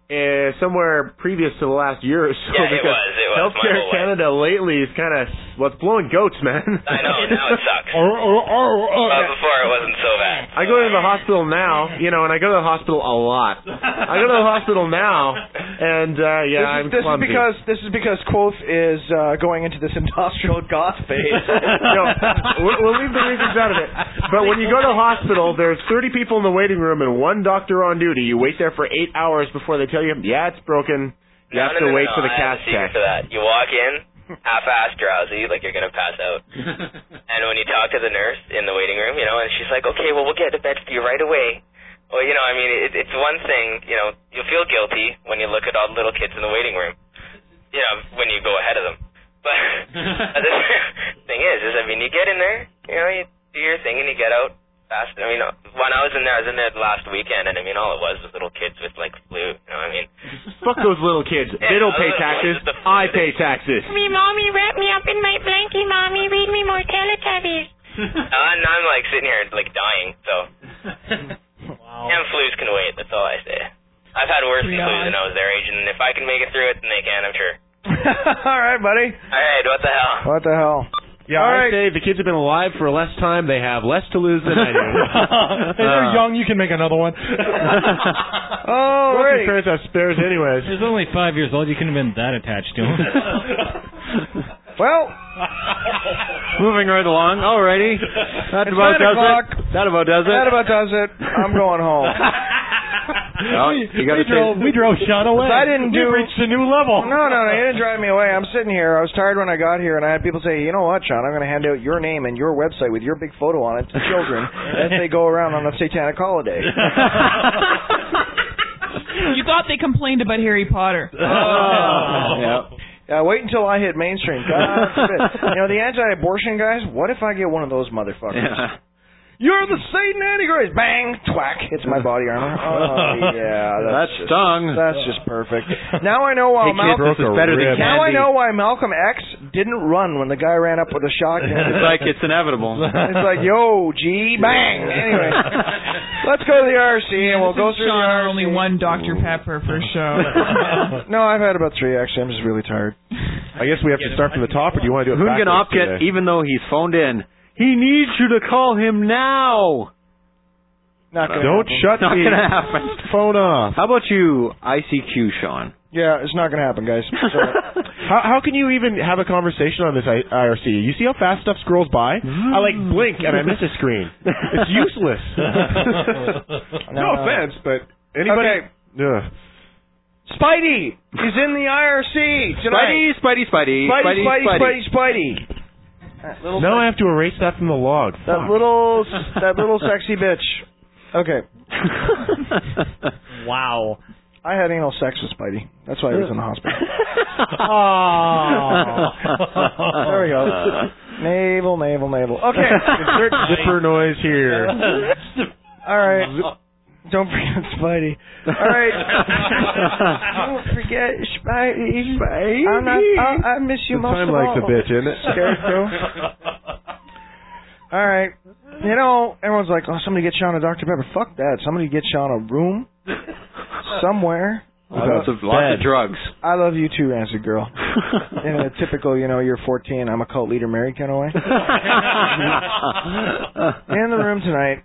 S5: uh, somewhere previous to the last year or so.
S18: Yeah, it
S5: because
S18: was, it was,
S5: Healthcare
S18: my whole life.
S5: Canada lately is kind of, well, it's blowing goats, man.
S18: I know, now it sucks.
S5: oh, oh, oh, oh.
S18: But before it wasn't so bad.
S5: I go to the hospital now, you know, and I go to the hospital a lot. I go to the hospital now, and uh, yeah, I'm
S1: this is, this
S5: clumsy.
S1: is because this is because Quoth is uh, going into this industrial goth phase.
S5: no, we'll, we'll leave the reasons out of it. But when you go to the hospital, there's thirty people in the waiting room and one doctor on duty. You wait there for eight hours before they tell you, yeah, it's broken. You
S18: No,
S5: have
S18: no,
S5: to
S18: no,
S5: wait
S18: no,
S5: for the
S18: I have
S5: CAT
S18: a secret
S5: check.
S18: for that. You walk in, half-assed drowsy, like you're going to pass out. And when you talk to the nurse in the waiting room, you know, and she's like, okay, well, we'll get a bed for you right away. Well, you know, I mean, it, it's one thing, you know, you'll feel guilty when you look at all the little kids in the waiting room, you know, when you go ahead of them. But the thing is, is, I mean, you get in there, you know, you do your thing and you get out fast. I mean, when I was in there, I was in there last weekend, and I mean, all it was was little kids with, like, flu, you know what I mean?
S5: Fuck those little kids.
S18: Yeah,
S5: They don't
S18: those
S5: pay
S18: are the
S5: taxes.
S18: ones with the
S5: I pay taxes.
S9: Me, mommy, wrap me up in my blankie, mommy. Read me more Teletubbies.
S18: uh, and I'm, like, sitting here, like, dying, so.
S10: Wow.
S18: And flus can wait, that's all I say. I've had worse
S1: Yeah.
S18: flus when I was their age, and if I can make it through it, then they can, I'm sure.
S1: All right, buddy.
S18: All right, what the hell?
S1: What the hell?
S5: Yeah,
S1: All
S5: I
S1: right.
S5: say the kids have been alive for less time. They have less to lose than I do.
S2: Hey, they're young. You can make another one.
S1: Oh,
S5: Most of
S1: right.
S5: your parents have spares anyways.
S8: He's only five years old. You couldn't have been that attached to him.
S1: Well,
S3: Moving right along. Alrighty. That
S1: It's
S3: about
S1: nine
S3: does
S1: o'clock.
S3: it. That about does it.
S1: that about does it. I'm going home.
S3: Oh, you got
S2: we,
S3: to
S2: drove, we drove Sean away.
S1: I didn't
S2: we
S1: do-
S2: reached a new level.
S1: No, no, no, you didn't drive me away. I'm sitting here. I was tired when I got here, and I had people say, you know what, Sean, I'm going to hand out your name and your website with your big photo on it to children as they go around on a satanic holiday.
S4: You thought they complained about Harry Potter.
S1: Oh.
S3: Yep.
S1: Uh, wait until I hit mainstream. God forbid. You know, the anti-abortion guys, what if I get one of those motherfuckers?
S3: Yeah.
S1: You're the Satan Antichrist. Bang, twack, hits my body armor. Oh, yeah.
S3: That
S1: That's just,
S3: stung.
S1: That's just perfect. Now I know why
S3: Hey, kids,
S1: Malcolm...
S3: this is better than
S1: Now I
S3: candy.
S1: know why Malcolm X didn't run when the guy ran up with a shotgun.
S3: It's like it's inevitable.
S1: It's like, yo, G, bang. Anyway, let's go to the R C and we'll go through
S4: Sean
S1: the R C.
S4: only one Doctor Pepper for show.
S1: No, I've had about three, actually. I'm just really tired.
S5: I guess we have to start from the top, or do you want to do it
S3: Hoongan
S5: backwards
S3: Opket,
S5: today?
S3: even though he's phoned in, he needs you to call him now.
S1: Not gonna
S5: Don't
S1: happen.
S5: shut
S3: Not
S5: the
S3: gonna happen.
S5: phone off.
S3: How about you, I C Q, Sean?
S1: Yeah, it's not going to happen, guys. So,
S5: How, how can you even have a conversation on this I R C? You see how fast stuff scrolls by? I like blink and I miss a screen. It's useless. no
S1: No.
S5: offense, but anybody.
S1: Okay.
S5: Ugh.
S1: Spidey is in the I R C tonight.
S3: Spidey, Spidey, Spidey,
S1: Spidey, Spidey, Spidey, Spidey. That little,
S5: Now I have to erase that from the log.
S1: that
S5: Fuck.
S1: little, that little sexy bitch. Okay,
S10: Wow.
S1: I had anal sex with Spidey. That's why he was in the hospital. There we go. Navel, navel, navel. Okay.
S5: Insert zipper noise here.
S1: All right. Don't forget Spidey. All right. Don't forget Spidey. Spidey. I'm not, I, I miss you
S5: The
S1: most
S5: time
S1: of
S5: like
S1: all.
S5: the bitch, isn't it?
S1: Scarecrow. All right. You know, everyone's like, oh, somebody get Sean a Doctor Pepper. Fuck that. Somebody get Sean a room somewhere.
S3: Lots of, lots of drugs.
S1: I love you too, Answer Girl. In a typical, you know, you're fourteen, I'm a cult leader married kind of way. In the room tonight.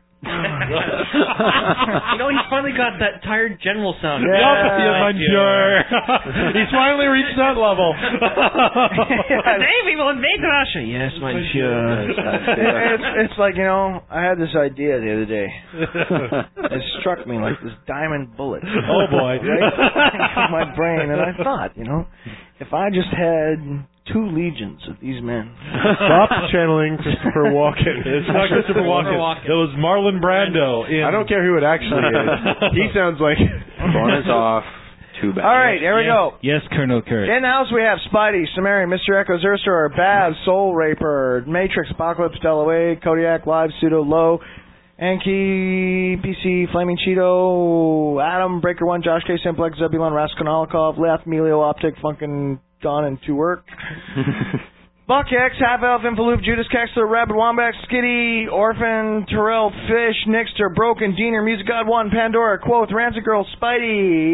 S10: You know, he's finally got that tired general sound.
S1: Yeah,
S2: Yes, monsieur. He's finally reached that level.
S10: Hey, people invade Russia. Yes, monsieur.
S1: it's, it's like, you know, I had this idea the other day. It struck me like this diamond bullet.
S2: Oh, boy.
S1: Right in my brain, and I thought, you know, if I just had two legions of these men.
S5: Stop channeling Christopher Walken.
S2: It's not Christopher Walken. It was Marlon Brando. In
S5: I don't care who it actually is. He sounds like...
S3: Phone is off. Too bad.
S1: All right, here we go.
S8: Yes, Colonel Kurt.
S1: In the house we have Spidey, Sumerian, Mister Echo, Zerster, Baz, Soul Raper, Matrix, Apocalypse, Delaway, Kodiak, Live, Pseudo, Low, Anki, P C, Flaming Cheeto, Adam, Breaker One, Josh K, Simplex, Zebulon, Raskolnikov, Left, Melio, Optic, Funkin' Gone and To Work. Buck X, Half Elf, Infaloop, Judas Kexler, Rabid Wombat, Skitty, Orphan, Terrell, Fish, Nixter, Broken, Diener, Music God One, Pandora, Quoth, Rancid Girl, Spidey,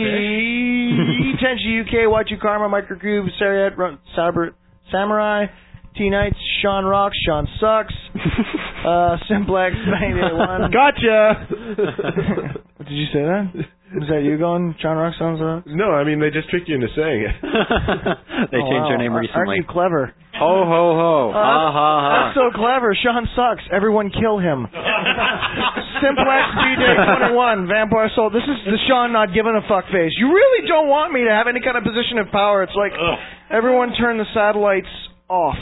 S1: Tenchi U K, Y two Karma, Microcube, Sariat, Run- Saber- Samurai, T-Nights, Sean Rocks, Sean Sucks, uh, Simplex, ninety-one.
S5: Gotcha!
S1: Did you say that? Was that you going, Sean Rocks, Sean Sucks?
S5: No, I mean, they just tricked you into saying it.
S3: They
S1: Oh,
S3: changed
S1: wow.
S3: their name
S1: Aren't
S3: recently.
S1: you clever?
S3: Ho, ho, ho.
S1: Uh,
S3: ha, ha, ha.
S1: That's so clever. Sean Sucks. Everyone kill him. Simplex B-Day twenty-one. Vampire Soul. This is the Sean not giving a fuck face. You really don't want me to have any kind of position of power. It's like, everyone turn the satellites off.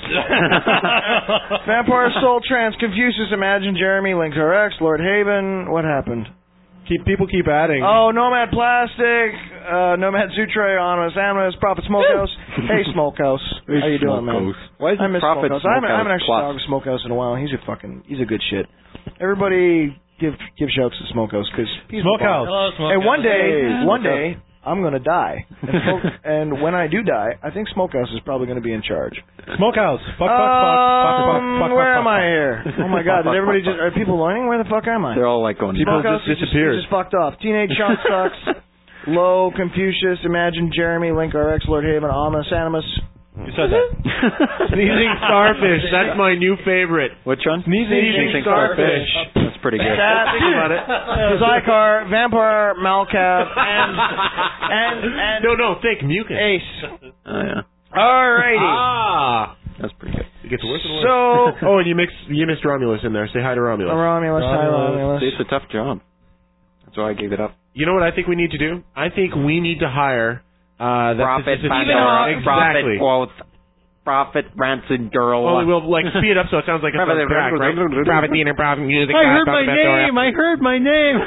S1: Vampire Soul Trans. Confucius. Imagine Jeremy. Link R X. Lord Haven. What happened?
S5: Keep People keep adding.
S1: Oh, Nomad Plastic, uh, Nomad Zutre, Anonymous Animus, Prophet Smokehouse. Hey, Smokehouse. How you doing, man?
S3: Why is
S1: I miss
S3: Prophet
S1: Smokehouse. I haven't, I haven't actually
S3: Plus?
S1: talked to Smokehouse in a while. He's a fucking, he's a good shit. Everybody give give shouts to Smokehouse because he's
S2: Smokehouse.
S1: the bomb.
S2: Hello, Smokehouse.
S1: And one day,
S2: Hey,
S1: one
S2: Smokehouse.
S1: day, I'm gonna die. And, Smoke, and when I do die, I think Smokehouse is probably gonna be in charge.
S2: Smokehouse. Fuck, fuck, fuck, fuck, fuck,
S1: Um,
S2: fuck,
S1: where
S2: fuck,
S1: am
S2: fuck,
S1: I
S2: fuck.
S1: here? Oh my God! Did everybody just? Are people learning? Where the fuck am I?
S3: They're all like going.
S5: People
S1: Smokehouse,
S5: just
S1: he
S5: disappeared.
S1: He just fucked off. Teenage Sean Sucks. Low, Confucius, Imagine Jeremy, Link R X, Lord Haven, Ominous Animus.
S2: You said that.
S5: Sneezing Starfish. That's my new favorite.
S3: Which one?
S5: Sneezing,
S3: Sneezing
S5: Starfish.
S3: That's pretty good.
S1: That,
S5: Think about it.
S1: Zycar, Vampire, Malcav, and and and
S5: No, no, think mucus.
S1: Ace.
S3: Oh, yeah.
S1: Alrighty.
S5: Ah.
S3: That's pretty good.
S5: It gets worse and worse.
S1: So,
S5: Oh, and you mix you missed Romulus in there. Say hi to Romulus.
S1: Romulus, hi Romulus.
S3: See, it's a tough job. That's why I gave it up.
S5: You know what I think we need to do? I think we need to hire uh that
S3: Prophet,
S5: physician-
S3: Pandora,
S5: exactly.
S3: Prophet, Quoth, Prophet, Rancid Girl.
S5: Well, we'll like speed it up so it sounds like it's
S3: Prophet,
S5: on track, right? Prophet Dean and Prophet Music.
S8: I heard
S5: Prophet
S8: my
S5: Pandora.
S8: name. I heard my name.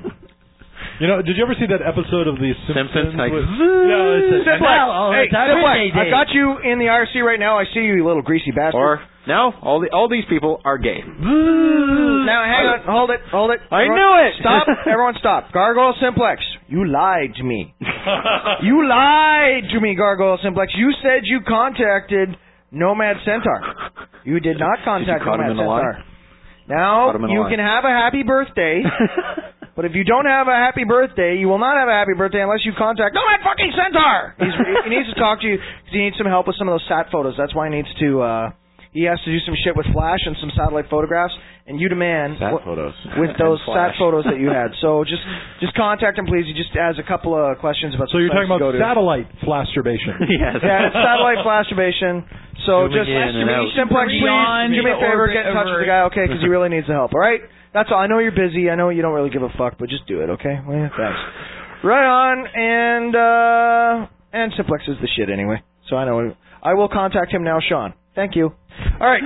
S2: You know, did you ever see that episode of The Simpsons?
S3: Simpsons, like,
S2: with-
S1: No, it's a
S13: Simplex.
S1: Simplex. Hey,
S13: It's our
S1: Simplex,
S13: birthday
S1: I
S13: day.
S1: got you in the R C right now. I see you, you little greasy bastard.
S3: Or no, all the all these people are gay.
S1: Now, hang on. Hold it. Hold it.
S3: I
S1: Everyone-
S3: knew it.
S1: Stop. Everyone stop. Gargoyle Simplex. You lied to me. You lied to me, Gargoyle Simplex. You said you contacted Nomad Centaur. You did not contact
S3: caught him
S1: Nomad
S3: in a lie?
S1: Centaur. Now,
S3: Caught him in a
S1: you
S3: lie.
S1: can have a happy birthday, but if you don't have a happy birthday, you will not have a happy birthday unless you contact Nomad fucking Centaur. He's, he needs to talk to you because he needs some help with some of those sat photos. That's why he needs to, uh, he has to do some shit with Flash and some satellite photographs, and you demand
S5: Sat
S1: wh-
S5: photos.
S1: with those
S3: Flash.
S1: sat photos that you had. So just just contact him, please. He just has a couple of questions about.
S2: So you're
S1: some
S2: talking
S1: sites to
S2: about
S1: go to.
S2: satellite flasturbation.
S3: Yes.
S1: Yeah, it's satellite flashbation. So
S3: Zooming
S1: just
S3: in and out.
S1: Simplex, please
S4: Beyond
S1: do me a
S4: the
S1: favor,
S4: orbit
S1: get in touch
S4: of
S1: with the
S4: Earth.
S1: guy, okay? Because he really needs the help. All right, that's all. I know you're busy. I know you don't really give a fuck, but just do it, okay? Well, yeah, thanks. Right on, and uh and Simplex is the shit anyway. So I know. I will contact him now, Sean. Thank you. All right.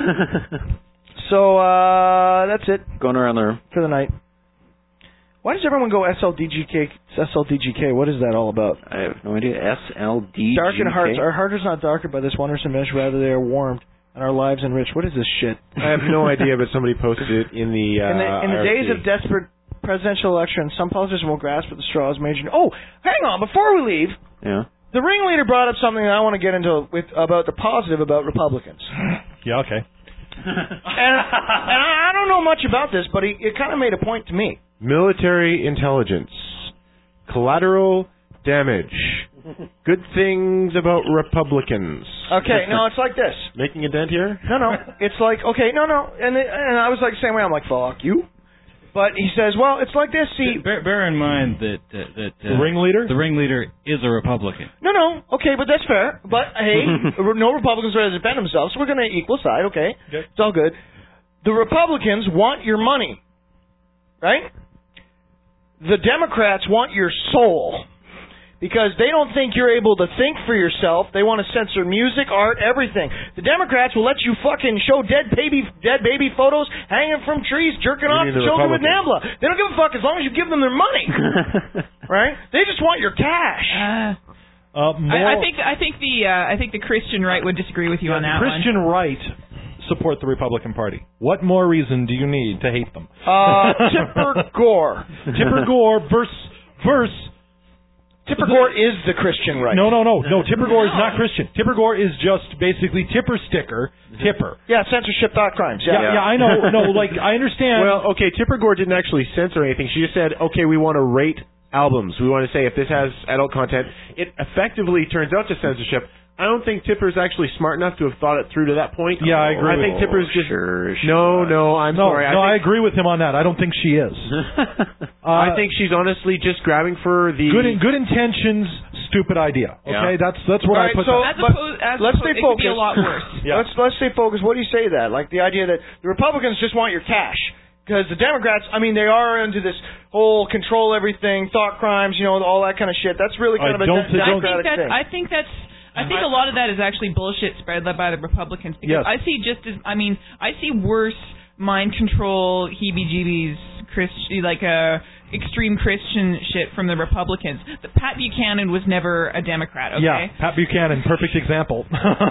S1: So uh that's it
S3: Going around the room.
S1: for the night. Why does everyone go S L D G K? S L D G K. What is that all about?
S3: I have no idea. S L D G K.
S1: Darken hearts. Our heart is not darkened by this wondrous image, rather they are warmed, and our lives enriched. What is this shit?
S5: I have no idea, but somebody posted it in the uh
S1: in the, in the
S5: R F C.
S1: days of desperate presidential election, some politicians will grasp at the straws. Major. Oh, hang on. Before we leave,
S3: Yeah.
S1: the ringleader brought up something that I want to get into with about the positive about Republicans.
S2: Yeah, okay.
S1: and, and I, I don't know much about this, but he, it kind of made a point to me.
S5: Military intelligence. Collateral damage. Good things about Republicans.
S1: Okay, no, it's like this.
S5: Making a dent here?
S1: No, no, it's like okay, no, no, and it, and I was like the same way. I'm like, fuck you. But he says, well, it's like this. See,
S8: Bear, bear in mind that uh, that uh,
S2: The ringleader?
S8: the ringleader is a Republican.
S1: no, no, okay, but that's fair. But hey, no Republicans are to defend themselves, so we're going to equal side. Okay,
S2: Okay.
S1: it's all good. The Republicans want your money, right? The Democrats want your soul. Because they don't think you're able to think for yourself. They want to censor music, art, everything. The Democrats will let you fucking show dead baby dead baby photos hanging from trees, jerking
S5: You
S1: off
S5: mean the
S1: children with
S5: Republicans?
S1: NAMBLA. They don't give a fuck as long as you give them their money. Right? They just want your cash.
S4: Uh,
S2: Uh, more,
S4: I, I think I think the uh, I think the Christian right would disagree with you on that
S2: Christian
S4: one.
S2: right support the Republican Party. What more reason do you need to hate them?
S1: Uh, Tipper Gore.
S2: Tipper Gore versus versus
S1: Tipper Gore is the Christian right.
S2: No, no, no, no. Tipper Gore is not Christian. Tipper Gore is just basically Tipper sticker. Tipper.
S1: Yeah, censorship dot crimes. Yeah,
S2: yeah, yeah, I know. No, like I understand.
S5: Well, okay, Tipper Gore didn't actually censor anything. She just said, okay, we want to rate albums. We want to say if this has adult content. It effectively turns out to censorship. I don't think Tipper's actually smart enough to have thought it through to that point.
S2: Yeah, I agree.
S5: I
S2: with
S5: think Tipper's just
S3: sure, she
S5: no,
S3: was.
S5: no. I'm
S2: no,
S5: sorry.
S2: No,
S5: I,
S2: I
S5: think,
S2: agree with him on that. I don't think she is. uh,
S5: I think she's honestly just grabbing for the
S2: good. In, good intentions, stupid idea. Okay,
S5: Yeah.
S2: that's that's what
S1: All
S2: I
S1: right,
S2: put.
S1: so
S2: that.
S4: As opposed, as
S1: let's
S4: opposed,
S1: stay
S4: it could be a
S1: focused.
S4: lot worse.
S2: Yeah.
S1: Let's let's stay focused. What do you say to that? Like the idea that the Republicans just want your cash. Because the Democrats, I mean, they are into this whole control everything, thought crimes, you know, all that kind of shit. That's really kind
S2: I
S1: of a
S2: don't-
S1: de-
S2: I don't-
S1: Democratic
S4: I think that's,
S1: thing.
S4: I think that's. I think a lot of that is actually bullshit spread by the Republicans because
S2: Yes.
S4: I see just as I mean I see worse mind control, heebie-jeebies, Christ, like uh, extreme Christian shit from the Republicans. The Pat Buchanan was never a Democrat. Okay.
S2: Yeah, Pat Buchanan, perfect example.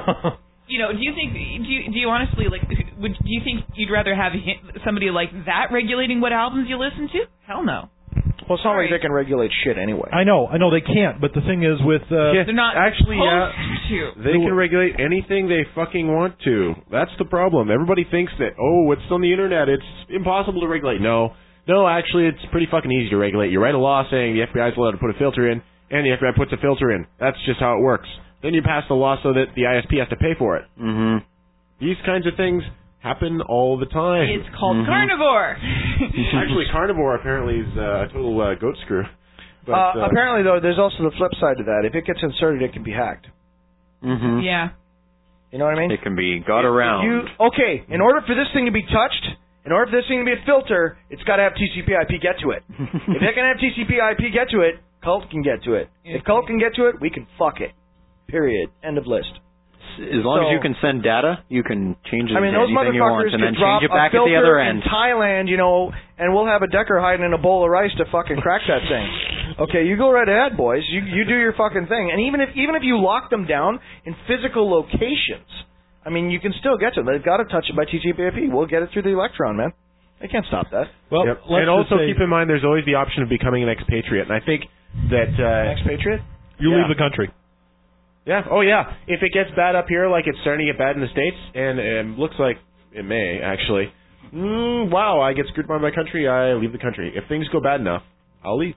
S4: You know, do you think? Do you, do you honestly like? Would do you think you'd rather have hi- somebody like that regulating what albums you listen to? Hell no.
S1: Well, it's not like they can regulate shit anyway.
S2: I know, I know they can't. But the thing is, with uh,
S5: Yeah,
S4: They're not
S5: actually, yeah,
S4: supposed to.
S5: they can regulate anything they fucking want to. That's the problem. Everybody thinks that, oh, it's on the internet, it's impossible to regulate. No. No, actually, it's pretty fucking easy to regulate. You write a law saying the F B I is allowed to put a filter in, and the F B I puts a filter in. That's just how it works. Then you pass the law so that the I S P has to pay for it.
S3: Mm-hmm.
S5: These kinds of things happen all the time.
S4: It's called
S3: Mhm.
S4: carnivore.
S5: Actually, carnivore apparently is uh, a total uh, goat screw. But,
S1: uh,
S5: uh,
S1: apparently, though, there's also the flip side to that. If it gets inserted, it can be hacked.
S3: Mm-hmm.
S4: Yeah.
S1: You know what I mean?
S3: It can be got around.
S1: You okay? In order for this thing to be touched, in order for this thing to be a filter, it's got to have T C P I P get to it. If it can have T C P I P get to it, Cult can get to it. If Cult can get to it, we can fuck it. Period. End of list.
S3: As long
S1: So-
S3: as you can send data, you can change it
S1: I mean,
S3: to
S1: those
S3: anything you want,
S1: motherfuckers
S3: and then
S1: could drop
S3: change it
S1: a
S3: back at
S1: filter
S3: the other
S1: in
S3: end.
S1: Thailand, you know, and we'll have a Decker hiding in a bowl of rice to fucking crack that thing. Okay, you go right ahead, boys. You you do your fucking thing. And even if even if you lock them down in physical locations, I mean, you can still get to them. They've got to touch it by T C P I P. We'll get it through the Electron, man. They can't stop that.
S2: well,
S5: Yep.
S2: let's
S5: And
S2: just
S5: also
S2: say
S5: keep in mind there's always the option of becoming an expatriate. And I think that... Uh,
S1: Expatriate?
S2: you
S5: yeah.
S2: leave the country.
S5: Yeah. Oh, yeah. If it gets bad up here like it's starting to get bad in the States, and it looks like it may, actually, mm, wow, I get screwed by my country, I leave the country. If things go bad enough, I'll leave.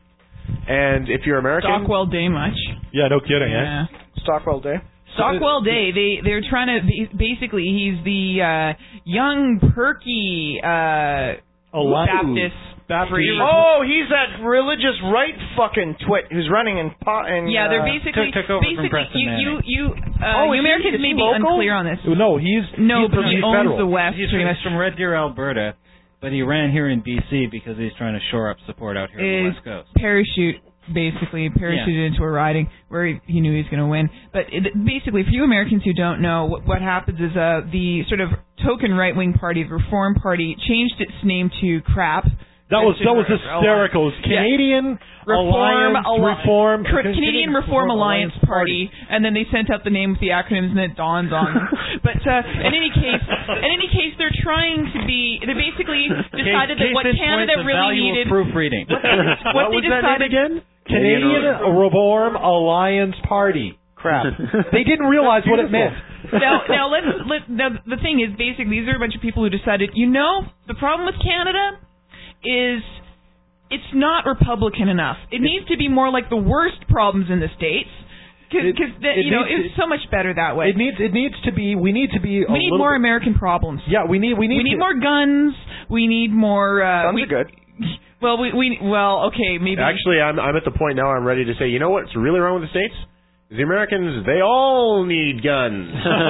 S5: And if you're American...
S4: Stockwell Day much.
S2: Yeah, no kidding.
S4: Yeah.
S2: Eh?
S1: Stockwell Day.
S4: Stockwell Day. They they're trying to ba- basically he's the uh, young perky uh,
S2: Alliance.
S4: Baptist.
S2: Baptist.
S4: free-
S1: Oh, he's that religious right fucking twit who's running in pot and
S4: Yeah, they're
S1: uh,
S4: basically
S8: took- took over from
S4: basically
S8: Preston
S4: you you
S8: Manning.
S4: you uh,
S1: Oh,
S4: you
S1: is he-
S4: Americans
S1: is
S4: may
S1: he
S4: be
S1: local?
S4: unclear on this.
S2: No, he's
S4: No,
S2: he's,
S4: but he
S2: he's
S4: owns
S2: federal.
S4: the West.
S8: He's
S4: pretty
S8: from,
S4: much.
S8: he's from Red Deer, Alberta, but he ran here in B C because he's trying to shore up support out here on the
S4: Is
S8: West Coast.
S4: parachute basically parachuted into a riding where he, he knew he was going to win. But it, basically, for you Americans who don't know, what, what happens is uh, the sort of token right wing party, the Reform Party, changed its name to CRAP.
S2: That was that was
S4: Yeah.
S2: hysterical. It was Canadian
S4: Reform
S2: Alliance
S4: Alli-
S2: Reform
S4: Cr- Canadian Reform Alliance Party, and then they sent out the name with the acronyms, and it dawns on them. But uh, in any case, in any case, they're trying to be. They basically decided
S8: Case-
S4: that what
S8: case in
S4: Canada
S8: point, the
S4: really
S8: value
S4: needed.
S8: of proofreading.
S4: What,
S5: What
S4: they
S5: was that name
S4: decided
S5: again?
S2: Canadian Reform Alliance Party. Crap. They didn't realize what it meant.
S4: now, now let's let. Now, the thing is, basically, these are a bunch of people who decided. You know, the problem with Canada is. It's not Republican enough. It needs to be more like the worst problems in the States. Because,
S2: It-
S4: you know,
S2: it needs-
S4: it's so much better that way.
S2: It needs it needs to be. We need to be. A
S4: we need
S2: little
S4: more
S2: bit-
S4: American problems.
S2: Yeah, we need we need
S4: we need
S2: to,
S4: more guns. We need more. Uh,
S1: Guns
S4: we,
S1: are good.
S4: Well, we, we well, okay, maybe.
S5: Actually, I'm I'm at the point now I'm ready to say, you know what's really wrong with the States? The Americans, they all need guns.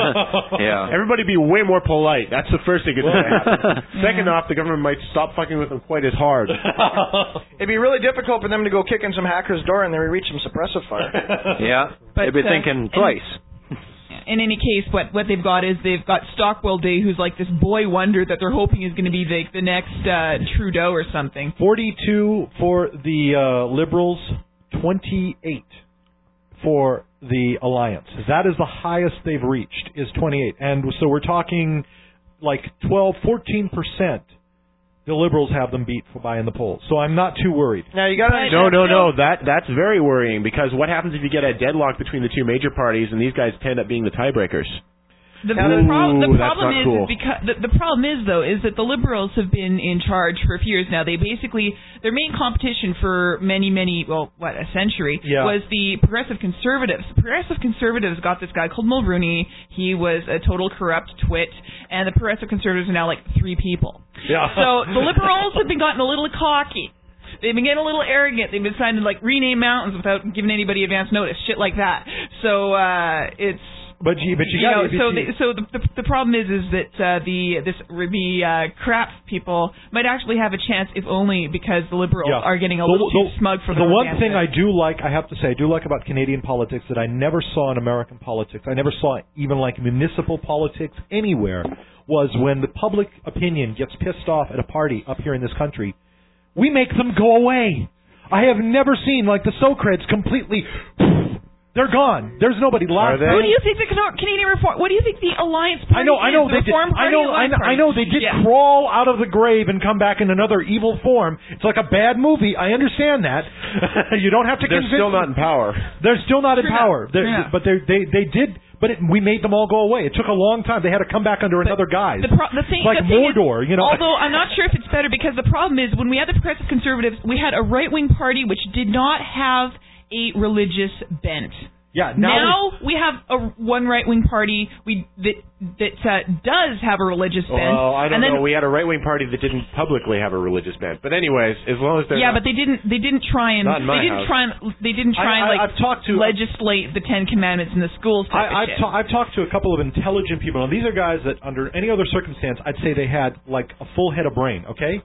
S3: Yeah.
S5: Everybody be way more polite. That's the first thing that's going to happen. Second off, the government might stop fucking with them quite as hard.
S1: It'd be really difficult for them to go kick in some hacker's door and then reach some suppressive fire.
S3: Yeah.
S4: But,
S3: They'd be
S4: uh,
S3: thinking
S4: and-
S3: twice.
S4: In any case, what what they've got is they've got Stockwell Day, who's like this boy wonder that they're hoping is going to be the the next uh, Trudeau or something.
S2: forty-two for the uh, Liberals, twenty-eight for the Alliance. That is the highest they've reached, is twenty-eight. And so we're talking like twelve, fourteen percent the Liberals have them beat by in the polls. So I'm not too worried.
S1: Now you got to
S5: No, no, no. That that's very worrying because what happens if you get a deadlock between the two major parties and these guys end up being the tiebreakers?
S4: The,
S5: Ooh,
S4: the, prob- the
S5: that's
S4: problem
S5: not
S4: is,
S5: cool.
S4: is because the, the problem is though is that the Liberals have been in charge for a few years now. They basically their main competition for many many well what a century
S2: Yeah.
S4: was the Progressive Conservatives. The Progressive Conservatives got this guy called Mulrooney. He was a total corrupt twit, and the Progressive Conservatives are now like three people.
S2: Yeah.
S4: So the Liberals have been gotten a little cocky. They've been getting a little arrogant. They've been deciding to like rename mountains without giving anybody advance notice, shit like that. So uh, it's.
S2: But you, but you,
S4: You
S2: got
S4: know, so the, so the, the the problem is is that uh, the this the uh, crap people might actually have a chance if only because the Liberals
S2: Yeah.
S4: are getting a
S2: The-
S4: little
S2: the-
S4: too smug for
S2: the
S4: their
S2: one
S4: damn
S2: thing
S4: good.
S2: I do like, I have to say, I do like about Canadian politics that I never saw in American politics. I never saw even like municipal politics anywhere. Was when the public opinion gets pissed off at a party up here in this country, we make them go away. I have never seen like the Socreds completely. They're gone. There's nobody left.
S4: Who do you think the Cana- Canadian Reform? What do you think the Alliance Party
S2: I know, I know,
S4: is? The
S2: they did.
S4: Reform
S2: I
S4: Party,
S2: know, I
S4: Alliance
S2: know, I
S4: Party?
S2: know. They did
S4: Yeah.
S2: crawl out of the grave and come back in another evil form. It's like a bad movie. I understand that. You don't have to.
S5: They're
S2: convince
S5: still not in power.
S2: They're still not in
S4: True
S2: power.
S4: enough.
S2: They're,
S4: True enough.
S2: but they they they did. But it, we made them all go away. It took a long time. They had to come back under another guise.
S4: The, pro- the thing,
S2: like
S4: the thing
S2: Mordor,
S4: is,
S2: you know.
S4: Although I'm not sure if it's better because the problem is when we had the Progressive Conservatives, we had a right-wing party which did not have a religious bent.
S2: Yeah.
S4: Now,
S2: Now,
S4: we have a one right-wing party we that that uh, does have a religious bent.
S5: Well, I don't
S4: and then,
S5: know. We had a right-wing party that didn't publicly have a religious bent. But anyways, as long as they're
S4: yeah,
S5: not,
S4: but they didn't. They didn't try and.
S5: Not in my
S4: they didn't
S5: house.
S4: try and. They didn't try
S2: I-
S4: and
S2: I-
S4: like
S2: I've talked to-
S4: legislate the Ten Commandments in the schools. Type of
S2: I, I've,
S4: shit.
S2: ta- I've talked to a couple of intelligent people. Now, these are guys that, under any other circumstance, I'd say they had like a full head of brain. Okay,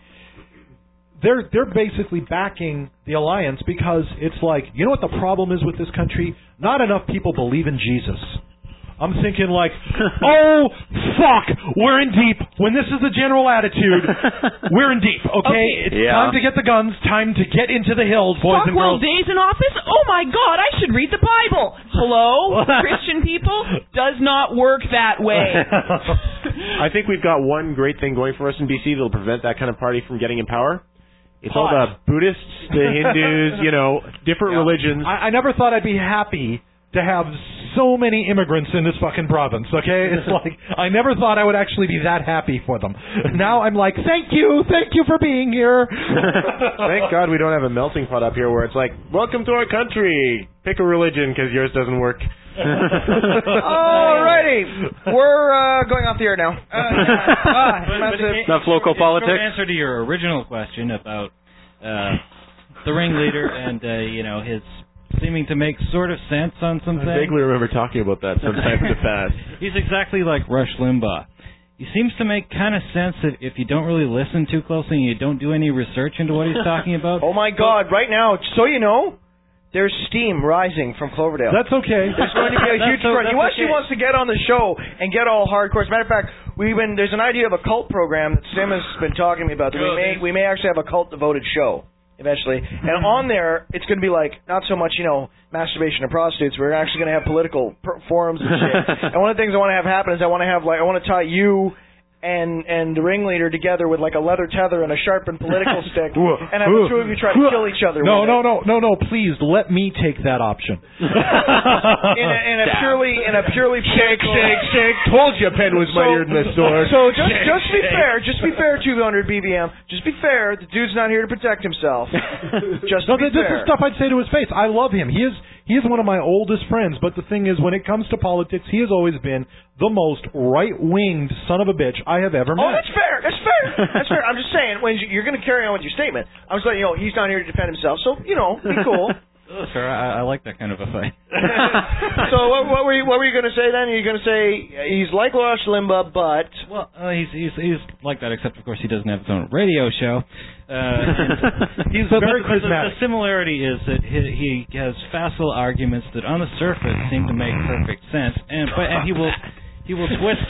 S2: they're they're basically backing the alliance because it's like, you know what the problem is with this country? Not enough people believe in Jesus. I'm thinking like, oh fuck, we're in deep. When this is the general attitude, we're in deep. Okay,
S4: Okay.
S2: it's
S3: Yeah.
S2: time to get the guns. Time to get into the hills, boys and
S4: Stockwell
S2: girls.
S4: days in office? Oh my God, I should read the Bible. Hello, Christian people? Does not work that way.
S5: I think we've got one great thing going for us in B C that'll prevent that kind of party from getting in power. It's all the Buddhists, the Hindus, you know, different religions.
S2: I, I never thought I'd be happy to have so many immigrants in this fucking province, okay? It's like, I never thought I would actually be that happy for them. Now I'm like, thank you, thank you for being here.
S5: Thank God we don't have a melting pot up here where it's like, welcome to our country. Pick a religion because yours doesn't work.
S1: Alrighty, we're uh, going off the air now. Uh, ah, that's it.
S3: Enough local politics.
S8: Short answer to your original question about uh, the ringleader and uh, you know his seeming to make sort of sense on some
S5: I
S8: things.
S5: vaguely remember talking about that sometime in the past.
S8: He's exactly like Rush Limbaugh. He seems to make kind of sense if, if you don't really listen too closely and you don't do any research into what he's talking about.
S1: Oh my God! Right now, so you know, there's steam rising from Cloverdale.
S2: That's okay.
S1: There's going to be a
S8: That's
S1: huge
S8: so-
S1: front. He
S8: that's
S1: actually
S8: okay.
S1: wants to get on the show and get all hardcore. As a matter of fact, we've been there's an idea of a cult program that Sim has been talking to me about. That we may we may actually have a cult devoted show eventually, and on there it's going to be like not so much you know masturbation and prostitutes. We're actually going to have political pr- forums and shit. And one of the things I want to have happen is I want to have like I want to tie you and and the ringleader together with like a leather tether and a sharpened political stick, and have the two of you try to kill each other.
S2: No,
S1: with
S2: no,
S1: it.
S2: no, no, no. Please let me take that option.
S1: In a, in a purely in a purely
S5: Shake,
S1: political-
S5: shake, shake. Told you pen was mightier than the sword.
S1: So just
S5: Shake,
S1: just be
S5: shake.
S1: fair, just be fair, two hundred B B M. Just be fair. The dude's not here to protect himself. Just
S2: No,
S1: be
S2: this
S1: fair.
S2: is stuff I'd say to his face. I love him. He is he is one of my oldest friends. But the thing is, when it comes to politics, he has always been the most right-winged son of a bitch I have ever
S1: Oh,
S2: met.
S1: that's fair. That's fair. That's fair. I'm just saying, when you- you're going to carry on with your statement, I'm just letting you know he's not here to defend himself. So you know, be cool.
S8: Sure, I, I like that kind of a fight.
S1: So what, what were you what were you going to say then? You're going to say he's like Rush Limbaugh, but
S8: Well, uh, he's he's he's like that, except of course he doesn't have his own radio show. Uh, and he's
S2: So
S8: very
S2: but- but the-
S8: charismatic. The similarity is that he, he has facile arguments that, on the surface, seem to make perfect sense, and but and he will he will twist.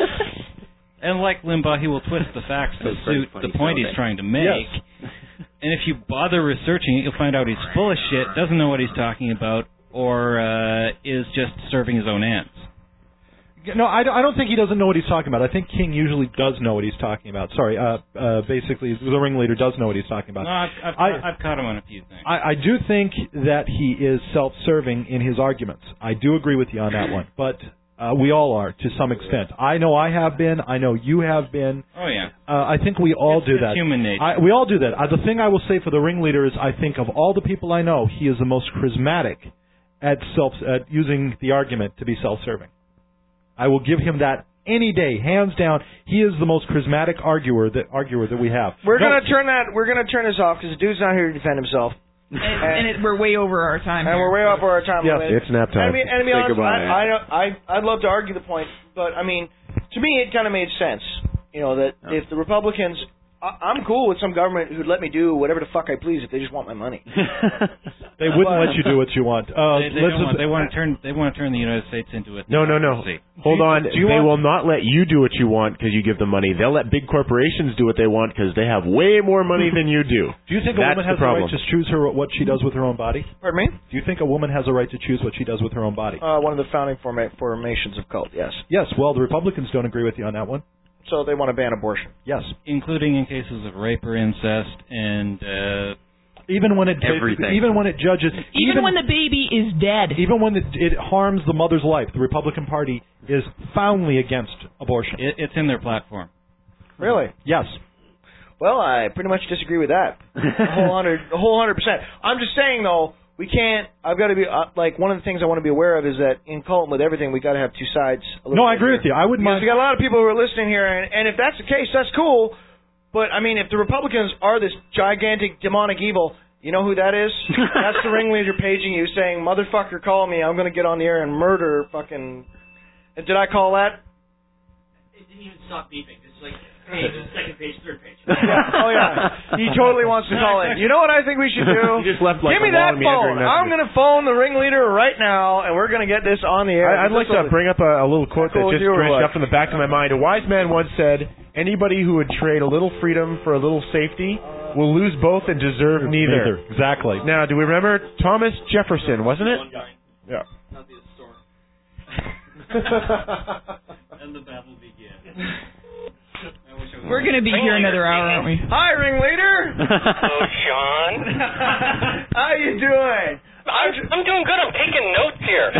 S8: And like Limbaugh, he will twist the facts to
S3: That's very
S8: suit
S3: funny
S8: the point
S3: sounding.
S8: he's trying to make.
S2: Yes.
S8: And if you bother researching it, you'll find out he's full of shit, doesn't know what he's talking about, or uh, is just serving his own ends.
S2: No, I don't, I don't think he doesn't know what he's talking about. I think King usually does know what he's talking about. Sorry, uh, uh, basically, the ringleader does know what he's talking about.
S8: No, I've, I've,
S2: I,
S8: I've caught him on a few things.
S2: I, I do think that he is self-serving in his arguments. I do agree with you on that one, but uh, we all are to some extent. I know I have been. I know you have been.
S8: Oh, yeah.
S2: Uh, I think we all
S8: it's,
S2: do
S8: it's
S2: that.
S8: human nature.
S2: I, we all do that. Uh, the thing I will say for the ringleader is I think of all the people I know, he is the most charismatic at self at using the argument to be self-serving. I will give him that any day, hands down. He is the most charismatic arguer that arguer that we have.
S1: We're
S2: no,
S1: gonna turn that. We're gonna turn this off because the dude's not here to defend himself.
S4: And, and it, we're way over our time.
S1: And
S4: here.
S1: we're way over our time
S5: Yes,
S1: limit.
S5: it's nap time.
S1: I mean, and to be
S5: Say
S1: honest,
S5: goodbye.
S1: I, I, I, I'd love to argue the point, but I mean, to me, it kind of made sense. You know that if the Republicans, I, I'm cool with some government who'd let me do whatever the fuck I please if they just want my money.
S2: They wouldn't let you do what you want. Uh,
S8: they, they,
S2: let's
S8: don't want,
S2: just-
S8: they want to turn. They want to turn the United States into a
S5: No, no, no.
S8: democracy.
S5: Hold on.
S2: do you
S5: They
S2: want-
S5: will not let you do what you want because you give them money. They'll let big corporations do what they want because they have way more money than you do.
S2: Do you think a
S5: That's
S2: woman
S5: the
S2: has the
S5: problem.
S2: right to choose her what she does with her own body?
S1: Pardon me?
S2: Do you think a woman has a right to choose what she does with her own body?
S1: Uh, one of the founding forma- formations of cult. Yes.
S2: Yes. Well, the Republicans don't agree with you on that one.
S1: So they want to ban abortion.
S2: Yes.
S8: Including in cases of rape or incest and uh,
S2: Even when it
S8: everything.
S2: even when it judges
S4: Even,
S2: even
S4: when the baby is dead.
S2: even when it, it harms the mother's life, the Republican Party is foundly against abortion.
S8: It, it's in their platform.
S1: Really?
S2: Yes.
S1: Well, I pretty much disagree with that. A whole hundred, a whole hundred percent. I'm just saying though, we can't. I've got to be uh, like one of the things I want to be aware of is that in Colton with everything, we got to have two sides. A
S2: No, I
S1: bit
S2: agree
S1: here.
S2: with you. I wouldn't
S1: Because
S2: mind.
S1: we got a lot of people who are listening here, and, and if that's the case, that's cool. But I mean, if the Republicans are this gigantic demonic evil, you know who that is? That's the ringleader paging you, saying, "Motherfucker, call me. I'm going to get on the air and murder fucking." And did I call that?
S17: It didn't even stop beeping. It's like page, second page, third page.
S1: Yeah. Oh yeah. He totally wants to call in. You know what I think we should do?
S5: You just left like
S1: Give me
S5: a
S1: that
S5: long meandering
S1: phone. I'm
S5: message.
S1: going to phone the ringleader right now, and we're going to get this on the air.
S5: I, I'd like to bring up a, a little quote
S1: Cool
S5: that
S1: with
S5: just
S1: you or
S5: dredged
S1: what?
S5: up in the back of my mind. A wise man once said, "Anybody who would trade a little freedom for a little safety will lose both and deserve neither."
S2: Exactly.
S5: Now, do we remember Thomas Jefferson, wasn't it? Yeah.
S17: Not the store.
S8: And the battle began.
S4: We're going to be here another hour, aren't we?
S1: Hi, ringleader.
S18: Hello, Sean.
S1: How you doing?
S18: I'm, I'm doing good. I'm taking notes here.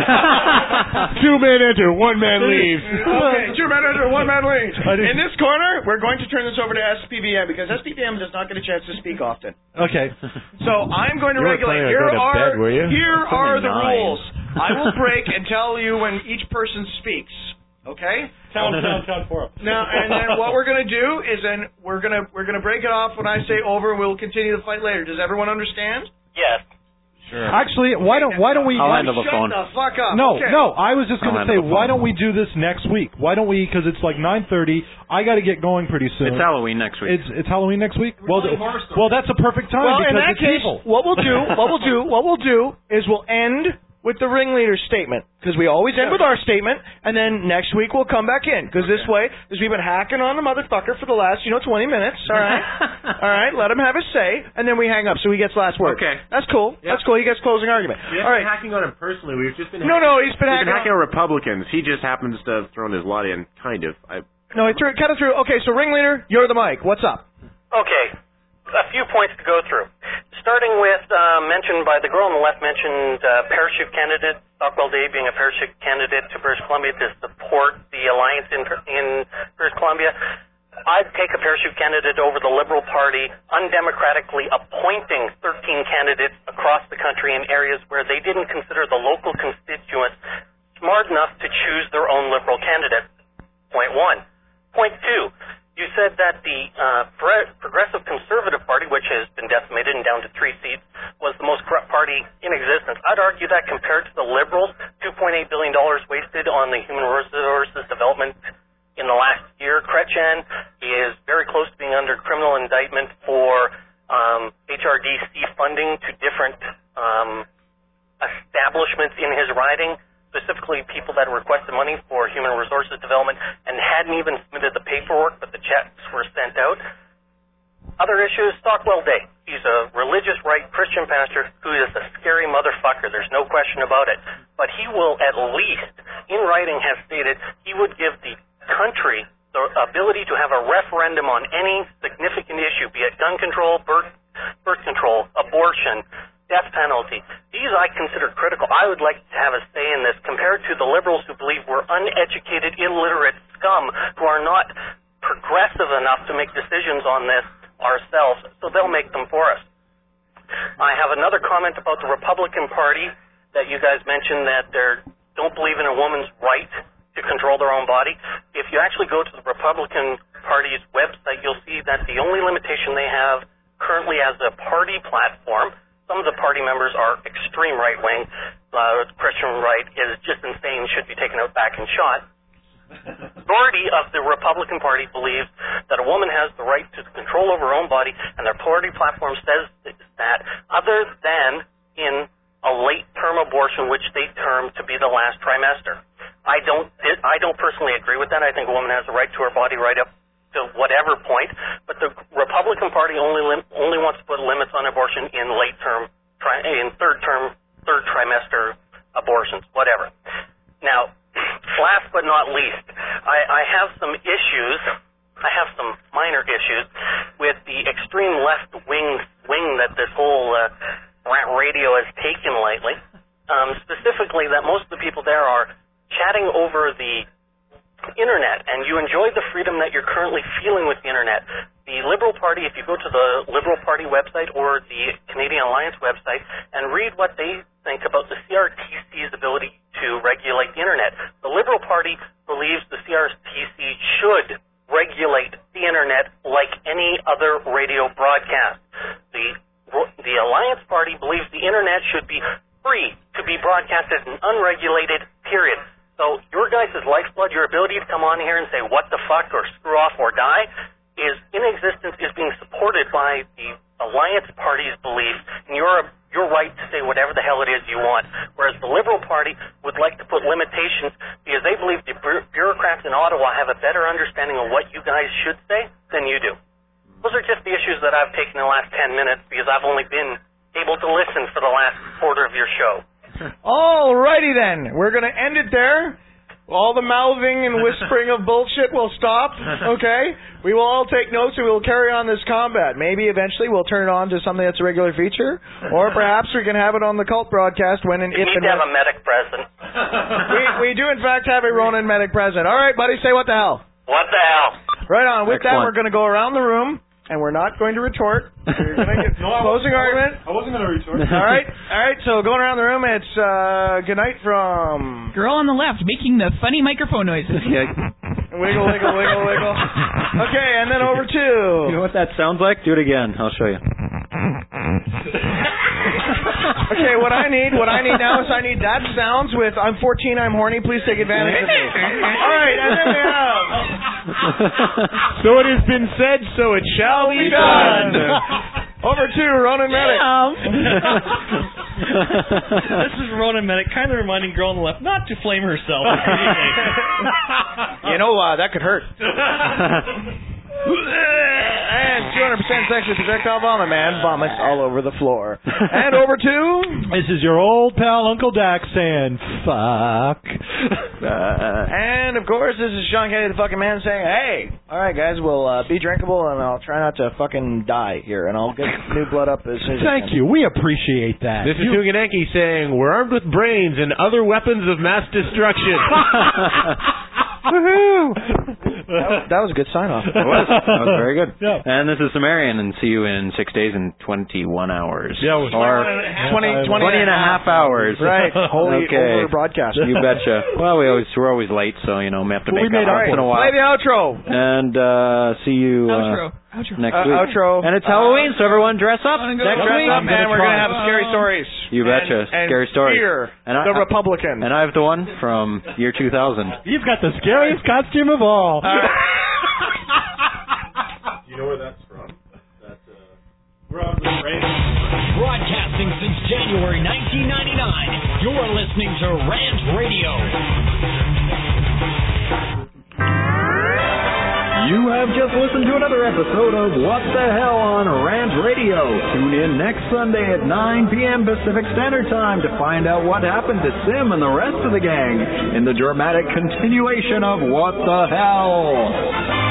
S5: Two men enter, one man leaves.
S1: Okay, two men enter, one man leaves.
S2: I didn't-
S1: In this corner, we're going to turn this over to S P V M because S P V M does not get a chance to speak often.
S2: Okay.
S1: So I'm going to
S5: You were
S1: regulate.
S5: planning on
S1: Here
S5: going to
S1: are
S5: bed, were you?
S1: here
S5: It's
S1: are
S5: only
S1: the
S5: nine.
S1: rules. I will break and tell you when each person speaks. Okay?
S2: Count, count, count for
S1: Now, and then what we're going to do is then we're going to we're going to break it off when I say over, and we'll continue the fight later. Does everyone understand?
S18: Yes.
S8: Sure.
S2: Actually, why don't why don't we?
S3: I'll handle the
S1: Shut
S3: phone.
S1: the fuck up.
S2: No,
S1: Okay.
S2: no. I was just going
S3: I'll
S2: to say,
S3: handle the
S2: why
S3: phone.
S2: don't we do this next week? Why don't we? Because it's like nine thirty. I got to get going pretty soon.
S3: It's Halloween next week.
S2: It's it's Halloween next week. Well,
S17: doing
S2: th-
S17: horror stories.
S2: well, that's a perfect time
S1: Well,
S2: because
S1: in that
S2: it's
S1: case,
S2: evil.
S1: what we'll do, what we'll do, what we'll do is we'll end with the ringleader's statement because we always end with our statement, and then next week we'll come back in because this way, because we've been hacking on the motherfucker for the last, you know, twenty minutes. All right, all right. Let him have his say, and then we hang up so he gets last word.
S5: Okay.
S1: That's cool.
S5: Yeah.
S1: That's cool. He gets closing argument.
S5: We
S1: All
S5: haven't
S1: right.
S5: been hacking on him personally. We've just been
S1: No,
S5: hacking,
S1: no, he's been
S5: we've
S1: hacking.
S5: been hacking on Republicans. He just happens to have thrown his lot in, kind of. I,
S1: No, he threw kind of through. Okay, so ringleader, you're the mic. What's up?
S16: Okay, a few points to go through. Starting with uh, mentioned by the girl on the left mentioned uh, parachute candidate, Stockwell Day being a parachute candidate to British Columbia to support the alliance in, in British Columbia. I'd take a parachute candidate over the Liberal Party undemocratically appointing thirteen candidates across the country in areas where they didn't consider the local constituents smart enough to choose their own Liberal candidate. Point one. Point two. You said that the uh, Progressive Conservative Party, which has been decimated and down to three seats, was the most corrupt party in existence. I'd argue that compared to the Liberals, two point eight billion dollars wasted on the human resources development in the last year. Chrétien is very close to being under criminal indictment for um, H R D C funding to different um, establishments in his riding, specifically people that requested money for human resources development and hadn't even submitted the paperwork, but the checks were sent out.
S19: Other issues, Stockwell Day. He's a religious right Christian pastor who is a scary motherfucker. There's no question about it. But he will at least, in writing, have stated he would give the country the ability to have a referendum on any significant issue, be it gun control, birth, birth control, abortion, death penalty. These I consider critical. I would like to have a say in this compared to the liberals who believe we're uneducated, illiterate scum who are not progressive enough to make decisions on this ourselves, so they'll make them for us. I have another comment about the Republican Party that you guys mentioned that they don't believe in a woman's right to control their own body. If you actually go to the Republican Party's website, you'll see that the only limitation they have currently as a party platform, some of the party members are extreme right-wing, uh, Christian right is just insane, should be taken out back and shot. Majority of the Republican Party believes that a woman has the right to control over her own body, and their party platform says that other than in a late-term abortion, which they term to be the last trimester. I don't I don't personally agree with that. I think a woman has a right to her body right up to whatever point, but the Republican Party only lim- only wants to put limits on abortion in late-term, tri- in third-term, third trimester abortions, whatever. Now, last but not least, I, I have some issues, I have some minor issues with the extreme left wing wing that this whole uh, rant radio has taken lately. Um, specifically that most of the people there are chatting over the internet, and you enjoy the freedom that you're currently feeling with the internet. The Liberal Party, if you go to the Liberal Party website or the Canadian Alliance website and read what they think about the C R T C's ability to regulate the internet. The Liberal Party believes the C R T C should regulate the internet like any other radio broadcast. The the Alliance Party believes the internet should be free to be broadcasted and unregulated, period. So your guys' lifeblood, your ability to come on here and say what the fuck or screw off or die is in existence, is being supported by the Alliance Party's belief, and your your right to say whatever the hell it is you want. Whereas the Liberal Party would like to put limitations because they believe the bu- bureaucrats in Ottawa have a better understanding of what you guys should say than you do. Those are just the issues that I've taken in the last ten minutes because I've only been able to listen for the last quarter of your show.
S1: Alrighty then, we're going to end it there. All the mouthing and whispering of bullshit will stop, okay? We will all take notes and we will carry on this combat. Maybe eventually we'll turn it on to something that's a regular feature, or perhaps we can have it on the cult broadcast when and
S19: We
S1: if
S19: need
S1: and
S19: to have
S1: when.
S19: a medic present.
S1: we, we do in fact have a Ronin medic present. All right, buddy, say what the hell.
S19: What the hell?
S1: Right on. With that,
S5: Excellent.
S1: we're going to go around the room. And we're not going to retort. We're going to get
S2: No, I
S1: closing
S2: wasn't-
S1: argument.
S2: I wasn't going to retort.
S1: All right, all right. So going around the room, it's uh, good night from
S4: girl on the left making the funny microphone noises.
S1: wiggle, wiggle, wiggle, wiggle. Okay, and then over to.
S3: You know what that sounds like? Do it again. I'll show you.
S1: Okay, what I need, what I need now is I need that sounds with I'm fourteen, I'm horny. Please take advantage of me. All right, and then we have.
S5: So it has been said, so it shall be done.
S1: Over to Ronan Medic.
S10: This is Ronan Medic, kind of reminding girl on the left not to flame herself.
S1: You know, uh, that could hurt. And two hundred percent sexual projectile vomit, man. Vomits all over the floor. And over to.
S2: This is your old pal Uncle Dak saying, fuck.
S1: Uh, and of course, this is Sean Kennedy, the fucking man, saying, hey, alright guys, we'll uh, be drinkable and I'll try not to fucking die here and I'll get new blood up as soon as I
S2: Thank
S1: can.
S2: you. We appreciate that.
S5: This is
S2: You-
S5: Tuganenki saying, we're armed with brains and other weapons of mass destruction.
S1: Woohoo! That, that was a good sign off.
S3: It was. That was very good.
S2: Yeah.
S3: And this is Sumerian, and see you in six days and twenty-one hours.
S2: Yeah, it was
S3: or
S1: twenty, twenty,
S3: twenty and a half hours.
S1: Right. Holy
S3: Okay.
S1: over broadcast.
S3: You betcha. Well, we always we're always late, so you know we have to
S1: We
S3: make
S1: made
S3: up
S1: up
S3: once in a while.
S1: Play the outro.
S3: And uh, see you uh,
S4: Outro. Outro.
S3: next
S1: Uh,
S3: week.
S1: outro.
S3: And it's Halloween, so everyone dress up.
S4: Wanna go-
S3: Next
S1: Dress
S3: week.
S1: up,
S2: I'm
S1: and
S2: gonna
S1: we're going to
S2: try.
S1: have scary stories.
S3: You betcha.
S1: And, and
S3: Scary stories.
S1: Fear,
S3: And I-
S1: the
S3: I-
S1: Republican.
S3: And I have the one from year two thousand.
S2: You've got the scariest costume of all.
S5: You know where that's from? That's, uh...
S12: Broadcasting since January nineteen ninety-nine, you're listening to Rant Radio.
S20: You have just
S12: just listened to another episode of What the Hell on Rant Radio. Tune in next Sunday at nine p.m. Pacific Standard Time to find out what happened to Sim and the rest of the gang in the dramatic continuation of What the Hell.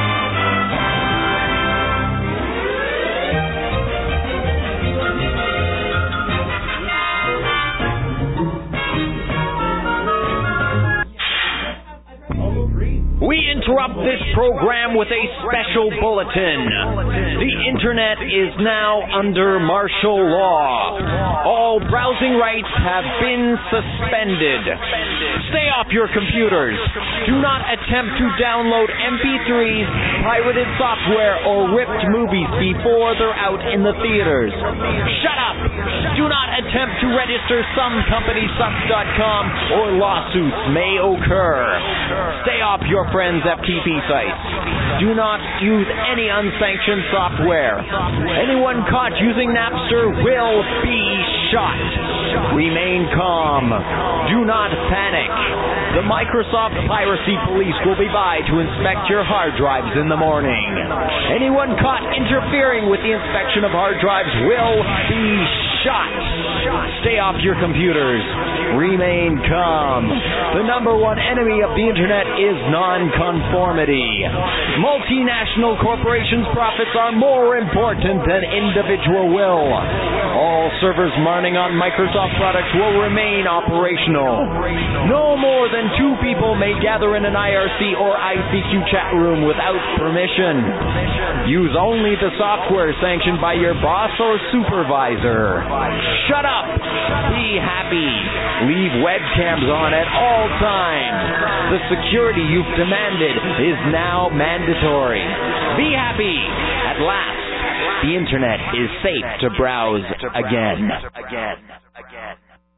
S20: We interrupt this program with a special bulletin. The Internet is now under martial law. All browsing rights have been suspended. Stay off your computers. Do not attempt to download M P threes, pirated software, or ripped movies before they're out in the theaters. Shut up! Do not attempt to register some company sucks dot com or lawsuits may occur. Stay off your friends' F T P sites. Do not use any unsanctioned software. Anyone caught using Napster will be shot. Remain calm. Do not panic. The Microsoft Piracy Police will be by to inspect your hard drives in the morning. Anyone caught interfering with the inspection of hard drives will be shot. Stay off your computers. Remain calm. The number one enemy of the Internet is nonconformity. Multinational corporations' profits are more important than individual will. All servers running on Microsoft products will remain operational. No more than two people may gather in an I R C or I C Q chat room without permission. Use only the software sanctioned by your boss or supervisor. Shut up. Be happy. Leave webcams on at all times. The security you've demanded is now mandatory. Be happy. At last, the Internet is safe to browse again. Again. Again.